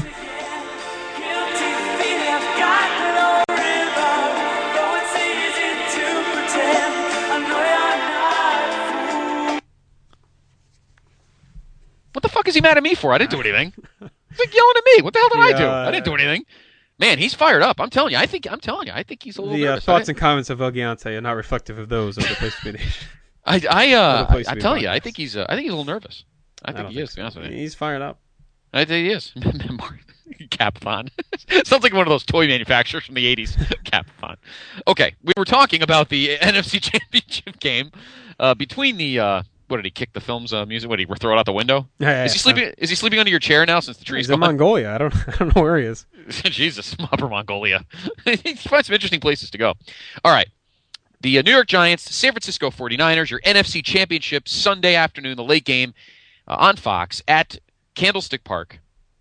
What the fuck is he mad at me for? I didn't do anything. He's like yelling at me. What the hell did I do? Yeah. I didn't do anything. Man, he's fired up. I'm telling you. I think I'm telling you. I think he's a little The uh, nervous. thoughts I, and comments of El Giante are not reflective of those of the Place to Be Nation. I, I, Or uh, the Place I, to I Be tell you. I podcast. think he's. Uh, I think he's a little nervous. I think don't he is. To be honest with you. He's fired up. I think he is. Capthon. Sounds like one of those toy manufacturers from the eighties. Capthon. Okay, we were talking about the N F C Championship game uh, between the. Uh, what did he kick the film's uh, music? What did he throw it out the window? Yeah, yeah, is he yeah. sleeping? Is he sleeping under your chair now since the tree's He's in gone? Mongolia. I don't. I don't know where he is. Jesus, Upper Mongolia. He finds some interesting places to go. All right. The uh, New York Giants, San Francisco forty-niners, your N F C Championship Sunday afternoon, the late game uh, on Fox at Candlestick Park.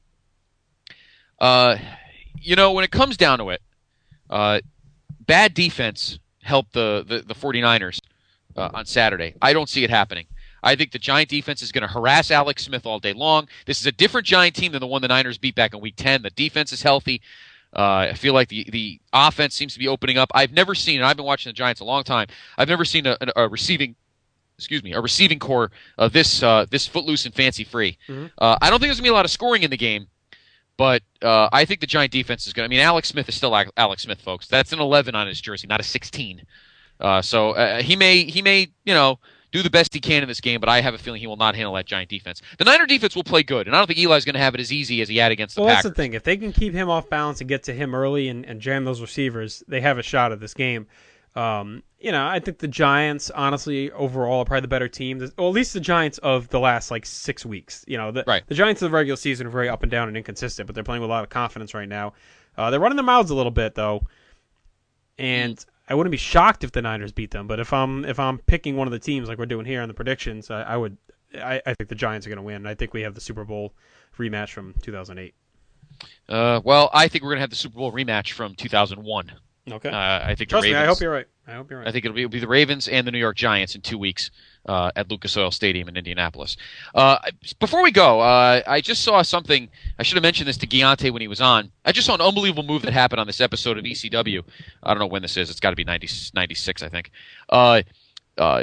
Uh, you know, when it comes down to it, uh, bad defense helped the, the, the forty-niners uh, on Saturday. I don't see it happening. I think the Giant defense is going to harass Alex Smith all day long. This is a different Giant team than the one the Niners beat back in Week ten. The defense is healthy. Uh, I feel like the, the offense seems to be opening up. I've never seen, and I've been watching the Giants a long time, I've never seen a, a, a receiving excuse me, a receiving core uh, this uh, this footloose and fancy free. Mm-hmm. Uh, I don't think there's going to be a lot of scoring in the game, but uh, I think the Giant defense is going to, I mean, Alex Smith is still Alex Smith, folks. That's an eleven on his jersey, not a sixteen. Uh, so uh, he may, he may, you know, do the best he can in this game, but I have a feeling he will not handle that Giant defense. The Niner defense will play good, and I don't think Eli's going to have it as easy as he had against the Well, Packers. that's the thing. If they can keep him off balance and get to him early and, and jam those receivers, they have a shot at this game. Um, you know, I think the Giants, honestly, overall, are probably the better team. Well, at least the Giants of the last, like, six weeks. You know, the, right. the Giants of the regular season are very up and down and inconsistent, but they're playing with a lot of confidence right now. Uh, they're running their mouths a little bit, though, and mm. I wouldn't be shocked if the Niners beat them. But if I'm if I'm picking one of the teams like we're doing here in the predictions, I, I would I, I think the Giants are going to win. I think we have the Super Bowl rematch from two thousand eight. Uh, well, I think we're going to have the Super Bowl rematch from two thousand one. Okay. Uh, I think Trust the Ravens, me, I hope you're right. I hope you're right. I think it'll be, it'll be the Ravens and the New York Giants in two weeks uh, at Lucas Oil Stadium in Indianapolis. Uh, before we go, uh, I just saw something. I should have mentioned this to Giante when he was on. I just saw an unbelievable move that happened on this episode of E C W. I don't know when this is. It's got to be ninety, ninety-six, I think. Uh, uh,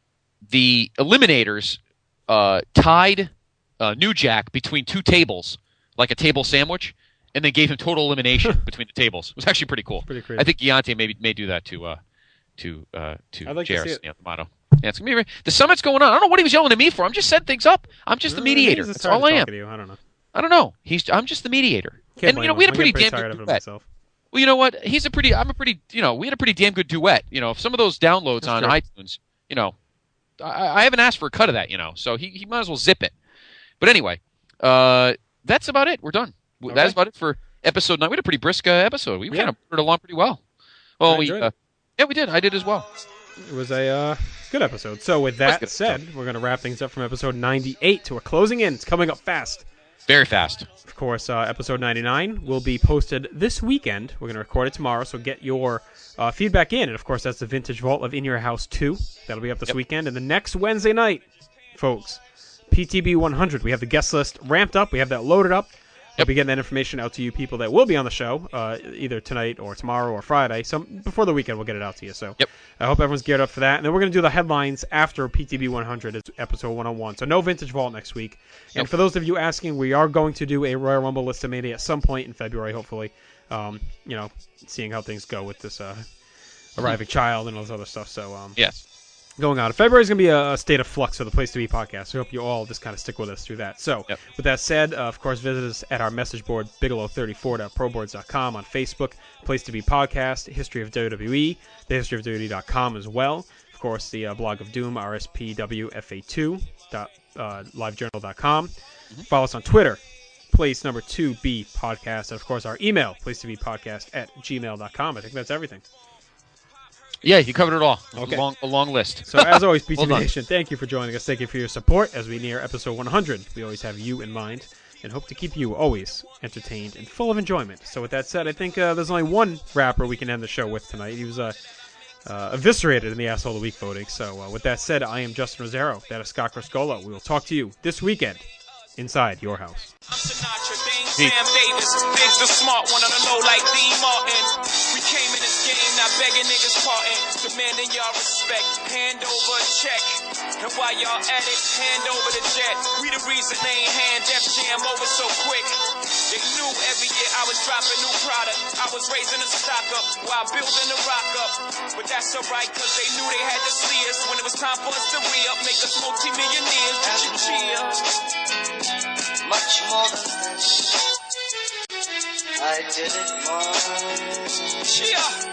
the Eliminators uh, tied uh, New Jack between two tables, like a table sandwich, and they gave him total elimination between the tables. It was actually pretty cool. Pretty crazy. I think Giante maybe may do that to uh, to uh, to I'd like J R, to see it. you know, the motto. Yeah, it's gonna be the summit's going on. I don't know what he was yelling at me for. I'm just setting things up. I'm just the mediator. That's all I am. To you. I don't know. I don't know. He's. I'm just the mediator. Can't and blame you know, him. we had a I'm pretty getting damn tired good of it duet. myself. Well, you know what? He's a pretty. I'm a pretty. You know, we had a pretty damn good duet. You know, if some of those downloads That's on true. iTunes, you know, I, I haven't asked for a cut of that. You know, so he he might as well zip it. But anyway, uh, that's about it. We're done. Okay. That is about it for episode nine. We had a pretty brisk uh, episode. We Yeah. kind of put it along pretty well. Well, I we enjoyed uh, it. yeah, we did. I did as well. It was a uh, good episode. So with that good said, episode. we're going to wrap things up from episode ninety-eight to a closing in. It's coming up fast. Very fast. Of course, uh, episode ninety-nine will be posted this weekend. We're going to record it tomorrow, so get your uh, feedback in. And, of course, that's the Vintage Vault of In Your House two. That'll be up this Yep. weekend. And the next Wednesday night, folks, P T B one hundred. We have the guest list ramped up. We have that loaded up. We'll be getting that information out to you people that will be on the show, uh, either tonight or tomorrow or Friday. So before the weekend, we'll get it out to you. So yep. I hope everyone's geared up for that. And then we're going to do the headlines after P T B one hundred, is episode one oh one. So no Vintage Vault next week. And Yep. for those of you asking, we are going to do a Royal Rumble list of Mania at some point in February, hopefully. Um, you know, seeing how things go with this uh, arriving child and all this other stuff. So um, yes. going on. February is going to be a, a state of flux for the Place to Be podcast. So I hope you all just kind of stick with us through that. So Yep. with that said, uh, of course, visit us at our message board, bigelow thirty-four dot proboards dot com, on Facebook, Place to Be podcast, History of W W E, the history of W W E dot com as well. Of course, the uh, blog of Doom, R S P W F A two dot live journal dot com. Mm-hmm. Follow us on Twitter, Place number two B podcast, and of course our email, place to be podcast at gmail dot com. I think that's everything. Yeah, you covered it all. Okay. A long, a long list. So as always, P T Well B done. Nation, thank you for joining us. Thank you for your support as we near episode one hundred. We always have you in mind and hope to keep you always entertained and full of enjoyment. So with that said, I think uh, there's only one rapper we can end the show with tonight. He was uh, uh, eviscerated in the Asshole of the Week voting. So uh, with that said, I am Justin Rosero. That is Scott Criscolo. We will talk to you this weekend inside your house. Sam Davis, Biggs the smart one on the low like Lee Martin. We came in this game not begging niggas pardon, demanding y'all respect. Hand over a check, and while y'all at it, hand over the jet. We the reason they ain't hand Def Jam over so quick. They knew every year I was dropping new product. I was raising the stock up while building the rock up. But that's alright, cause they knew they had to see us. When it was time for us to re-up, make us multi-millionaires. Did you cheer? Much more than this, I did it once. Cheer!